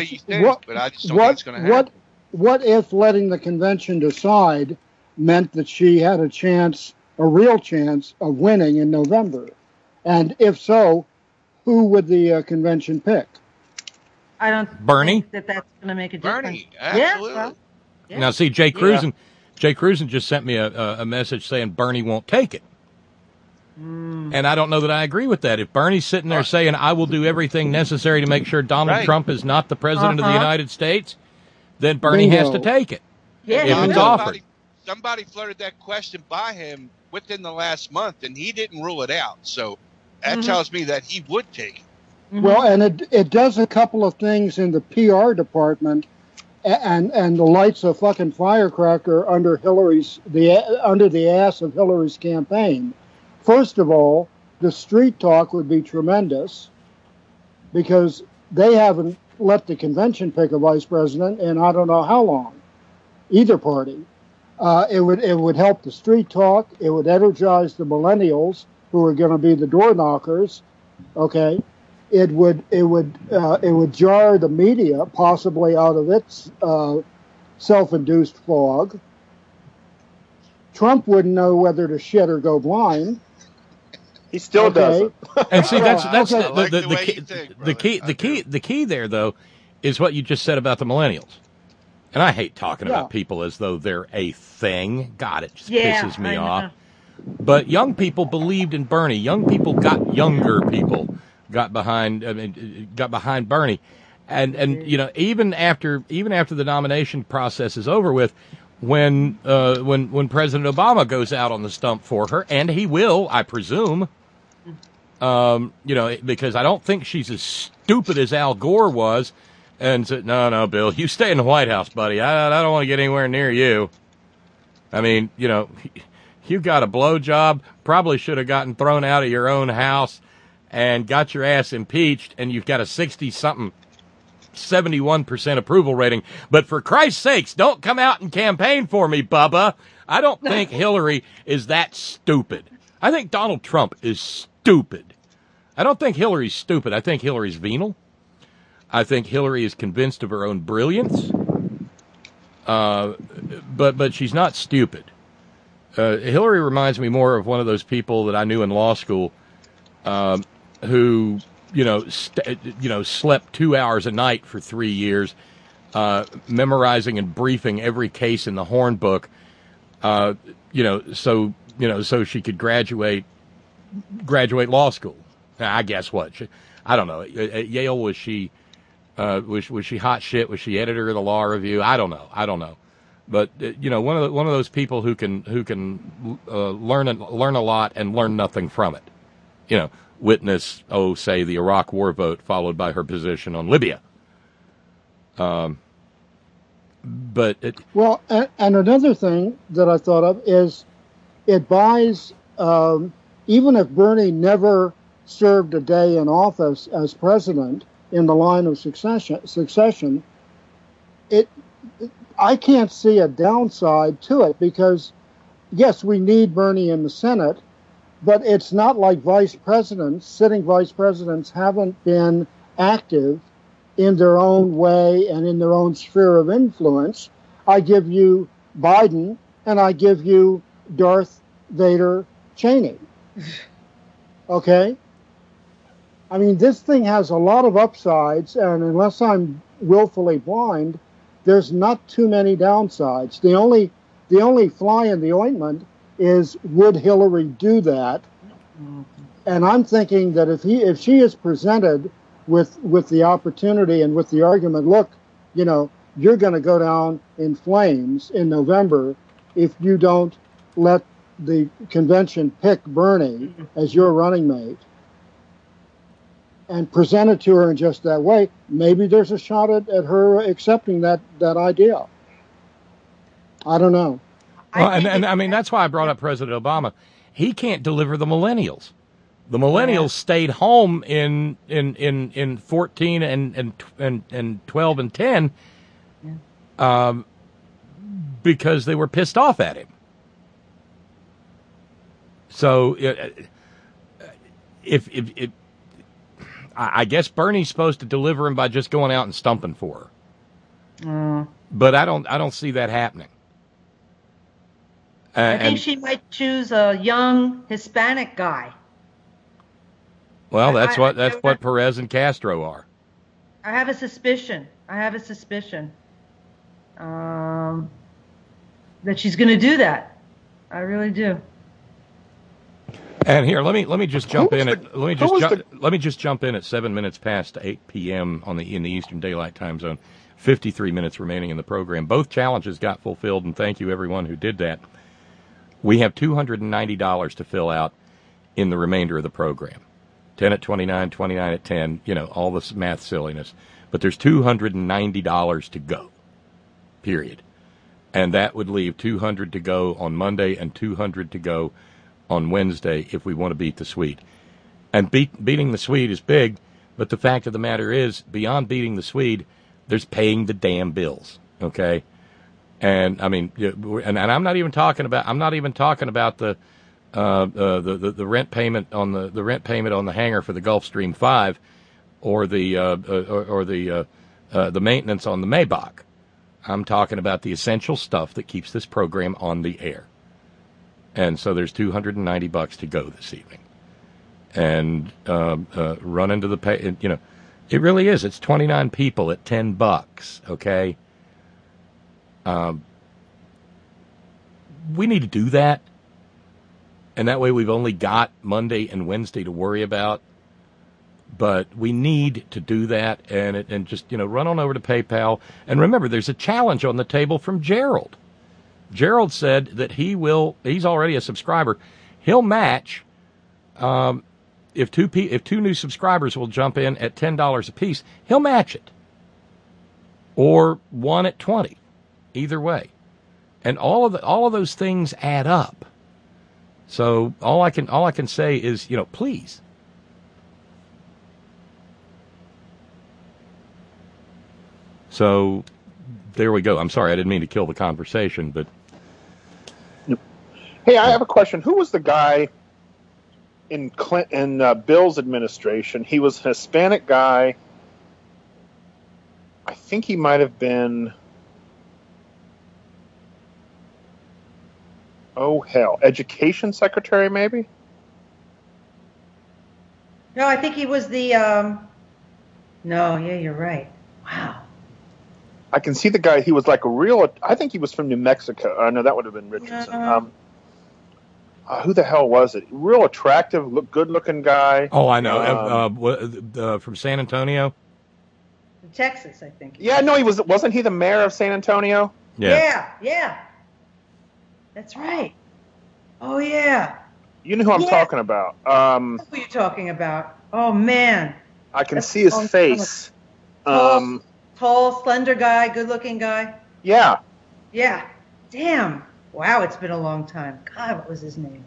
S10: what if letting the convention decide meant that she had a real chance of winning in November? And if so, who would the convention pick?
S8: I don't
S3: Bernie?
S8: think that's going to make a difference.
S9: Bernie, absolutely.
S8: Yeah.
S3: Now, see, Jay Cruzen just sent me a message saying Bernie won't take it. And I don't know that I agree with that. If Bernie's sitting there saying, I will do everything necessary to make sure Donald Trump is not the president of the United States, then Bernie has to take it.
S8: Yeah,
S3: if it's offered.
S9: Somebody floated that question by him within the last month, and he didn't rule it out. So that tells me that he would take it.
S10: Well, and it does a couple of things in the PR department, and the lights a fucking firecracker under the ass of Hillary's campaign. First of all, the street talk would be tremendous because they haven't let the convention pick a vice president in I don't know how long, either party. It would help the street talk. It would energize the millennials who are going to be the door knockers. Okay. It would jar the media possibly out of its self-induced fog. Trump wouldn't know whether to shit or go blind.
S13: He still doesn't.
S3: And see, that's the key there though is what you just said about the millennials. And I hate talking about people as though they're a thing. God, it just pisses me off. But young people believed in Bernie. Younger people got behind Bernie, and even after the nomination process is over with, when President Obama goes out on the stump for her, and he will, I presume, because I don't think she's as stupid as Al Gore was, and said, no, Bill, you stay in the White House, buddy. I don't want to get anywhere near you. I mean, you got a blowjob, probably should have gotten thrown out of your own house and got your ass impeached, and you've got a 70-something, 71% approval rating. But for Christ's sakes, don't come out and campaign for me, Bubba. I don't think Hillary is that stupid. I think Donald Trump is stupid. I don't think Hillary's stupid. I think Hillary's venal. I think Hillary is convinced of her own brilliance. But she's not stupid. Hillary reminds me more of one of those people that I knew in law school, who, slept 2 hours a night for 3 years, memorizing and briefing every case in the Horn book, so she could graduate law school. I guess what? I don't know. At Yale, was she Was she hot shit? Was she editor of the Law Review? I don't know. But one of those people who can learn a lot and learn nothing from it. Witness, say the Iraq War vote followed by her position on Libya. And
S10: another thing that I thought of is it buys, even if Bernie never served a day in office as president in the line of succession, I can't see a downside to it because, yes, we need Bernie in the Senate, but it's not like sitting vice presidents haven't been active in their own way and in their own sphere of influence. I give you Biden and I give you Darth Vader Cheney. Okay? I mean, this thing has a lot of upsides, and unless I'm willfully blind, there's not too many downsides. The only fly in the ointment is, would Hillary do that? And I'm thinking that if she is presented with the opportunity and with the argument, look, you're going to go down in flames in November if you don't let the convention pick Bernie as your running mate, and present it to her in just that way, maybe there's a shot at her accepting that idea. I don't know.
S3: Well, and I mean, that's why I brought up President Obama. He can't deliver the millennials. The millennials stayed home in 14 and 12 and 10 because they were pissed off at him. So if I guess Bernie's supposed to deliver him by just going out and stumping for her. But I don't see that happening.
S8: I think she might choose a young Hispanic guy.
S3: Well, that's what Perez and Castro are.
S8: I have a suspicion. That she's going to do that. I really do.
S3: And here, let me just jump in at 7 minutes past 8 p.m. in the Eastern Daylight Time Zone. 53 minutes remaining in the program. Both challenges got fulfilled, and thank you everyone who did that. We have $290 to fill out in the remainder of the program. 10 at 29, 29 at 10, all this math silliness. But there's $290 to go, period. And that would leave $200 to go on Monday and $200 to go on Wednesday if we want to beat the Swede. And beating the Swede is big, but the fact of the matter is, beyond beating the Swede, there's paying the damn bills, okay? And I mean, and I'm not even talking about the rent payment on the hangar for the Gulfstream 5, or the maintenance on the Maybach. I'm talking about the essential stuff that keeps this program on the air. And so there's $290 to go this evening, and run into the pay. It really is. It's 29 people at $10. Okay. We need to do that, and that way we've only got Monday and Wednesday to worry about. But we need to do that, and just run on over to PayPal. And remember, there's a challenge on the table from Gerald. Gerald said that he's already a subscriber. He'll match if two new subscribers will jump in at $10 a piece. He'll match it, or one at 20, either way. And all of those things add up. So all I can say is, please. So there we go. I'm sorry, I didn't mean to kill the conversation, but.
S13: Hey, I have a question. Who was the guy in Bill's administration? He was a Hispanic guy. I think he might have been, education secretary, maybe?
S8: No, I think he was the, you're right. Wow.
S13: I can see the guy. He was like I think he was from New Mexico. No, that would have been Richardson. Who the hell was it? Real attractive, good-looking guy.
S3: Oh, I know. From San Antonio?
S8: Texas, I think.
S13: Yeah, no, wasn't he the mayor of San Antonio?
S8: Yeah. That's right. Oh, yeah.
S13: You know who I'm talking about.
S8: Who are you talking about? Oh, man.
S13: I can see his face.
S8: Tall, slender guy, good-looking guy.
S13: Yeah.
S8: Yeah. Damn. Wow, it's been a long time. God, what was his name?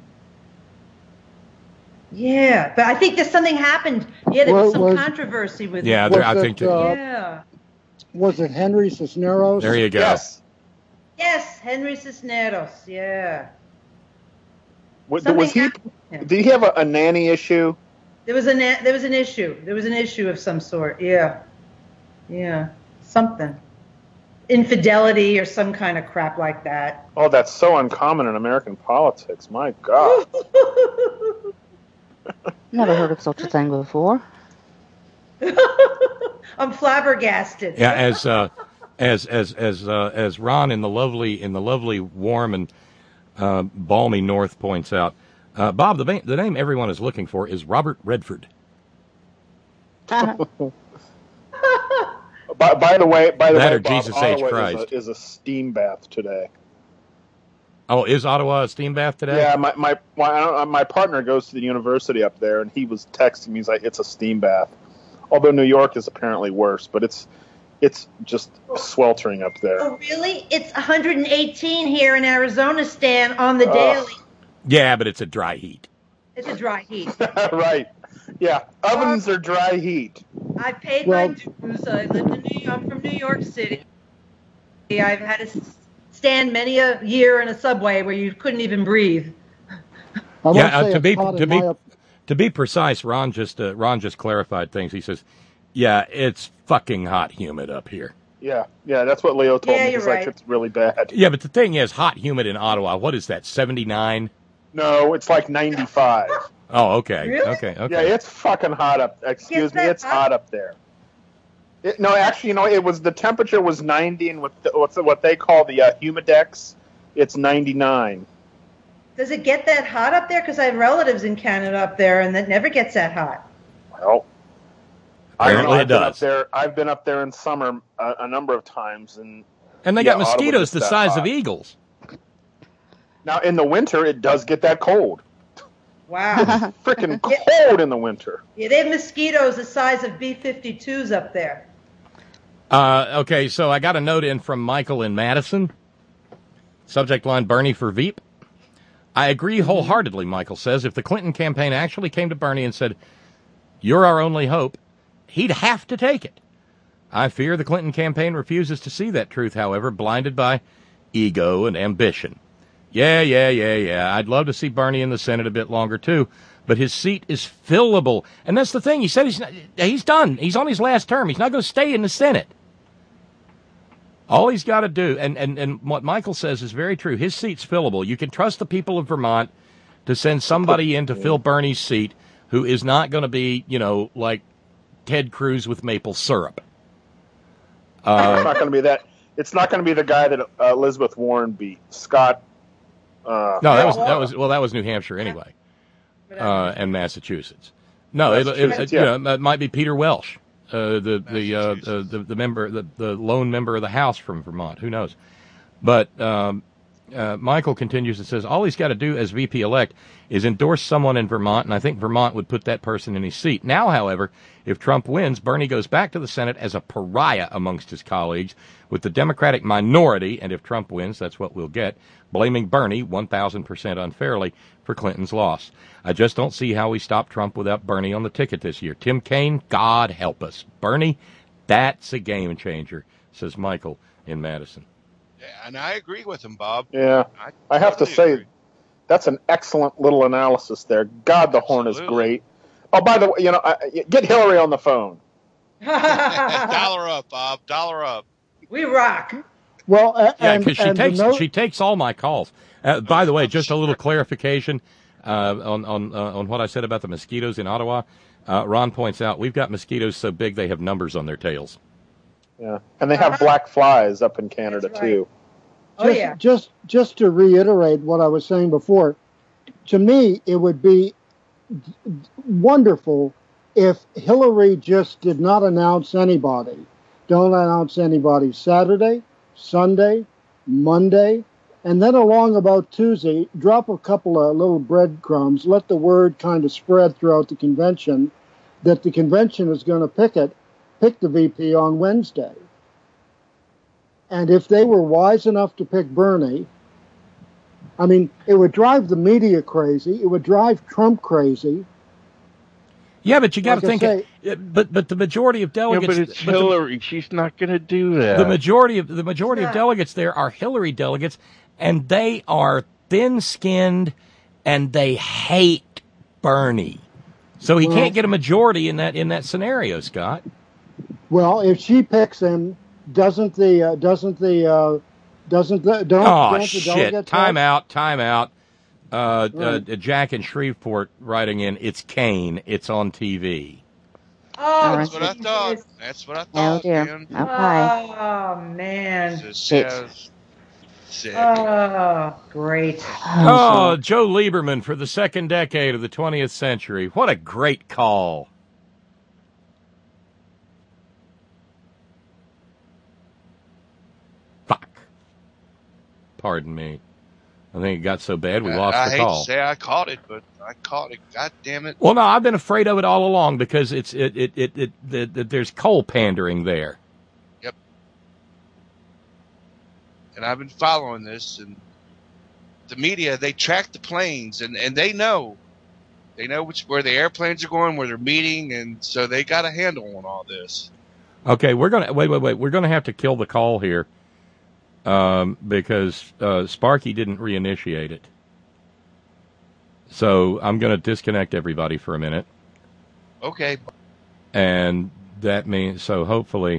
S8: Yeah, but I think there's something happened. Yeah, there was some controversy with
S3: it. I think.
S10: Was it Henry Cisneros?
S3: There you go.
S8: Yes, Henry Cisneros. Yeah.
S13: Was he? Did he have a nanny issue?
S8: There was an issue. There was an issue of some sort. Yeah. Something. Infidelity or some kind of crap like that.
S13: Oh, that's so uncommon in American politics. My God.
S11: Never heard of such a thing before.
S8: I'm flabbergasted.
S3: Yeah, as Ron in the lovely, warm and balmy North points out, Bob, the name everyone is looking for is Robert Redford.
S13: By the way, Bob,
S3: Jesus H.
S13: Ottawa
S3: Christ
S13: is a steam bath today.
S3: Oh, is Ottawa a steam bath today?
S13: Yeah, my partner goes to the university up there, and he was texting me. He's like, "It's a steam bath." Although New York is apparently worse, but it's just sweltering up there.
S8: Oh, really? It's 118 here in Arizona, Stan, on the daily.
S3: Yeah, but it's a dry heat.
S8: It's a dry heat.
S13: Right. Yeah, ovens are dry heat.
S8: I paid my dues. I lived I'm from New York City. I've had to stand many a year in a subway where you couldn't even breathe.
S3: To be precise, Ron just clarified things. He says, "Yeah, it's fucking hot, humid up here."
S13: Yeah, that's what Leo told me.
S8: He's
S13: like, it's really bad.
S3: Yeah, but the thing is, hot, humid in Ottawa. What is that? 79?
S13: No, it's like 95.
S3: Oh, okay.
S8: Really?
S3: Okay.
S13: Yeah, it's fucking hot up. Excuse me, it's hot up there. It was the temperature was 90, and with what they call the humidex, it's 99.
S8: Does it get that hot up there? Because I have relatives in Canada up there, and that never gets that hot.
S13: Well,
S3: apparently it does.
S13: I've been up there in summer a number of times, and
S3: they got mosquitoes the size of eagles.
S13: Now in the winter, it does get that cold.
S8: Wow.
S13: Freaking cold in the winter.
S8: Yeah, they have mosquitoes the size of B-52s up there.
S3: Okay, so I got a note in from Michael in Madison. Subject line, Bernie for Veep. I agree wholeheartedly, Michael says. If the Clinton campaign actually came to Bernie and said, "You're our only hope," he'd have to take it. I fear the Clinton campaign refuses to see that truth, however, blinded by ego and ambition. Yeah. I'd love to see Bernie in the Senate a bit longer, too. But his seat is fillable. And that's the thing. He said he's done. He's on his last term. He's not going to stay in the Senate. All he's got to do, and what Michael says is very true, his seat's fillable. You can trust the people of Vermont to send somebody in to fill Bernie's seat who is not going to be, like Ted Cruz with maple syrup.
S13: It's not going to be that. It's not going to be the guy that Elizabeth Warren beat, Scott.
S3: No, that was New Hampshire anyway, and Massachusetts. No, it might be Peter Welch, the member, the lone member of the House from Vermont. Who knows? But Michael continues and says all he's got to do as VP elect is endorse someone in Vermont, and I think Vermont would put that person in his seat. Now, however, if Trump wins, Bernie goes back to the Senate as a pariah amongst his colleagues, with the Democratic minority, and if Trump wins, that's what we'll get, blaming Bernie 1,000% unfairly for Clinton's loss. I just don't see how we stop Trump without Bernie on the ticket this year. Tim Kaine, God help us. Bernie, that's a game changer, says Michael in Madison.
S9: Yeah, and I agree with him, Bob.
S13: Yeah, I have to say, that's an excellent little analysis there. God, the horn is great. Oh, by the way, get Hillary on the phone.
S9: Dollar up, Bob. Dollar up.
S8: We rock.
S10: Well,
S3: because she takes all my calls. By the way, just a little clarification on what I said about the mosquitoes in Ottawa. Ron points out we've got mosquitoes so big they have numbers on their tails.
S13: Yeah, and they have black flies up in Canada too.
S10: Just to reiterate what I was saying before, to me it would be wonderful if Hillary just did not announce anybody, Don't announce anybody Saturday, Sunday, Monday, and then along about Tuesday, drop a couple of little breadcrumbs. Let the word kind of spread throughout the convention that the convention is going to pick the VP on Wednesday. And if they were wise enough to pick Bernie, I mean, it would drive the media crazy. It would drive Trump crazy.
S3: Yeah, but you got to
S10: Like I
S3: think. But the majority of delegates.
S7: Yeah, but it's Hillary. She's not going to do that.
S3: The majority of delegates there are Hillary delegates, and they are thin-skinned, and they hate Bernie. So he can't get a majority in that scenario, Scott.
S10: Well, if she picks him, don't
S3: Oh
S10: the
S3: shit!
S10: delegates
S3: Time out. Jack in Shreveport writing in. It's Kane. It's on TV.
S8: Oh,
S9: That's what I thought. That's what I thought.
S11: Oh, dear.
S9: Man.
S11: Okay.
S8: Oh, man.
S9: Says,
S8: Great.
S3: Oh, Joe Lieberman for the second decade of the 20th century. What a great call. Fuck. Pardon me. I think it got so bad we lost
S9: I
S3: the
S9: hate
S3: call.
S9: to say I caught it, but I caught it. God damn it.
S3: Well, no, I've been afraid of it all along because there's coal pandering there.
S9: Yep. And I've been following this, and the media, they track the planes, and they know. They know where the airplanes are going, where they're meeting, and so they got a handle on all this.
S3: Okay, we're gonna wait. We're gonna have to kill the call here because Sparky didn't reinitiate it. So I'm gonna disconnect everybody for a minute.
S9: Okay.
S3: And that means hopefully.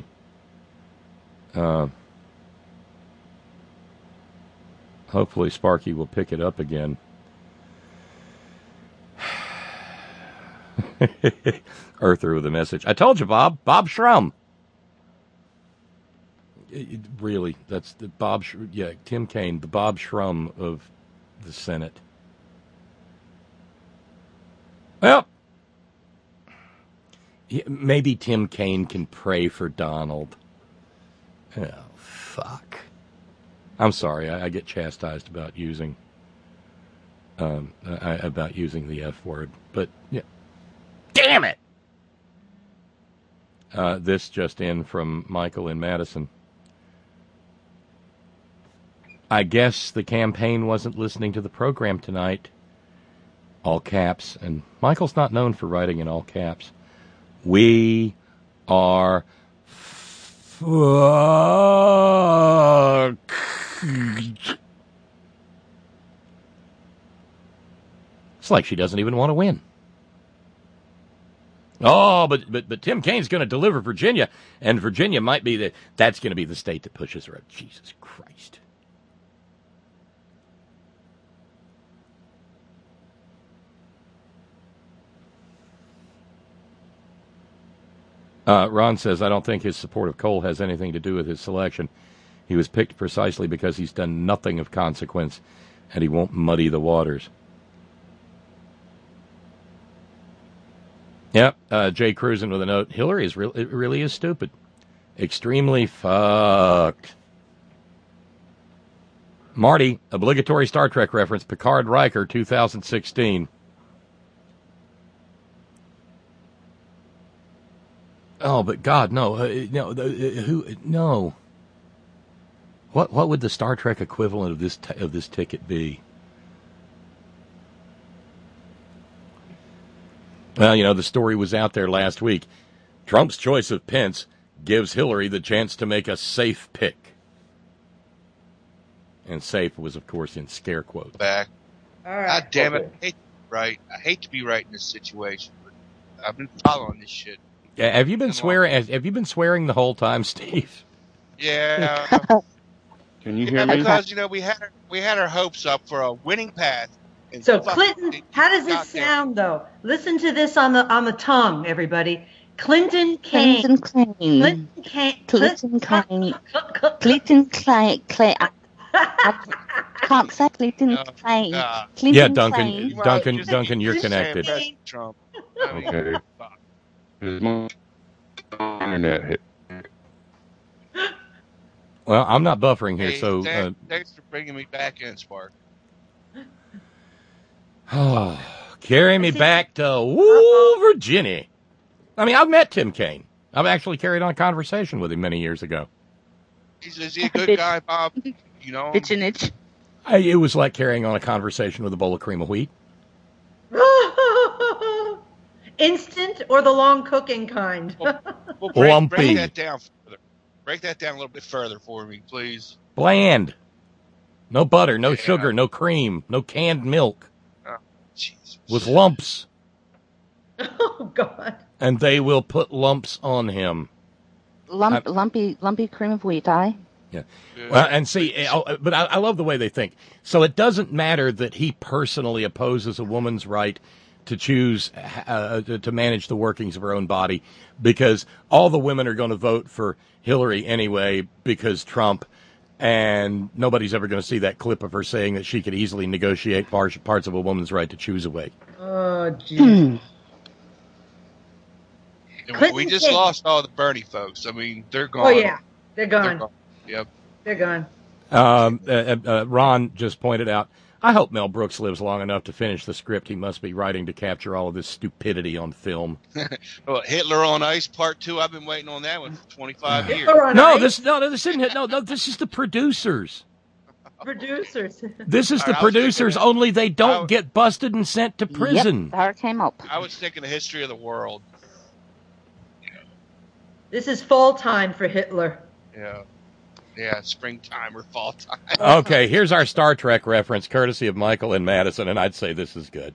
S3: Hopefully Sparky will pick it up again. Earther with a message. I told you, Bob Shrum. Really, that's the Tim Kaine, the Bob Shrum of the Senate. Well, maybe Tim Kaine can pray for Donald. Oh, fuck. I'm sorry, I get chastised about using the F word, but yeah. Damn it! This just in from Michael in Madison. I guess the campaign wasn't listening to the program tonight. All caps. And Michael's not known for writing in all caps. We are fucked. It's like she doesn't even want to win. Oh, but Tim Kaine's going to deliver Virginia, and Virginia might be that's going to be the state that pushes her up. Jesus Christ. Ron says, I don't think his support of Cole has anything to do with his selection. He was picked precisely because he's done nothing of consequence, and he won't muddy the waters. Yep, Jay Cruisin with a note. Hillary really is stupid. Extremely fucked. Marty, obligatory Star Trek reference, Picard Riker, 2016. Oh, but God, no, no. What would the Star Trek equivalent of this ticket be? Well, the story was out there last week. Trump's choice of Pence gives Hillary the chance to make a safe pick. And safe was, of course, in scare quotes.
S9: Back.
S8: All right.
S9: God damn it. I hate to be right in this situation, but I've been following this shit.
S3: Yeah, have you been swearing? Have you been swearing the whole time, Steve?
S9: Yeah.
S7: Can you hear me?
S9: Because we had our hopes up for a winning path.
S8: So Clinton, how does it sound though? Listen to this on the tongue, everybody. Clinton Kane.
S11: Clinton Kane. I can't say Clinton Kane.
S3: Yeah, Duncan, you're connected.
S9: Trump.
S7: Okay. Is my internet hit?
S3: Well, I'm not buffering here,
S9: Hey,
S3: so.
S9: Thanks for bringing me back in, Spark.
S3: Carry me back to Virginia. I mean, I've met Tim Kaine. I've actually carried on a conversation with him many years ago.
S9: Is he a good guy, Bob? You know him?
S3: It was like carrying on a conversation with a bowl of cream of wheat.
S8: Instant or the long cooking kind?
S9: Well,
S3: Lumpy.
S9: break that down further. Break that down a little bit further for me, please.
S3: Bland. No butter, no sugar, no cream, no canned milk.
S9: Oh, Jesus.
S3: With lumps.
S8: Oh, God.
S3: And they will put lumps on him.
S11: Lumpy cream of wheat, aye?
S3: Yeah. Well, and see, but I love the way they think. So it doesn't matter that he personally opposes a woman's right to choose to manage the workings of her own body, because all the women are going to vote for Hillary anyway because Trump, and nobody's ever going to see that clip of her saying that she could easily negotiate parts of a woman's right to choose away.
S8: Oh, geez.
S9: We just lost all the Bernie folks. I mean, they're gone.
S8: Oh, yeah. They're gone.
S9: Yep.
S8: They're gone.
S9: Ron
S3: just pointed out, I hope Mel Brooks lives long enough to finish the script he must be writing to capture all of this stupidity on film.
S9: Well, Hitler on Ice Part 2, I've been waiting on that one for 25 years.
S3: This isn't it. No, this is the producers.
S8: Producers.
S3: This is the producers, only they don't get busted and sent to prison.
S11: Yep, there it came up.
S9: I was thinking the history of the world.
S8: This is fall time for Hitler.
S9: Yeah, springtime or fall time.
S3: Okay, here's our Star Trek reference, courtesy of Michael and Madison, and I'd say this is good.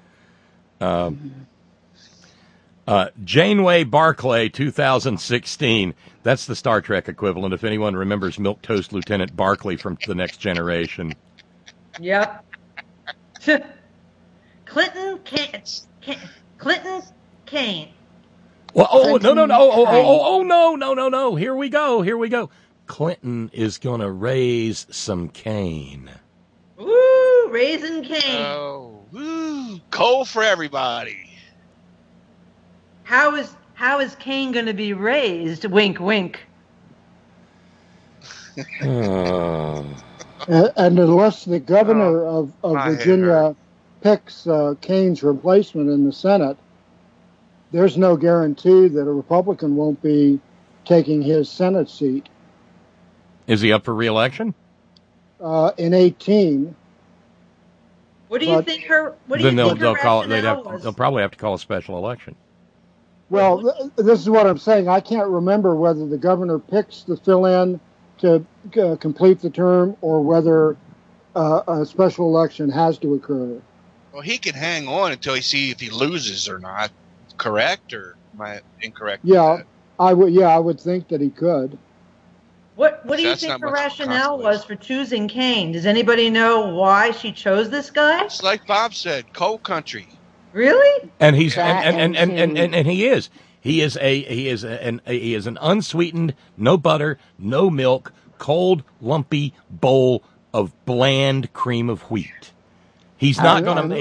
S3: Janeway Barclay, 2016. That's the Star Trek equivalent, if anyone remembers Milquetoast Lieutenant Barclay from The Next Generation.
S8: Yep. Clinton Kane.
S3: Well, no. Here we go. Clinton is going to raise some cane.
S8: Woo, raising cane.
S9: Oh, woo, coal for everybody.
S8: How is cane going to be raised? Wink, wink.
S10: And unless the governor of Virginia picks Kane's replacement in the Senate, there's no guarantee that a Republican won't be taking his Senate seat.
S3: Is he up for re-election?
S10: In 18.
S8: What do you think her?
S3: They'll probably have to call a special election.
S10: Well, this is what I'm saying. I can't remember whether the governor picks the fill-in to complete the term or whether a special election has to occur.
S9: Well, he can hang on until he sees if he loses or not. Correct, or am I incorrect?
S10: Yeah, I would think that he could.
S8: What do you think her rationale was for choosing Kane? Does anybody know why she chose this guy?
S9: It's like Bob said, coal country.
S8: Really?
S3: And he's and he is. He is an unsweetened, no butter, no milk, cold, lumpy bowl of bland cream of wheat. He doesn't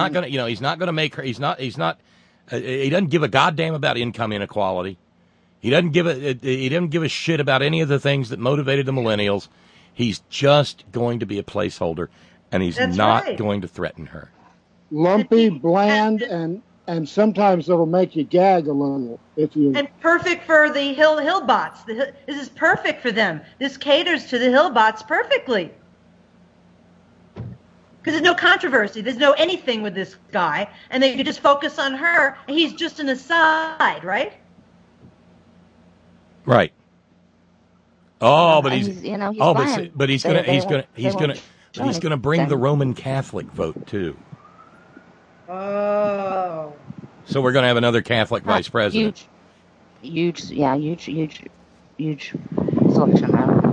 S3: give a goddamn about income inequality. He doesn't give a shit about any of the things that motivated the millennials. He's just going to be a placeholder, and he's not going to threaten her.
S10: Lumpy, bland, and sometimes it'll make you gag a little if you.
S8: And perfect for the Hillbots. This is perfect for them. This caters to the Hillbots perfectly. Because there's no controversy. There's no anything with this guy. And they could just focus on her. And he's just an aside, right?
S3: Right. Oh, but he's gonna bring the Roman Catholic vote too.
S8: Oh.
S3: So we're gonna have another Catholic vice president.
S11: Huge selection now.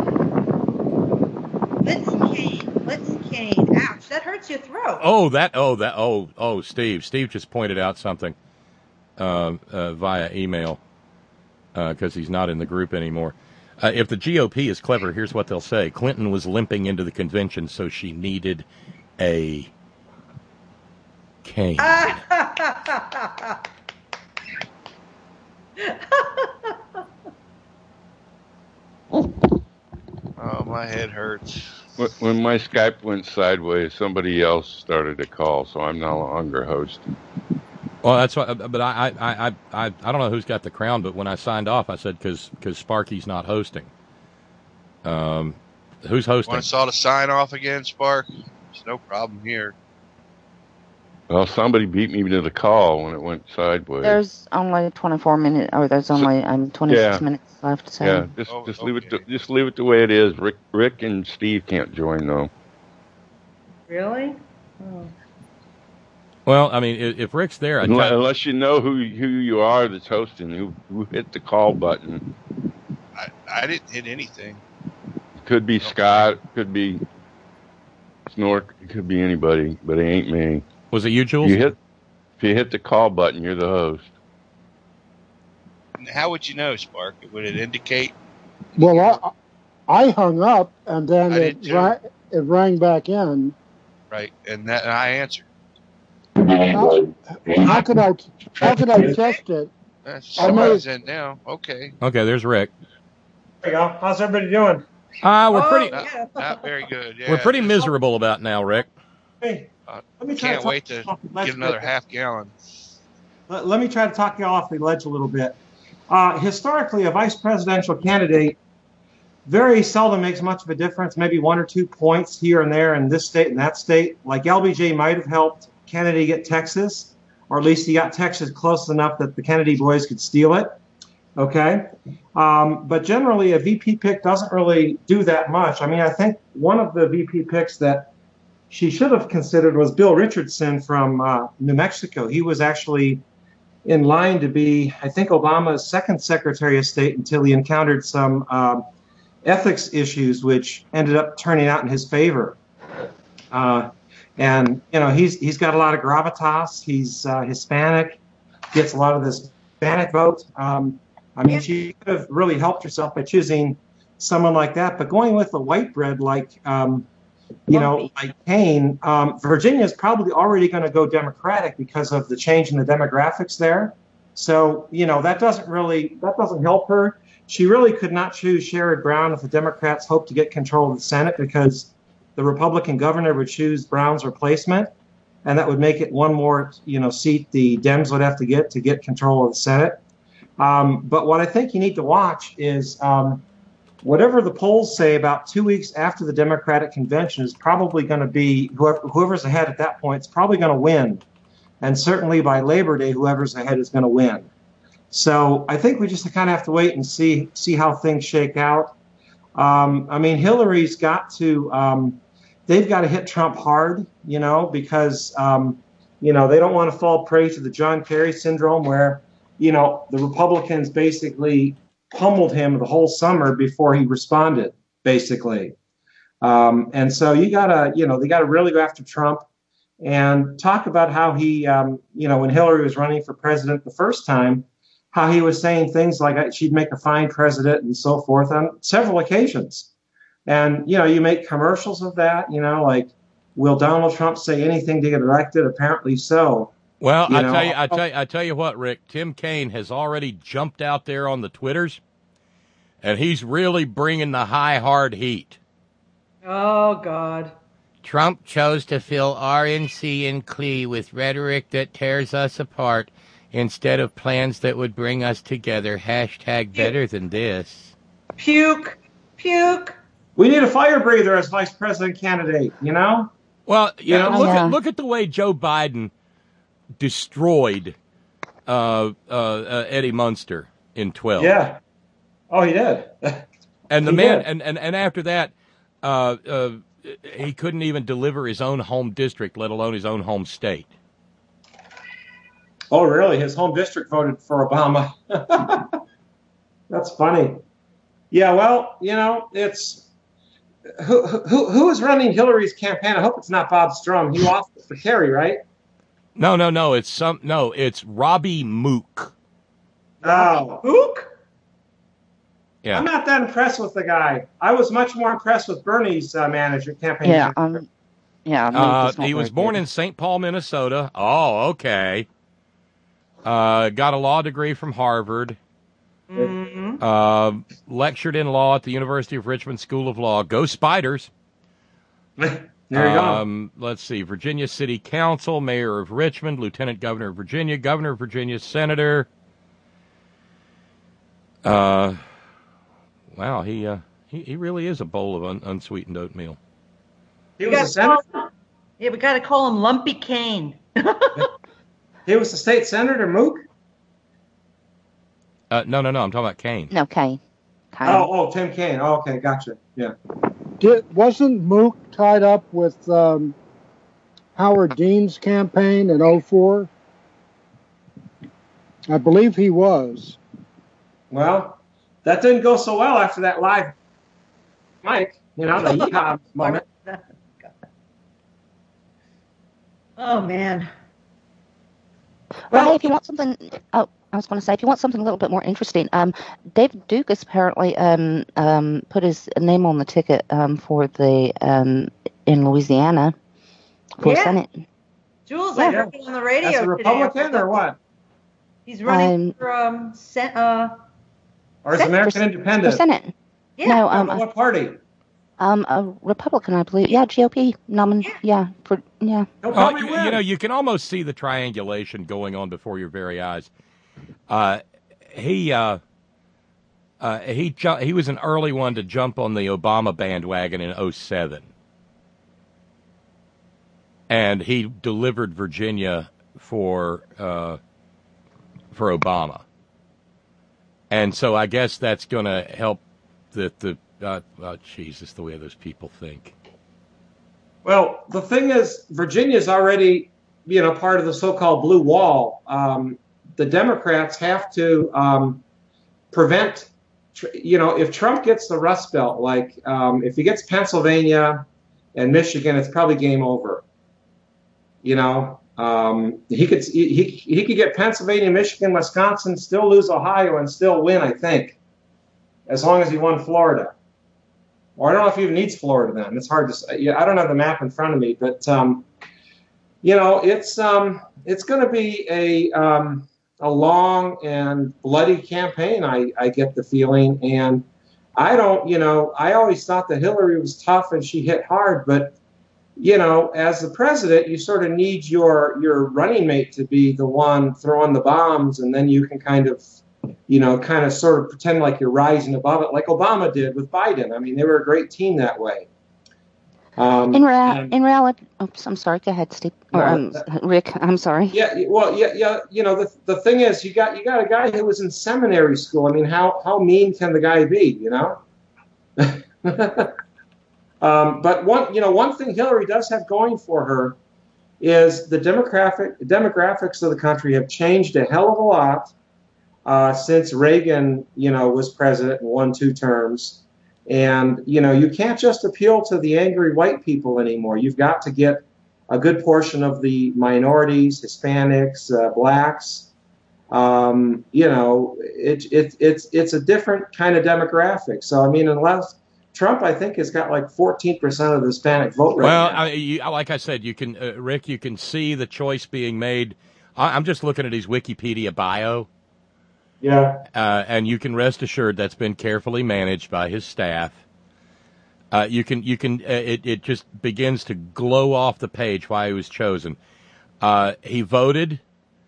S8: Clinton Kane. Ouch, that hurts your throat.
S3: Steve just pointed out something via email because he's not in the group anymore. If the GOP is clever, here's what they'll say. Clinton was limping into the convention, so she needed a cane.
S9: Oh, my head hurts.
S7: When my Skype went sideways, somebody else started a call, so I'm no longer hosting.
S3: Well, that's what. But I don't know who's got the crown. But when I signed off, I said because Sparky's not hosting. Who's hosting?
S9: Want us all to sign off again, Spark? There's no problem here.
S7: Well, somebody beat me to the call when it went sideways.
S11: There's only 24 minutes, or there's only 26 minutes left. So.
S7: Yeah, just leave it the way it is. Rick and Steve can't join though.
S8: Really? Oh.
S3: Well, I mean, if Rick's there,
S7: unless you know who you are that's hosting, who hit the call button.
S9: I didn't hit anything.
S7: Could be Scott, could be Snork, it could be anybody, but it ain't me.
S3: Was it you, Jules?
S7: If you hit the call button, you're the host.
S9: How would you know, Spark? Would it indicate?
S10: Well, I hung up, and then it rang back in.
S9: Right, and I answered.
S10: How could I test it?
S9: Somebody's in now. Okay.
S3: Okay, there's Rick.
S15: There you go. How's everybody doing?
S3: We're pretty.
S9: Not very good. Yeah,
S3: we're pretty miserable about now, Rick.
S15: Hey, let me try
S9: can't wait to get another half gallon.
S15: Let me try to talk you off the ledge a little bit. Historically, a vice presidential candidate very seldom makes much of a difference, maybe 1 or 2 points here and there in this state and that state. Like LBJ might have helped Kennedy get Texas, or at least he got Texas close enough that the Kennedy boys could steal it. Okay. But generally, a VP pick doesn't really do that much. I mean, I think one of the VP picks that she should have considered was Bill Richardson from New Mexico. He was actually in line to be, I think, Obama's second Secretary of State until he encountered some ethics issues, which ended up turning out in his favor. And, you know, he's got a lot of gravitas. He's Hispanic, gets a lot of this Hispanic vote. I mean, she could have really helped herself by choosing someone like that. But going with a white bread like, like Kane, Virginia is probably already going to go Democratic because of the change in the demographics there. So, you know, that doesn't help her. She really could not choose Sherrod Brown if the Democrats hope to get control of the Senate, because the Republican governor would choose Brown's replacement, and that would make it one more, seat the Dems would have to get control of the Senate. But what I think you need to watch is whatever the polls say about 2 weeks after the Democratic convention is probably going to be whoever's ahead at that point is probably going to win. And certainly by Labor Day, whoever's ahead is going to win. So I think we just kind of have to wait and see how things shake out. I mean, Hillary's got to they've got to hit Trump hard, because, they don't want to fall prey to the John Kerry syndrome where, the Republicans basically pummeled him the whole summer before he responded, basically. And so they got to really go after Trump and talk about how he, when Hillary was running for president the first time, how he was saying things like she'd make a fine president and so forth on several occasions. And, you make commercials of that, like, will Donald Trump say anything to get elected? Apparently so.
S3: Well, I tell you what, Rick, Tim Kaine has already jumped out there on the Twitters, and he's really bringing the high, hard heat.
S8: Oh, God.
S16: Trump chose to fill RNC and CLE with rhetoric that tears us apart instead of plans that would bring us together. Hashtag better than this.
S8: Puke.
S15: We need a fire breather as vice president candidate,
S3: Well, look at the way Joe Biden destroyed Eddie Munster in 12.
S15: Yeah. Oh, he did.
S3: And the man, and after that, he couldn't even deliver his own home district, let alone his own home state.
S15: Oh, really? His home district voted for Obama. That's funny. Yeah, well, it's who is running Hillary's campaign? I hope it's not Bob Strum. He lost for Kerry, right?
S3: No. It's Robbie Mook.
S15: Oh, Mook?
S3: Yeah.
S15: I'm not that impressed with the guy. I was much more impressed with Bernie's campaign.
S11: Yeah.
S3: He was born in St. Paul, Minnesota. Oh, okay. Got a law degree from Harvard.
S8: Mm-hmm.
S3: Lectured in law at the University of Richmond School of Law. Go Spiders.
S15: There you go.
S3: Let's see. Virginia City Council, Mayor of Richmond, Lieutenant Governor of Virginia, Governor of Virginia, Senator. Wow, he really is a bowl of unsweetened oatmeal.
S15: He was a senator?
S8: Yeah, we got to call him Lumpy Kane.
S15: He was the state senator, Mook?
S3: No, I'm talking about Kane.
S11: No, Kane.
S15: Oh, Tim Kaine. Oh, okay, gotcha. Yeah.
S10: Wasn't Mook tied up with Howard Dean's campaign in 2004? I believe he was.
S15: Well, that didn't go so well after that live mic, the yeehaw moment.
S8: Oh, man.
S11: Well, hey, if you want something, I was going to say, if you want something a little bit more interesting, David Duke has apparently put his name on the ticket for the in Louisiana for Senate.
S8: Jules, I heard it on the radio
S15: today. As a Republican or what?
S8: He's running for
S15: or is American Independent?
S11: For Senate.
S8: Yeah.
S11: No,
S15: what party?
S11: A Republican, I believe. Yeah, GOP nominee. Yeah.
S3: You can almost see the triangulation going on before your very eyes. He was an early one to jump on the Obama bandwagon in 2007. And he delivered Virginia for Obama. And so I guess that's going to help Jesus, the way those people think.
S15: Well, the thing is, Virginia's already, part of the so-called blue wall. The Democrats have to prevent, if Trump gets the Rust Belt, if he gets Pennsylvania and Michigan, it's probably game over. He could get Pennsylvania, Michigan, Wisconsin, still lose Ohio, and still win, I think, as long as he won Florida. Or I don't know if he even needs Florida then. It's hard to say. I don't have the map in front of me, but it's going to be a long and bloody campaign. I get the feeling, and I always thought that Hillary was tough and she hit hard, but as the president, you sort of need your running mate to be the one throwing the bombs, and then you can kind of sort of pretend like you're rising above it, like Obama did with Biden. I mean, they were a great team that way.
S11: In reality, I'm sorry. Go ahead, Steve. Or Rick. I'm sorry.
S15: Yeah. Well, yeah. The thing is, you got a guy who was in seminary school. I mean, how mean can the guy be? But one thing Hillary does have going for her is the demographics of the country have changed a hell of a lot since Reagan, was president and won 2 terms. And, you can't just appeal to the angry white people anymore. You've got to get a good portion of the minorities, Hispanics, blacks. It's a different kind of demographic. So, I mean, unless Trump, I think, has got like 14% of the Hispanic vote right now.
S3: Well, like I said, you can, Rick, you can see the choice being made. I'm just looking at his Wikipedia bio.
S15: Yeah.
S3: And you can rest assured that's been carefully managed by his staff. It just begins to glow off the page why he was chosen. He voted.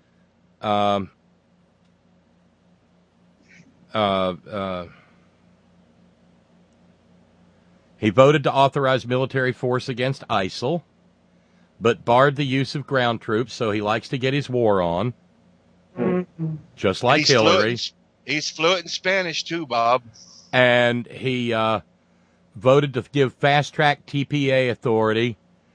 S3: He voted to authorize military force against ISIL, but barred the use of ground troops, so he likes to get his war on. Mm-hmm. Just like Hillary.
S9: He's fluent in Spanish, too, Bob.
S3: And he voted to give fast-track TPA authority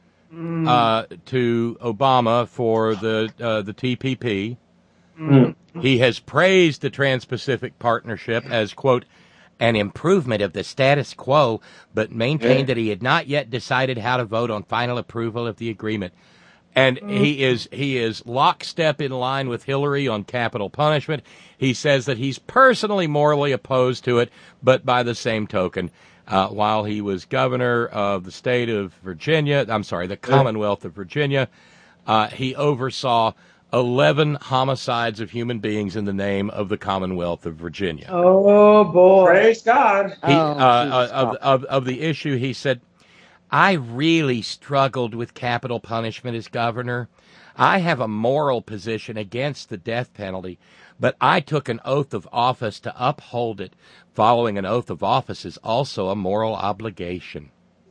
S3: to Obama for the TPP. Mm-hmm. He has praised the Trans-Pacific Partnership as, quote, an improvement of the status quo, but maintained that he had not yet decided how to vote on final approval of the agreement. And he is lockstep in line with Hillary on capital punishment. He says that he's personally morally opposed to it, but by the same token, while he was governor of the state of Virginia, the Commonwealth of Virginia, he oversaw 11 homicides of human beings in the name of the Commonwealth of Virginia.
S15: Oh, boy. Praise God.
S3: Of the issue, he said, I really struggled with capital punishment as governor. I have a moral position against the death penalty, but I took an oath of office to uphold it. Following an oath of office is also a moral obligation.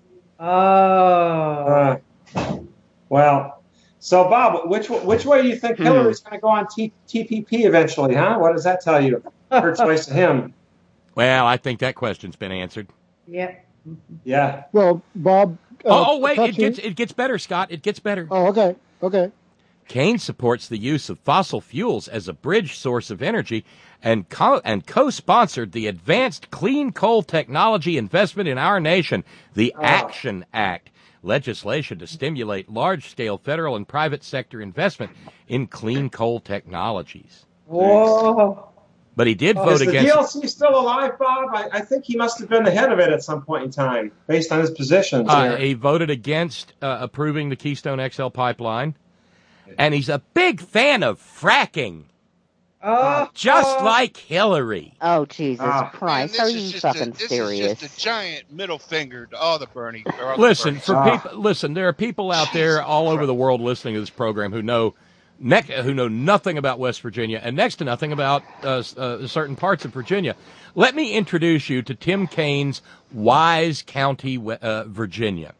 S15: Oh. Well, so Bob, which way do you think Hillary's going to go on TPP eventually, huh? What does that tell you? Her choice of him.
S3: Well, I think that question's been answered.
S8: Yeah.
S15: Yeah.
S10: Well, Bob.
S3: Wait! It gets better, Scott. It gets better.
S10: Oh, okay. Okay.
S3: Keynes supports the use of fossil fuels as a bridge source of energy and co-sponsored the Advanced Clean Coal Technology Investment in Our Nation, the Action Act, legislation to stimulate large-scale federal and private sector investment in clean coal technologies.
S15: Whoa.
S3: But he did vote against...
S15: Is the DLC still alive, Bob? I think he must have been the head of it at some point in time, based on his positions.
S3: He voted against approving the Keystone XL pipeline. And he's a big fan of fracking. Just like Hillary.
S11: Oh, Jesus Christ. Are you fucking serious?
S9: This is just a giant middle finger to all the Bernie.
S3: Listen, there are people out there all over the world listening to this program who know nothing about West Virginia and next to nothing about certain parts of Virginia. Let me introduce you to Tim Kaine's Wise County, Virginia.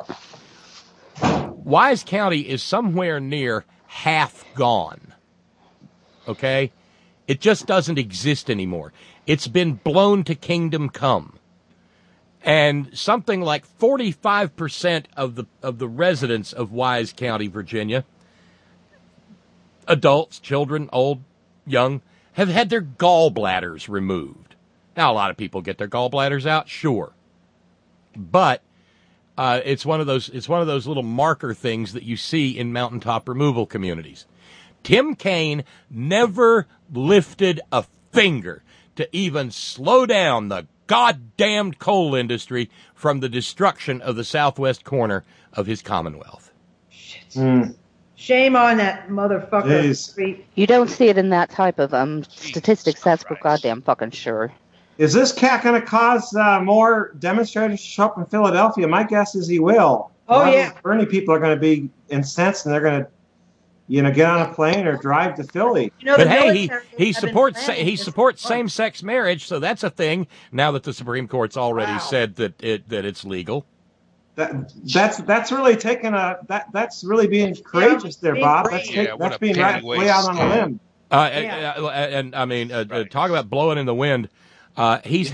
S3: Wise County is somewhere near half gone. Okay? It just doesn't exist anymore. It's been blown to kingdom come. And something like 45% of the residents of Wise County, Virginia, adults, children, old, young, have had their gallbladders removed. Now, a lot of people get their gallbladders out, sure. But it's one of those little marker things that you see in mountaintop removal communities. Tim Kaine never lifted a finger to even slow down the goddamned coal industry from the destruction of the southwest corner of his commonwealth.
S8: Shit. Shame on that motherfucker.
S11: You don't see it in that type of statistics, that's for goddamn fucking sure.
S15: Is this cat going to cause more demonstrators to show up in Philadelphia? My guess is he will.
S8: Oh, yeah.
S15: Bernie people are going to be incensed, and they're going to, get on a plane or drive to Philly.
S3: But hey, he supports same-sex marriage, so that's a thing. Now that the Supreme Court's already said that it's legal.
S15: That's really that's really being courageous there, Bob. That's being way out on a limb.
S3: And I mean, talk about blowing in the wind. He's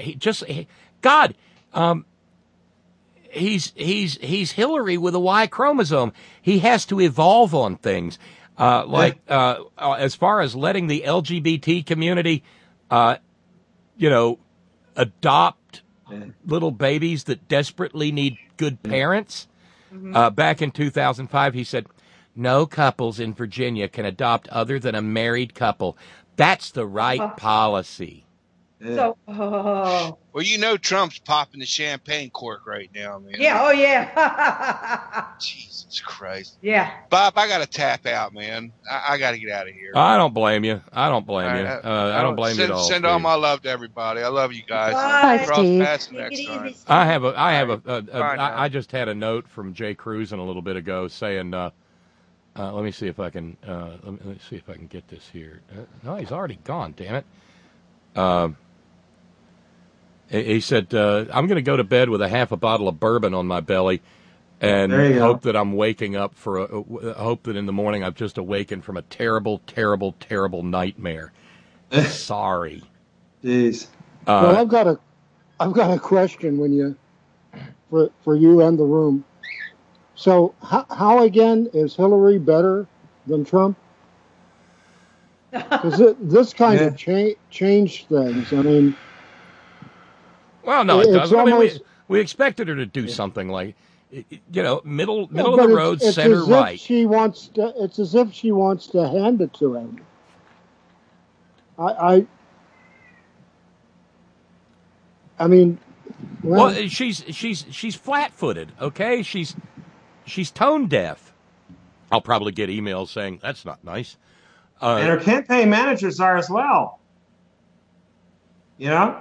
S3: Hillary with a Y chromosome. He has to evolve on things. As far as letting the LGBT community, adopt little babies that desperately need good parents. Back in 2005, he said, no couples in Virginia can adopt other than a married couple. That's the right policy.
S8: So,
S9: Well, Trump's popping the champagne cork right now, man.
S8: Yeah, oh yeah.
S9: Jesus Christ.
S8: Yeah.
S9: Bob, I got to tap out, man. I got to get out of here.
S3: I don't blame you. I don't blame you. I don't blame you at all.
S9: Send all my love to everybody. I love you guys.
S11: Bye, Steve.
S9: Next time.
S3: I just had a note from Jay Cruzen a little bit ago saying, let me see if I can get this here. No, he's already gone, damn it. He said, I'm going to go to bed with a half a bottle of bourbon on my belly and hope that I'm waking up hope that in the morning I've just awakened from a terrible, terrible, terrible nightmare. Sorry.
S15: Jeez.
S10: Well, I've got a question for you and the room. So how again is Hillary better than Trump? Because this kind of changed things. I mean,
S3: well, no, it doesn't. I mean, we expected her to do something like, middle of the road, center right.
S10: It's as if she wants to hand it to him. I mean,
S3: well, she's flat-footed. Okay, she's tone deaf. I'll probably get emails saying that's not nice.
S15: And her campaign managers are as well. You know?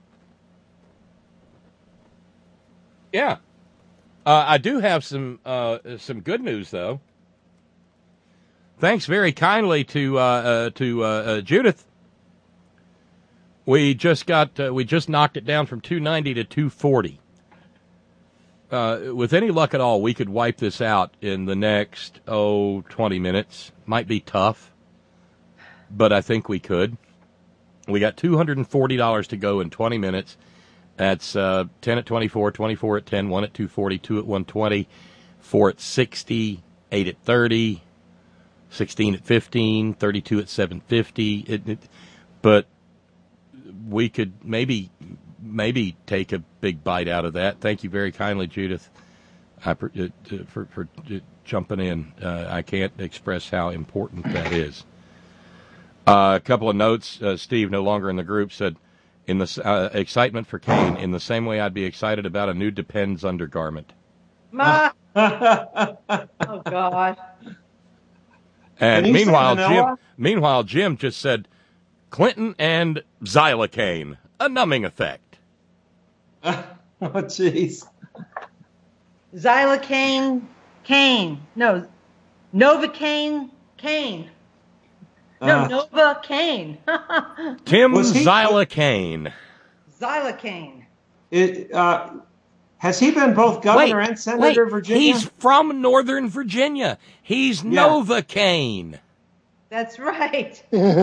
S3: Yeah. I do have some good news, though. Thanks very kindly to Judith. We just knocked it down from 290 to 240. With any luck at all, we could wipe this out in the next 20 minutes. Might be tough, but I think we could. We got $240 to go in 20 minutes. That's 10 at 24, 24 at 10, 1 at 240, 2 at 120, 4 at 60, 8 at 30, 16 at 15, 32 at 750. But we could maybe take a big bite out of that. Thank you very kindly, Judith, for jumping in. I can't express how important that is. A couple of notes. Steve, no longer in the group, said, in the excitement for Kane, in the same way I'd be excited about a new Depends undergarment.
S8: Oh, God.
S3: And meanwhile, Jim just said, Clinton and xylocaine, a numbing effect.
S15: Oh, jeez.
S8: Xylocaine, Kane. No, Novocaine, Kane. No, Novocaine.
S3: Tim Xylocaine.
S8: Xylocaine.
S15: Has he been both governor and senator of Virginia?
S3: He's from Northern Virginia. He's Novocaine.
S8: That's right.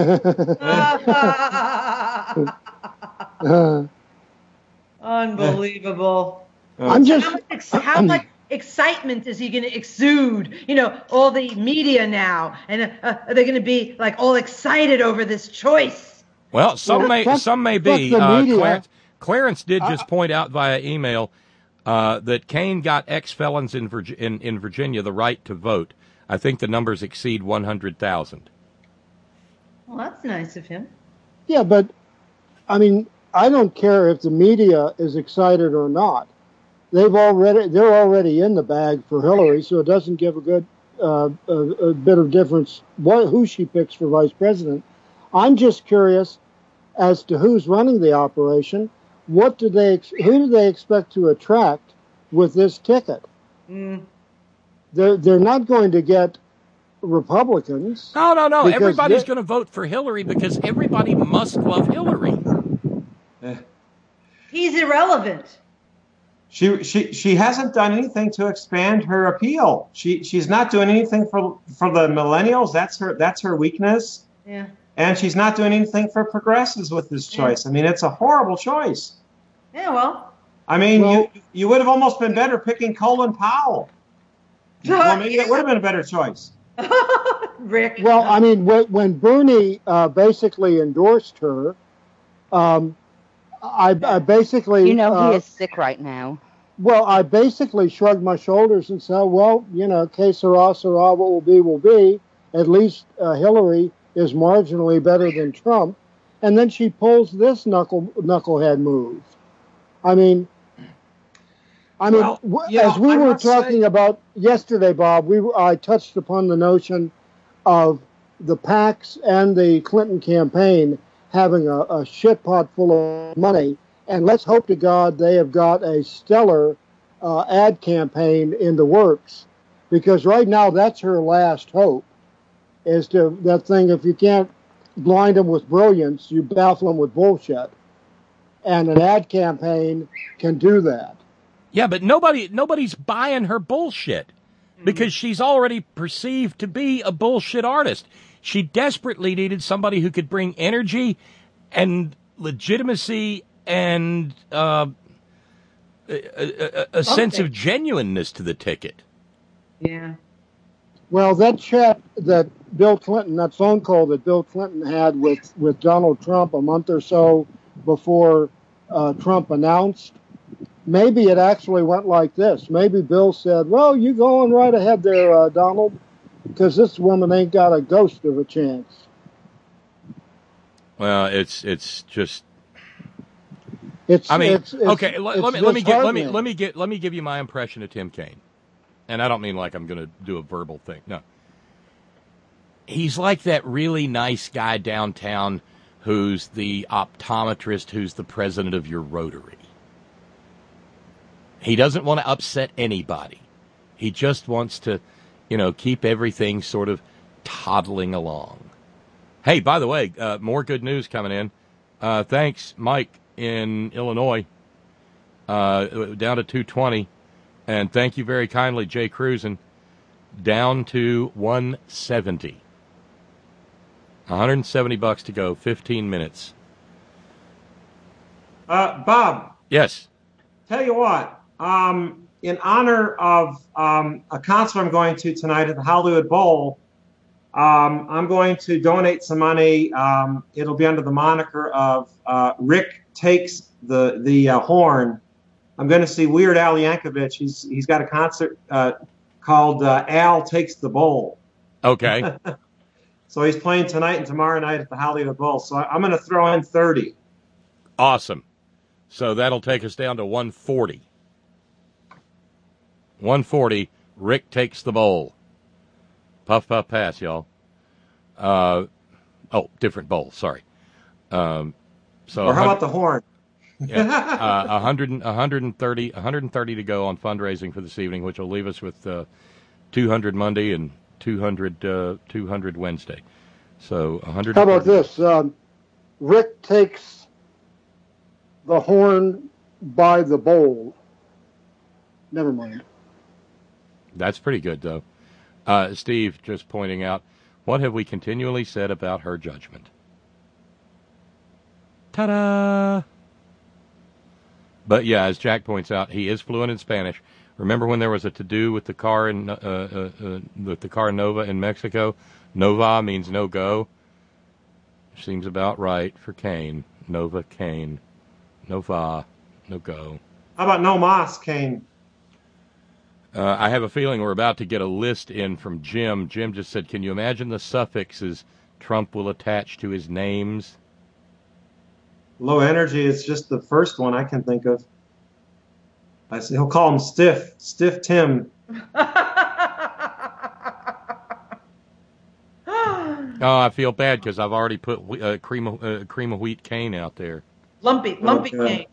S8: Unbelievable. How much excitement is he going to exude? You know, all the media now, and are they going to be like all excited over this choice?
S3: Well, some may be. Clarence did just point out via email that Kane got ex-felons in Virginia the right to vote. I think the numbers exceed 100,000.
S8: Well, that's nice of him.
S10: Yeah, but I mean, I don't care if the media is excited or not. They're already in the bag for Hillary, so it doesn't give a bit of difference who she picks for vice president. I'm just curious as to who's running the operation. Who do they expect to attract with this ticket? They're not going to get Republicans.
S3: No. Everybody's going to vote for Hillary because everybody must love Hillary.
S8: He's irrelevant.
S15: She hasn't done anything to expand her appeal. She's not doing anything for the millennials. That's her weakness.
S8: Yeah.
S15: And she's not doing anything for progressives with this choice. I mean, it's a horrible choice.
S8: Yeah, well.
S15: I mean, you would have almost been better picking Colin Powell. Well, maybe that would have been a better choice.
S8: Rick.
S10: Well, I mean, when Bernie basically endorsed her, I basically...
S11: You know he is sick right now.
S10: Well, I basically shrugged my shoulders and said, well, you know, que sera, sera, what will be, will be. At least Hillary is marginally better than Trump. And then she pulls this knucklehead move. I mean, as we were talking about yesterday, Bob, I touched upon the notion of the PACs and the Clinton campaign having a shit pot full of money. And let's hope to God they have got a stellar ad campaign in the works. Because right now that's her last hope, is to that thing, if you can't blind them with brilliance, you baffle them with bullshit. And an ad campaign can do that.
S3: Yeah, but nobody's buying her bullshit because she's already perceived to be a bullshit artist. She desperately needed somebody who could bring energy and legitimacy and a sense of genuineness to the ticket.
S8: Yeah.
S10: Well, that chat that that phone call that Bill Clinton had with Donald Trump a month or so before Trump announced, maybe it actually went like this. Maybe Bill said, well, you go on right ahead there, Donald, because this woman ain't got a ghost of a chance.
S3: Well, it's just.
S10: Let
S3: me give you my impression of Tim Kaine, and I don't mean like I'm going to do a verbal thing. No,
S16: he's like that really nice guy downtown who's the optometrist who's the president of your Rotary. He doesn't want to upset anybody. He just wants to, keep everything sort of toddling along. Hey, by the way, more good news coming in. Thanks, Mike in Illinois, down to 220. And thank you very kindly, Jay Cruisin, down to 170. $170 to go, 15 minutes.
S15: Bob.
S16: Yes.
S15: Tell you what, in honor of a concert I'm going to tonight at the Hollywood Bowl, I'm going to donate some money. It'll be under the moniker of Rick Takes the Horn. I'm going to see Weird Al Yankovic. He's got a concert called Al Takes the Bowl.
S16: Okay.
S15: So he's playing tonight and tomorrow night at the Hollywood Bowl. So I'm going to throw in 30.
S16: Awesome. So that'll take us down to 140. 140. Rick Takes the Bowl. Puff, puff, pass, y'all. Different bowl. Sorry.
S15: Or how about the horn?
S16: Yeah, 130 to go on fundraising for this evening, which will leave us with 200 Monday and 200 Wednesday. So 100.
S10: How about this? Rick takes the horn by the bowl. Never mind.
S16: That's pretty good, though. Steve just pointing out, what have we continually said about her judgment? Ta-da! But yeah, as Jack points out, he is fluent in Spanish. Remember when there was a to-do with the car in with the car Nova in Mexico? Nova means no go. Seems about right for Kane. Nova Kane. Nova, no go.
S15: How about no mas, Kane?
S16: I have a feeling we're about to get a list in from Jim. Jim just said, can you imagine the suffixes Trump will attach to his names?
S15: Low energy is just the first one I can think of. He'll call him Stiff Tim.
S16: Oh, I feel bad because I've already put cream of wheat cane out there.
S8: Lumpy cane.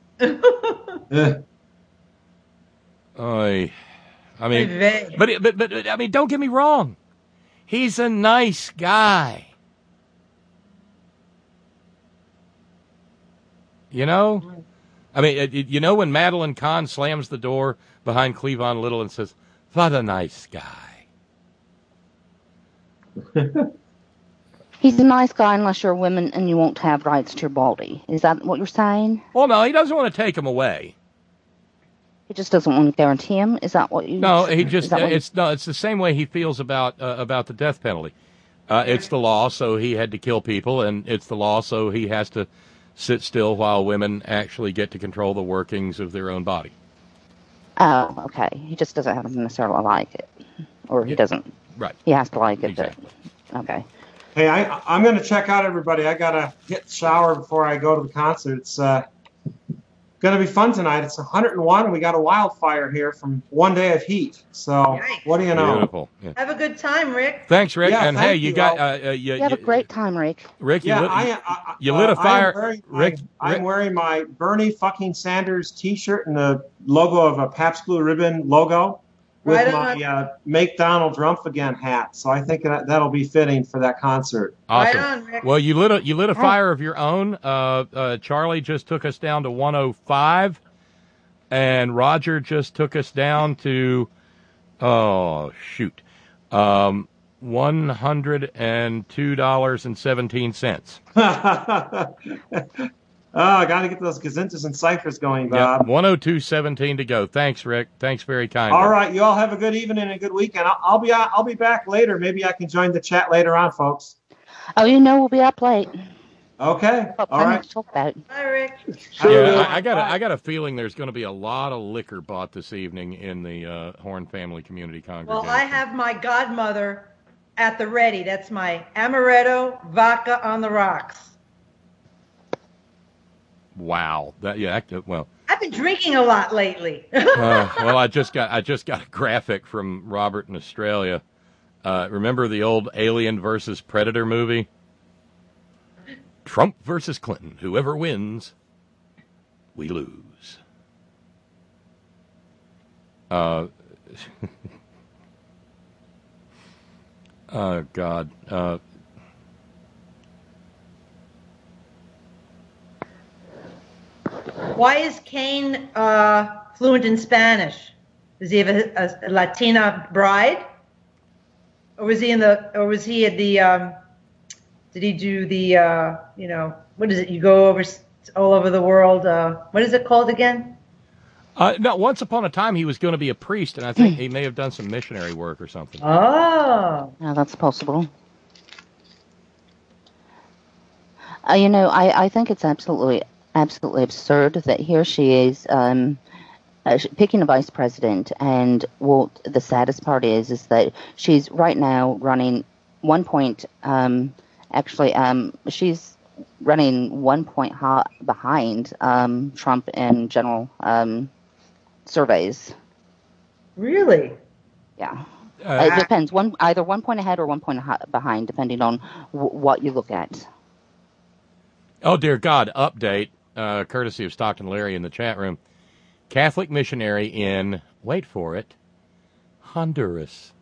S16: I mean, but I mean, don't get me wrong. He's a nice guy. You know? I mean, when Madeline Kahn slams the door behind Cleavon Little and says, "What a nice guy."
S11: He's a nice guy unless you're a woman and you won't have rights to your body. Is that what you're saying?
S16: Well, no, he doesn't want to take him away.
S11: He just doesn't want to guarantee him. Is that what you?
S16: No, he just it's the same way he feels about the death penalty. It's the law, so he had to kill people, and it's the law, so he has to sit still while women actually get to control the workings of their own body.
S11: Oh, okay. He just doesn't have to necessarily like it, or he doesn't.
S16: Right.
S11: He has to like it.
S16: Exactly.
S11: But, okay.
S15: Hey, I'm going to check out, everybody. I got to get the shower before I go to the concert. It's going to be fun tonight. It's 101, and we got a wildfire here from one day of heat. So,
S8: Yikes.
S15: What do you know?
S16: Beautiful. Yeah.
S8: Have a good time, Rick.
S16: Thanks, Rick.
S15: Yeah,
S16: and
S15: thank
S16: hey,
S15: you
S16: got
S11: You have a great time, Rick.
S16: Rick, you
S15: Yeah,
S16: lit a fire.
S15: I'm wearing my Bernie fucking Sanders T-shirt and the logo of a Pabst Blue Ribbon logo with
S8: Right
S15: my Make Donald Trump Again hat. So I think that'll be fitting for that concert.
S16: Awesome.
S8: Right on, Rick.
S16: Well, you lit a fire of your own. Charlie just took us down to 105, and Roger just took us down to $102.17.
S15: I got to get those gazintas and ciphers going, Bob.
S16: Yeah, 102.17 to go. Thanks, Rick. Thanks very kindly.
S15: All right, you all have a good evening and a good weekend. I'll be back later. Maybe I can join the chat later on, folks.
S11: Oh, we'll be up late.
S15: Okay. All right.
S11: To talk about.
S8: Bye, Rick.
S16: Yeah, I got a feeling there's going to be a lot of liquor bought this evening in the Horn Family Community Congregation.
S8: Well, I have my godmother at the ready. That's my amaretto vodka on the rocks.
S16: Wow. Well.
S8: I've been drinking a lot lately.
S16: Well, I just got a graphic from Robert in Australia. Remember the old Alien versus Predator movie? Trump versus Clinton. Whoever wins, we lose. Oh, God.
S8: Why is Kane fluent in Spanish? Does he have a Latina bride? Or was he at the, did he do the, what is it? You go all over the world. What is it called again?
S16: No, once upon a time he was going to be a priest, and I think he may have done some missionary work or something.
S8: Oh.
S11: Yeah, that's possible. I think it's absolutely absurd that here she is picking a vice president, and what the saddest part is that she's right now running 1 point. She's running 1 point behind Trump in general surveys.
S8: Really?
S11: Yeah. It depends. Either 1 point ahead or 1 point behind, depending on what you look at.
S16: Oh, dear God. Update, courtesy of Stockton Larry in the chat room. Catholic missionary in, wait for it, Honduras.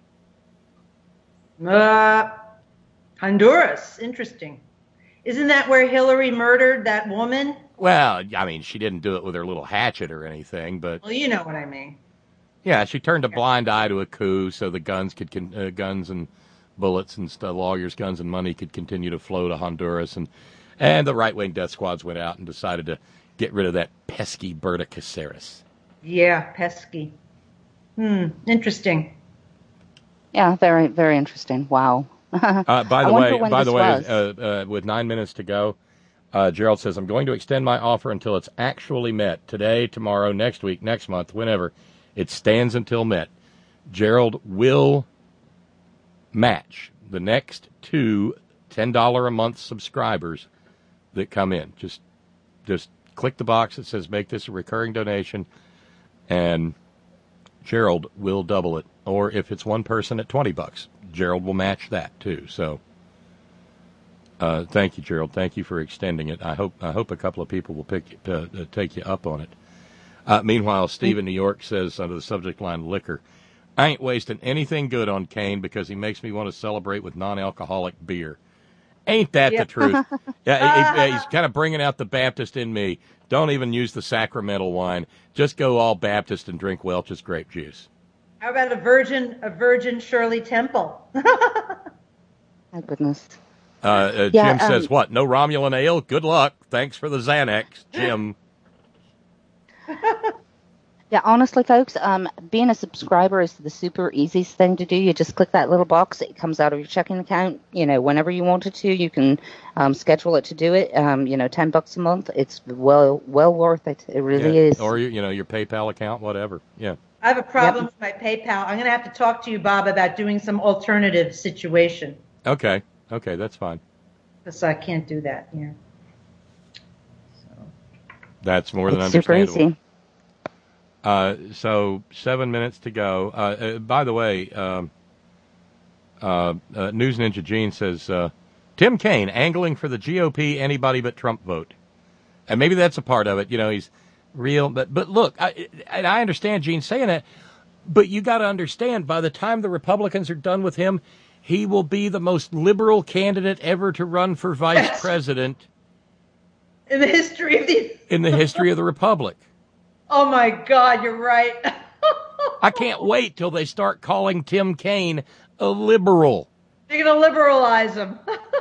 S8: Honduras. Interesting. Isn't that where Hillary murdered that woman?
S16: Well, I mean, she didn't do it with her little hatchet or anything, but...
S8: Well, you know what I mean.
S16: Yeah, she turned a blind eye to a coup so the guns and bullets and lawyers' guns and money could continue to flow to Honduras, and the right-wing death squads went out and decided to get rid of that pesky Berta Cáceres.
S8: Yeah, pesky. Interesting.
S11: Yeah, very, very interesting. Wow.
S16: By the way, with 9 minutes to go, Gerald says, I'm going to extend my offer until it's actually met. Today, tomorrow, next week, next month, whenever. It stands until met. Gerald will match the next 2 $10 a month subscribers that come in. Just click the box that says make this a recurring donation, and Gerald will double it. Or if it's one person at $20, Gerald will match that too. So thank you, Gerald. Thank you for extending it. I hope a couple of people will take you up on it. Meanwhile, Steve in New York says under the subject line liquor, I ain't wasting anything good on Kane because he makes me want to celebrate with non-alcoholic beer. Ain't that the truth? Yeah, he's kind of bringing out the Baptist in me. Don't even use the sacramental wine. Just go all Baptist and drink Welch's grape juice.
S8: How about a virgin Shirley Temple?
S11: My goodness.
S16: Jim says, what? No Romulan ale? Good luck. Thanks for the Xanax, Jim.
S11: Yeah, honestly, folks, being a subscriber is the super easiest thing to do. You just click that little box. It comes out of your checking account. Whenever you wanted to, you can schedule it to do it. $10 a month. It's well worth it. It really is.
S16: Or your PayPal account, whatever. Yeah.
S8: I have a problem with my PayPal. I'm going to have to talk to you, Bob, about doing some alternative situation.
S16: Okay, that's fine.
S8: Because I can't do that. Yeah.
S16: That's more than understandable. Super easy. So 7 minutes to go. By the way, News Ninja Gene says, Tim Kaine angling for the GOP anybody but Trump vote. And maybe that's a part of it. He's real. But look, I understand Gene saying that, but you got to understand, by the time the Republicans are done with him, he will be the most liberal candidate ever to run for vice president.
S8: In the history of the
S16: Republic.
S8: Oh my God, you're right.
S16: I can't wait till they start calling Tim Kaine a liberal.
S8: They're going to liberalize him.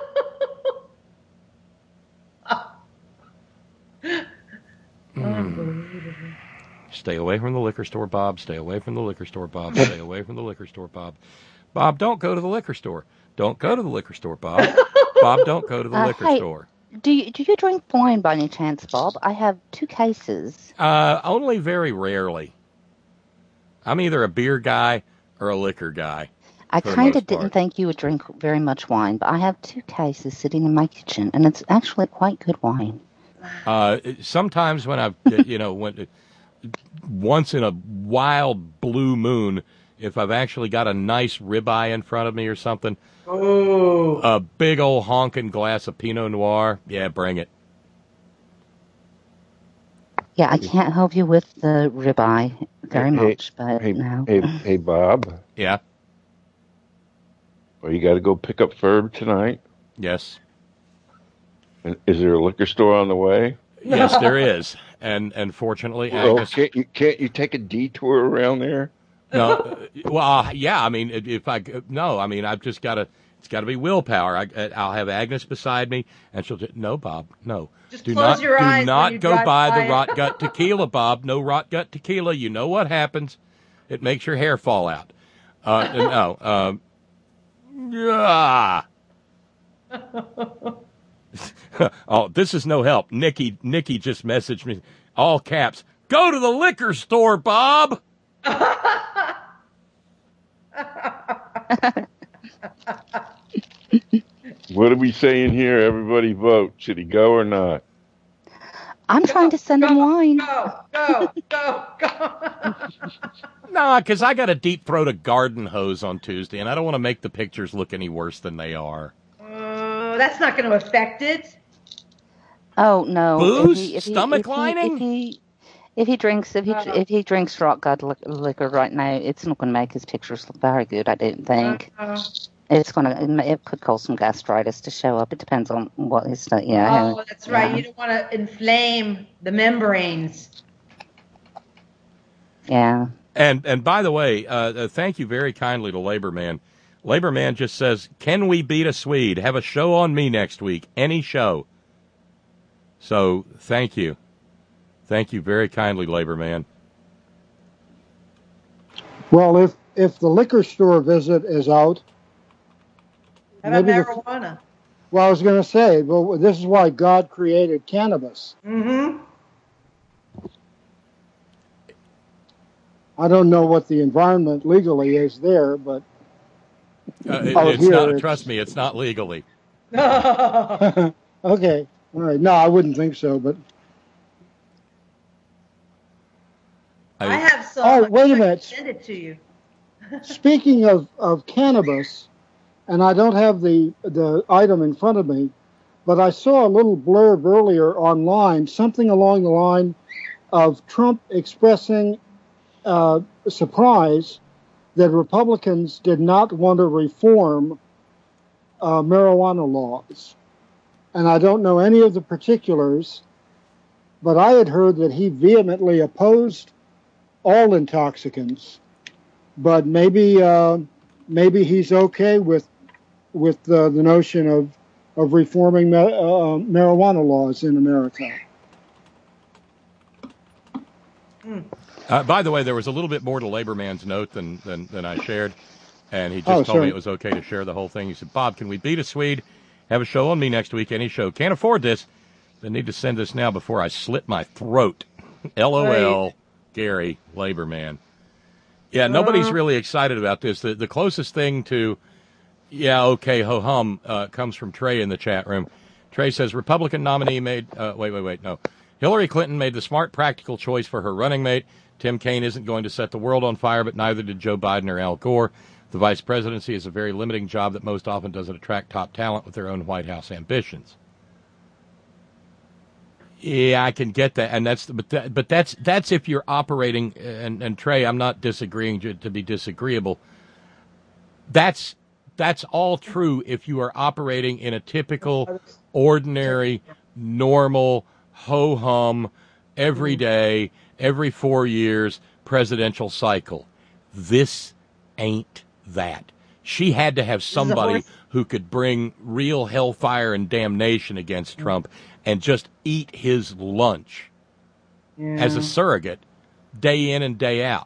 S16: Stay away from the liquor store, Bob. Stay away from the liquor store, Bob. Stay away from the liquor store, Bob. Bob, don't go to the liquor store. Don't go to the liquor store, Bob. Bob, don't go to the liquor store.
S11: Do you drink wine by any chance, Bob? I have 2 cases.
S16: Only very rarely. I'm either a beer guy or a liquor guy.
S11: I kind of didn't think you would drink very much wine, but I have 2 cases sitting in my kitchen, and it's actually quite good wine.
S16: Sometimes when I've, once in a wild blue moon, if I've actually got a nice ribeye in front of me or something,
S8: Oh.
S16: a big old honking glass of Pinot Noir, yeah, bring it.
S11: Yeah, I can't help you with the ribeye very much, but no.
S7: Hey, Bob.
S16: Yeah.
S7: Well, you got to go pick up Ferb tonight.
S16: Yes.
S7: And is there a liquor store on the way?
S16: Yes, there is. And fortunately,
S7: Well,
S16: Agnes.
S7: can't you take a detour around there?
S16: No, yeah. I mean, I've just got to. It's got to be willpower. I'll have Agnes beside me, and she'll just, no, Bob, no.
S8: Just
S16: do
S8: close
S16: not,
S8: your eyes
S16: do not
S8: when you
S16: go
S8: drive
S16: buy
S8: by
S16: the
S8: it.
S16: rot gut tequila, Bob. No rot gut tequila. You know what happens? It makes your hair fall out. No. Yeah. Oh, this is no help. Nikki just messaged me, all caps. Go to the liquor store, Bob.
S7: What are we saying here? Everybody vote. Should he go or not?
S11: I'm trying to send him wine.
S8: Go.
S16: Nah, because I got a deep throat a garden hose on Tuesday, and I don't want to make the pictures look any worse than they are.
S8: That's not going to affect it.
S11: Oh no!
S16: Booze? Stomach lining?
S11: If he drinks rock gut liquor right now, it's not going to make his pictures look very good. I don't think. It could cause some gastritis to show up. It depends on what his
S8: Oh, that's right. You don't want to inflame the membranes.
S11: Yeah.
S16: And by the way, thank you very kindly to Labor Man. Labor Man just says, "Can we beat a Swede? Have a show on me next week. Any show." So thank you very kindly, Labor Man.
S10: Well, if the liquor store visit is out.
S8: How about marijuana?
S10: Well, I was going to say, well, this is why God created cannabis.
S8: Mm-hmm.
S10: I don't know what the environment legally is there, but
S16: trust me, it's not legally.
S10: Okay, all right. No, I wouldn't think so, but
S8: I have some.
S10: Oh, wait a minute.
S8: Send it to you.
S10: Speaking of cannabis, and I don't have the item in front of me, but I saw a little blurb earlier online, something along the line of Trump expressing surprise that Republicans did not want to reform marijuana laws. And I don't know any of the particulars, but I had heard that he vehemently opposed all intoxicants. But maybe he's okay with the notion of reforming marijuana laws in America.
S16: By the way, there was a little bit more to Labor Man's note than I shared, and he just told me it was okay to share the whole thing. He said, "Bob, can we beat a Swede? Have a show on me next week, any show. Can't afford this. They need to send this now before I slit my throat." LOL, right. Gary, Labor Man. Yeah, nobody's really excited about this. The closest thing to, yeah, okay, ho-hum, comes from Trey in the chat room. Trey says, Republican nominee made, no. Hillary Clinton made the smart, practical choice for her running mate. Tim Kaine isn't going to set the world on fire, but neither did Joe Biden or Al Gore. The vice presidency is a very limiting job that most often doesn't attract top talent with their own White House ambitions. Yeah, I can get that, and that's if you're operating. And Trey, I'm not disagreeing to be disagreeable. That's all true if you are operating in a typical, ordinary, normal, ho-hum, every day, every 4 years presidential cycle. This ain't that. She had to have somebody who could bring real hellfire and damnation against Trump and just eat his lunch as a surrogate day in and day out.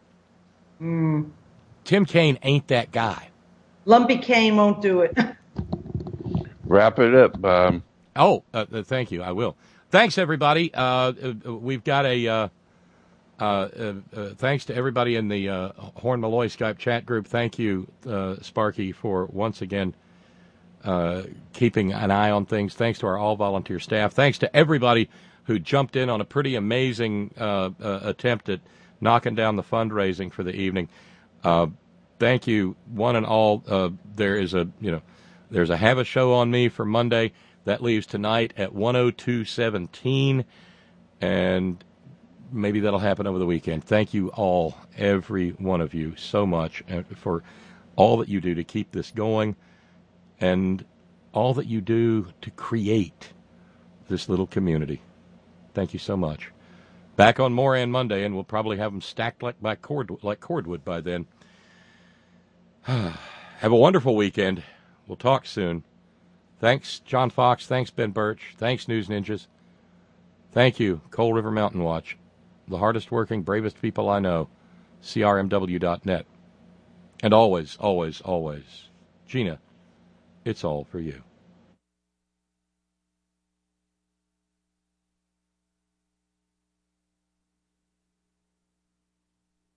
S16: Tim Kaine ain't that guy.
S8: Lumpy Kaine won't do it.
S7: Wrap it up, Bob.
S16: Oh, thank you. I will. Thanks, everybody. We've got a thanks to everybody in the Horn Malloy Skype chat group. Thank you, Sparky, for once again keeping an eye on things. Thanks to our all-volunteer staff. Thanks to everybody who jumped in on a pretty amazing attempt at knocking down the fundraising for the evening. thank you, one and all. There's a Have a Show on Me for Monday. That leaves tonight at 102:17, and maybe that'll happen over the weekend. Thank you all, every one of you, so much for all that you do to keep this going and all that you do to create this little community. Thank you so much. Back on Moran Monday, and we'll probably have them stacked like cordwood by then. Have a wonderful weekend. We'll talk soon. Thanks, John Fox. Thanks, Ben Birch. Thanks, News Ninjas. Thank you, Coal River Mountain Watch. The hardest working, bravest people I know. CRMW.net. And always, always, always, Gina, it's all for you.